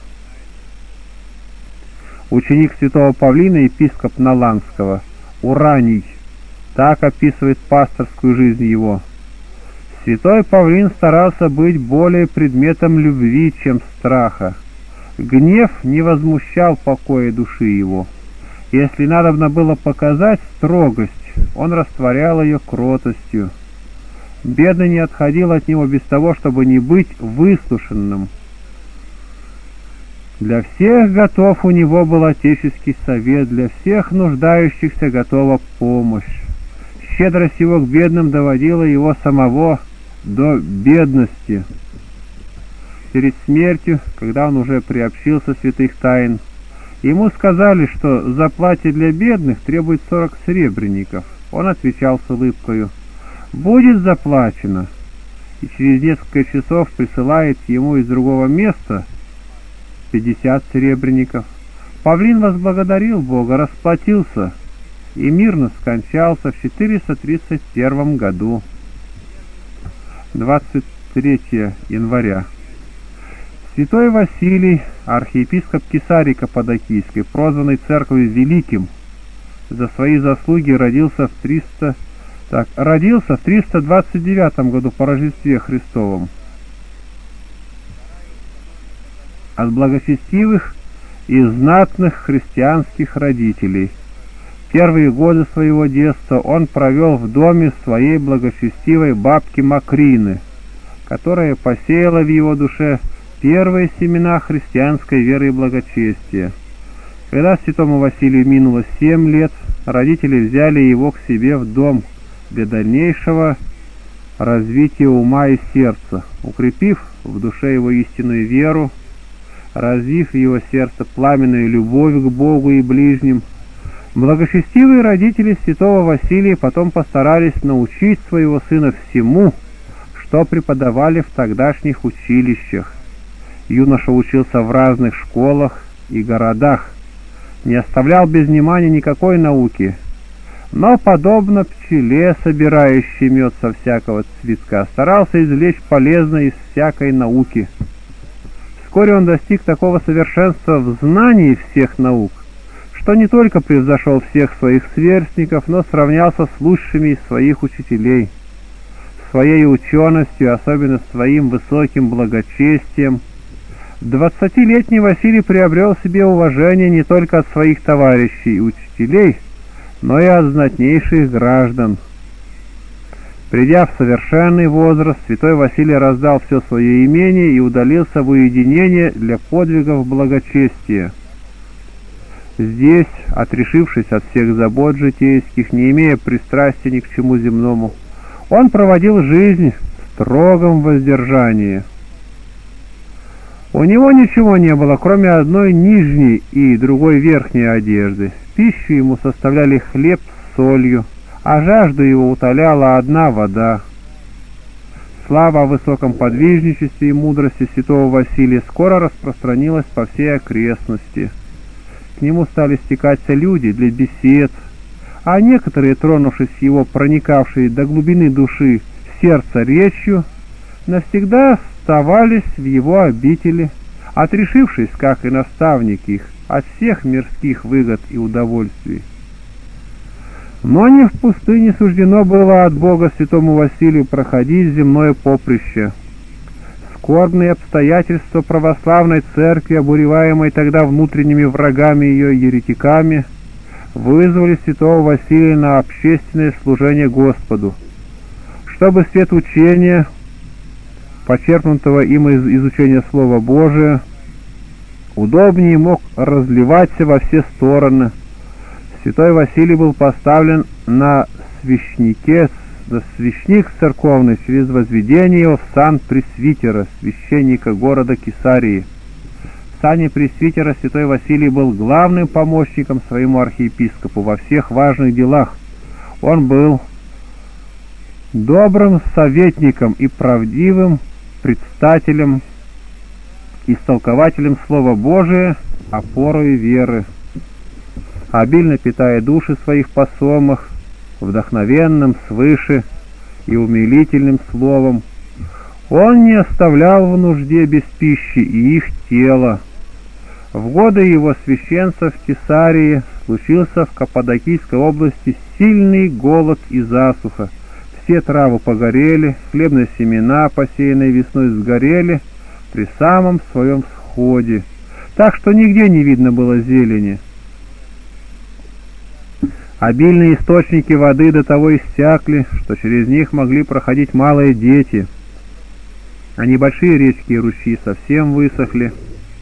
Ученик святого Павлина, епископ Наланского, Ураний, так описывает пасторскую жизнь его: святой Павлин старался быть более предметом любви, чем страха. Гнев не возмущал покоя души его. Если надобно было показать строгость, он растворял ее кротостью. Бедный не отходил от него без того, чтобы не быть выслушанным. Для всех готов у него был отеческий совет, для всех нуждающихся готова помощь. Щедрость его к бедным доводила его самого до бедности. Перед смертью, когда он уже приобщился святых тайн, ему сказали, что за платье для бедных требует сорок серебряников. Он отвечал с улыбкою: «Будет заплачено», и через несколько часов присылает ему из другого места пятьдесят серебряников. Павлин возблагодарил Бога, расплатился и мирно скончался в четыреста тридцать первом году. двадцать третьего января. Святой Василий, архиепископ Кесарии Каппадокийской, прозванный церковью Великим, за свои заслуги родился в триста так, родился в триста двадцать девятом году по Рождестве Христовом. От благочестивых и знатных христианских родителей. Первые годы своего детства он провел в доме своей благочестивой бабки Макрины, которая посеяла в его душе первые семена христианской веры и благочестия. Когда святому Василию минуло семь лет, родители взяли его к себе в дом для дальнейшего развития ума и сердца, укрепив в душе его истинную веру, развив в его сердце пламенную любовь к Богу и ближним. Благочестивые родители святого Василия потом постарались научить своего сына всему, что преподавали в тогдашних училищах. Юноша учился в разных школах и городах, не оставлял без внимания никакой науки, но, подобно пчеле, собирающей мед со всякого цветка, старался извлечь полезное из всякой науки. Вскоре он достиг такого совершенства в знании всех наук, что не только превзошел всех своих сверстников, но сравнялся с лучшими из своих учителей. Своей ученостью, особенно своим высоким благочестием, двадцатилетний Василий приобрел себе уважение не только от своих товарищей и учителей, но и от знатнейших граждан. Придя в совершенный возраст, святой Василий раздал все свое имение и удалился в уединение для подвигов благочестия. Здесь, отрешившись от всех забот житейских, не имея пристрастия ни к чему земному, он проводил жизнь в строгом воздержании. У него ничего не было, кроме одной нижней и другой верхней одежды. Пищу ему составляли хлеб с солью, а жажду его утоляла одна вода. Слава о высоком подвижничестве и мудрости святого Василия скоро распространилась по всей окрестности. К нему стали стекаться люди для бесед, а некоторые, тронувшись его проникавшей до глубины души сердца речью, навсегда оставались в его обители, отрешившись, как и наставник их, от всех мирских выгод и удовольствий. Но не в пустыне суждено было от Бога святому Василию проходить земное поприще. Скорбные обстоятельства православной церкви, обуреваемой тогда внутренними врагами ее еретиками, вызвали святого Василия на общественное служение Господу, чтобы свет учения, почерпнутого им из изучения Слова Божия, удобнее мог разливаться во все стороны. Святой Василий был поставлен на свящнике, на свящник церковный через возведение его в сан пресвитера, священника города Кесарии. В сане пресвитера святой Василий был главным помощником своему архиепископу во всех важных делах. Он был добрым советником и правдивым предстателем, истолкователем Слова Божия, опорой веры, обильно питая души своих по псалмах, вдохновенным свыше и умилительным словом. Он не оставлял в нужде без пищи и их тела. В годы его священства в Кесарии случился в Каппадокийской области сильный голод и засуха. Все травы погорели, хлебные семена, посеянные весной, сгорели при самом своем всходе, так что нигде не видно было зелени. Обильные источники воды до того иссякли, что через них могли проходить малые дети, а небольшие речки и ручьи совсем высохли.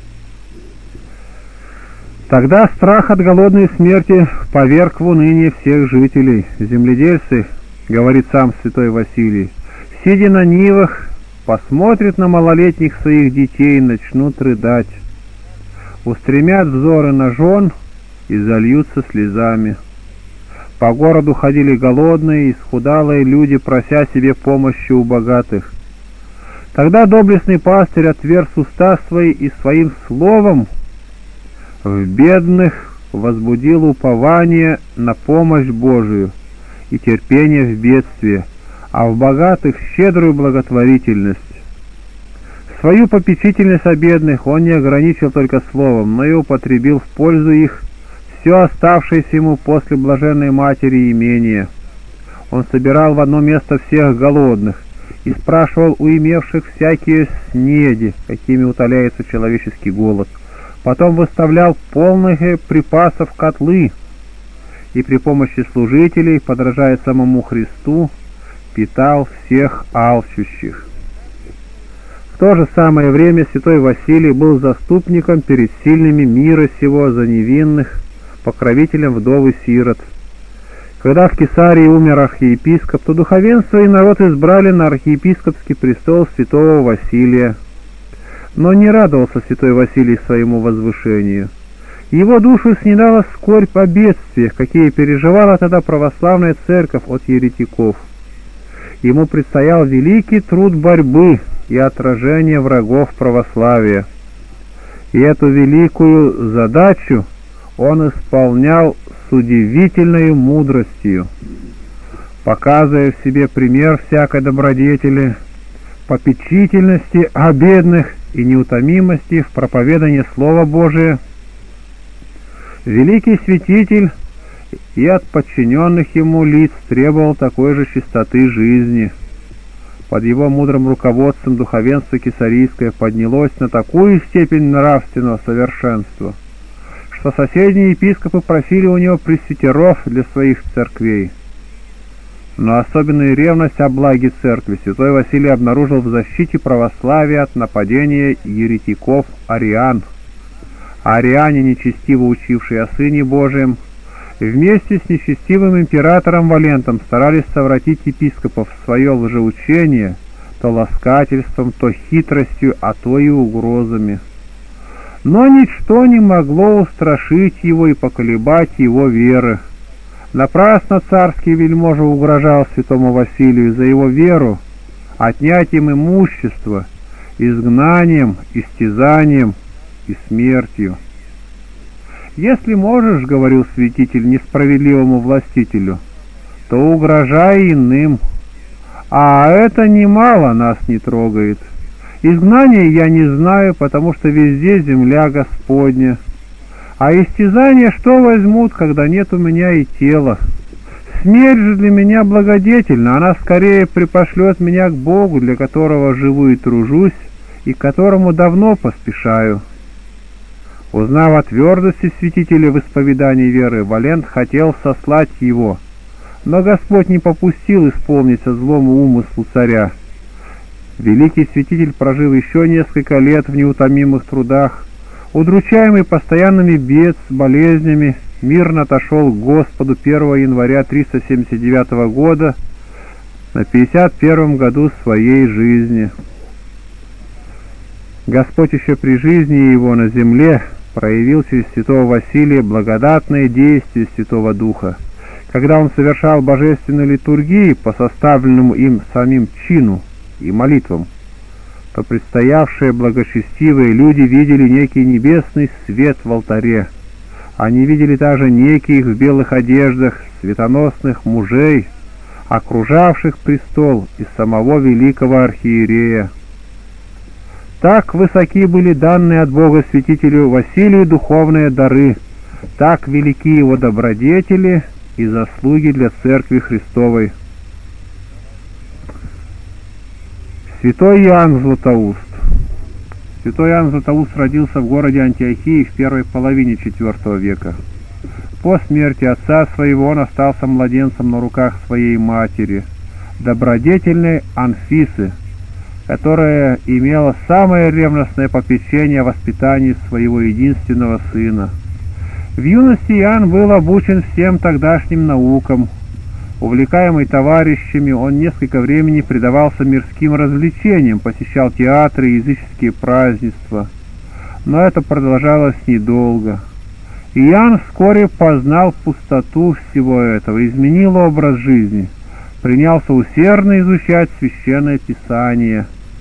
Тогда страх от голодной смерти поверг в уныние всех жителей. Земледельцы, говорит сам святой Василий, сидя на нивах, посмотрят на малолетних своих детей и начнут рыдать, устремят взоры на жен и зальются слезами. По городу ходили голодные и исхудалые люди, прося себе помощи у богатых. Тогда доблестный пастырь отверз уста свои и своим словом в бедных возбудил упование на помощь Божию и терпение в бедствии, а в богатых щедрую благотворительность. Свою попечительность о бедных он не ограничил только словом, но и употребил в пользу их все оставшееся ему после блаженной матери имение. Он собирал в одно место всех голодных и спрашивал у имевших всякие снеди, какими утоляется человеческий голод. Потом выставлял полных припасов котлы и при помощи служителей, подражая самому Христу, питал всех алчущих. В то же самое время святой Василий был заступником перед сильными мира сего за невинных, покровителем вдов и сирот. Когда в Кесарии умер архиепископ, то духовенство и народ избрали на архиепископский престол святого Василия. Но не радовался святой Василий своему возвышению. Его душу снедала скорбь о бедствиях, какие переживала тогда православная церковь от еретиков. Ему предстоял великий труд борьбы и отражения врагов православия. И эту великую задачу он исполнял с удивительной мудростью, показывая в себе пример всякой добродетели, попечительности о бедных и неутомимости в проповедании Слова Божия. Великий святитель и от подчиненных ему лиц требовал такой же чистоты жизни. Под его мудрым руководством духовенство Кесарийское поднялось на такую степень нравственного совершенства, что соседние епископы просили у него пресвитеров для своих церквей. Но особенную ревность о благе церкви святой Василий обнаружил в защите православия от нападения еретиков ариан. Ариане, нечестиво учившие о Сыне Божием, вместе с нечестивым императором Валентом старались совратить епископов в свое лжеучение то ласкательством, то хитростью, а то и угрозами. Но ничто не могло устрашить его и поколебать его веры. Напрасно царский вельможа угрожал святому Василию за его веру отнятием имущества, изгнанием, истязанием и смертью. «Если можешь, — говорил святитель несправедливому властителю, — то угрожай иным, а это немало нас не трогает. Изгнания я не знаю, потому что везде земля Господня. А истязание что возьмут, когда нет у меня и тела? Смерть же для меня благодетельна, она скорее припошлет меня к Богу, для которого живу и тружусь, и к которому давно поспешаю». Узнав о твердости святителя в исповедании веры, Валент хотел сослать его, но Господь не попустил исполниться злому умыслу царя. Великий святитель прожил еще несколько лет в неутомимых трудах, удручаемый постоянными бед, болезнями, мирно отошел к Господу первого января триста семьдесят девятого года на пятьдесят первом году своей жизни. Господь еще при жизни его на земле проявил через святого Василия благодатное действие Святого Духа. Когда он совершал божественную литургию по составленному им самим чину и молитвам, то предстоявшие благочестивые люди видели некий небесный свет в алтаре. Они видели также неких в белых одеждах светоносных мужей, окружавших престол и самого великого архиерея. Так высоки были данные от Бога святителю Василию духовные дары, так велики его добродетели и заслуги для Церкви Христовой. Святой Иоанн Златоуст. Святой Иоанн Златоуст родился в городе Антиохии в первой половине четвертого века. По смерти отца своего он остался младенцем на руках своей матери, добродетельной Анфисы, которая имела самое ревностное попечение о воспитании своего единственного сына. В юности Иоанн был обучен всем тогдашним наукам. Увлекаемый товарищами, он несколько времени предавался мирским развлечениям, посещал театры и языческие празднества. Но это продолжалось недолго. Иоанн вскоре познал пустоту всего этого, изменил образ жизни, принялся усердно изучать Священное Писание.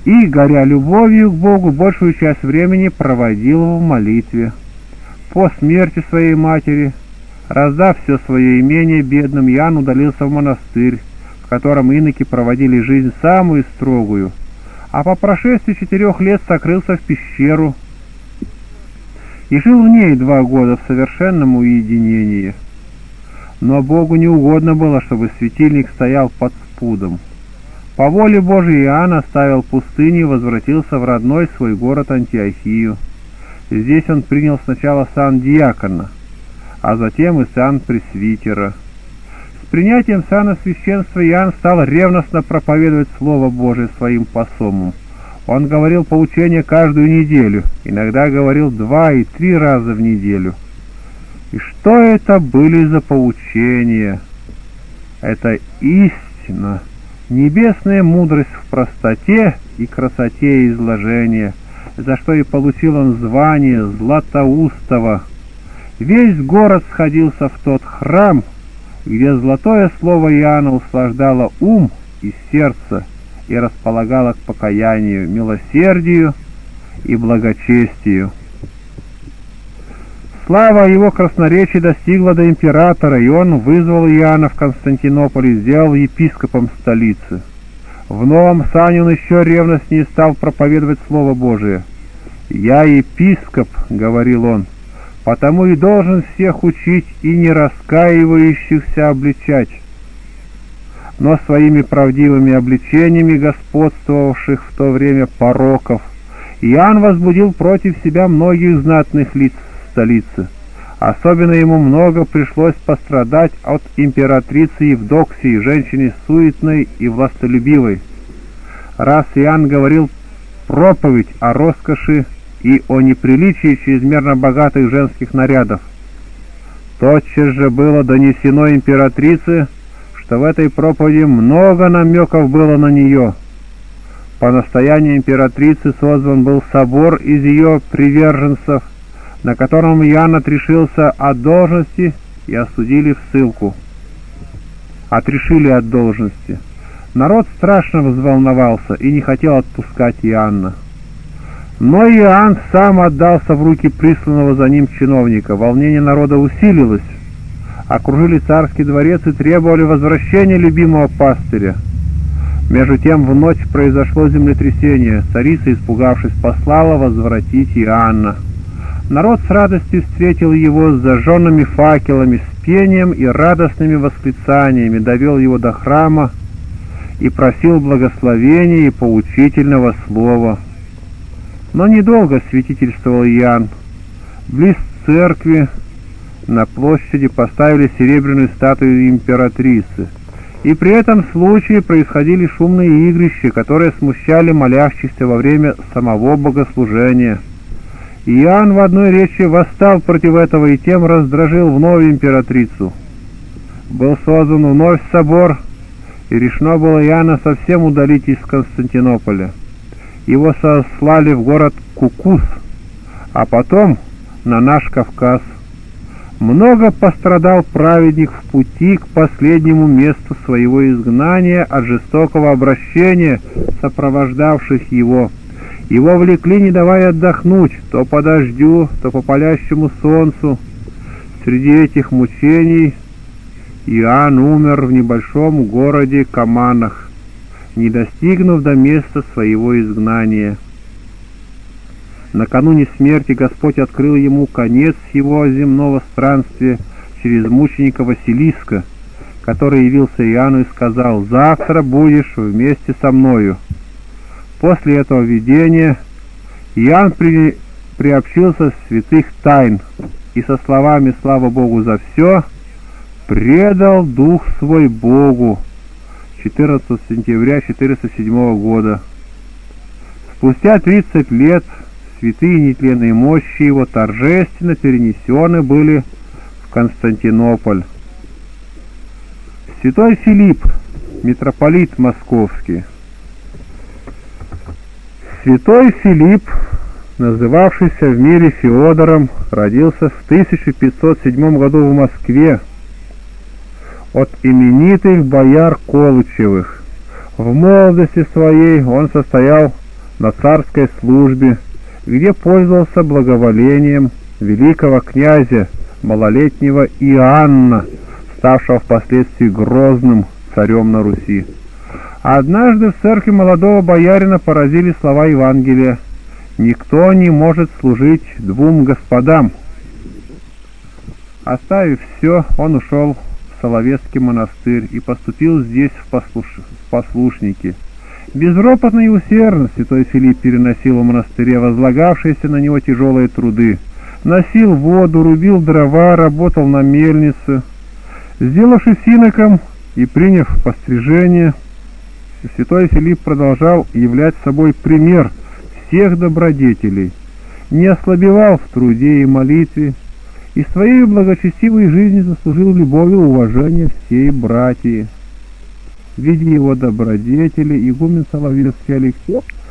и, горя любовью к Богу, большую часть времени проводил в молитве. По смерти своей матери, раздав все свое имение бедным, Иоанн удалился в монастырь, в котором иноки проводили жизнь самую строгую, а по прошествии четырех лет сокрылся в пещеру и жил в ней два года в совершенном уединении. Но Богу не угодно было, чтобы светильник стоял под спудом. По воле Божией Иоанн оставил пустыню и возвратился в родной свой город Антиохию. Здесь он принял сначала сан диакона, а затем и сан пресвитера. С принятием сана священства Иоанн стал ревностно проповедовать Слово Божие своим посомам. Он говорил поучения каждую неделю, иногда говорил два и три раза в неделю. И что это были за поучения? Это истина, небесная мудрость в простоте и красоте изложения, за что и получил он звание Златоустого. Весь город сходился в тот храм, где золотое слово Иоанна услаждало ум и сердце и располагало к покаянию, милосердию и благочестию. Слава его красноречия достигла до императора, и он вызвал Иоанна в Константинополь и сделал епископом столицы. В новом сане он еще ревностнее стал проповедовать Слово Божие. «Я епископ», — говорил он, — «потому и должен всех учить и не раскаивающихся обличать». Но своими правдивыми обличениями господствовавших в то время пороков Иоанн возбудил против себя многих знатных лиц столицы. Особенно ему много пришлось пострадать от императрицы Евдоксии, женщины суетной и властолюбивой. Раз Иоанн говорил проповедь о роскоши и о неприличии чрезмерно богатых женских нарядов. Тотчас же было донесено императрице, что в этой проповеди много намеков было на нее. По настоянию императрицы созван был собор из ее приверженцев, на котором Иоанн отрешился от должности и осудили в ссылку. Отрешили от должности. Народ страшно взволновался и не хотел отпускать Иоанна. Но Иоанн сам отдался в руки присланного за ним чиновника. Волнение народа усилилось. Окружили царский дворец и требовали возвращения любимого пастыря. Между тем в ночь произошло землетрясение. Царица, испугавшись, послала возвратить Иоанна. Народ с радостью встретил его с зажженными факелами, с пением и радостными восклицаниями, довел его до храма и просил благословения и поучительного слова. Но недолго святительствовал Иоанн. Близ церкви на площади поставили серебряную статую императрицы, и при этом случае происходили шумные игрища, которые смущали молящихся во время самого богослужения. Иоанн в одной речи восстал против этого и тем раздражил вновь императрицу. Был создан вновь собор, и решено было Иоанна совсем удалить из Константинополя. Его сослали в город Кукус, а потом на наш Кавказ. Много пострадал праведник в пути к последнему месту своего изгнания от жестокого обращения сопровождавших его. Его влекли, не давая отдохнуть, то по дождю, то по палящему солнцу. Среди этих мучений Иоанн умер в небольшом городе Каманах, не достигнув до места своего изгнания. Накануне смерти Господь открыл ему конец его земного странствия через мученика Василиска, который явился Иоанну и сказал: «Завтра будешь вместе со мною». После этого видения Иоанн при... приобщился святых тайн и со словами «Слава Богу за все» предал дух свой Богу. четырнадцатого сентября четыреста седьмого года. Спустя тридцать лет святые нетленные мощи его торжественно перенесены были в Константинополь. Святой Филипп, митрополит московский. Святой Филипп, называвшийся в мире Феодором, родился в тысяча пятьсот седьмом году в Москве от именитых бояр Колычевых. В молодости своей он состоял на царской службе, где пользовался благоволением великого князя малолетнего Иоанна, ставшего впоследствии грозным царем на Руси. Однажды в церкви молодого боярина поразили слова Евангелия: «Никто не может служить двум господам». Оставив все, он ушел в Соловецкий монастырь и поступил здесь в, послуш... в послушники. Безропотно и усердно святой Филипп переносил в монастыре возлагавшиеся на него тяжелые труды, носил воду, рубил дрова, работал на мельнице. Сделавшись иноком и приняв пострижение, святой Филипп продолжал являть собой пример всех добродетелей, не ослабевал в труде и молитве, и своей благочестивой жизни заслужил любовь и уважение всей братьи. Видя его добродетели, игумен Соловецкий Алексей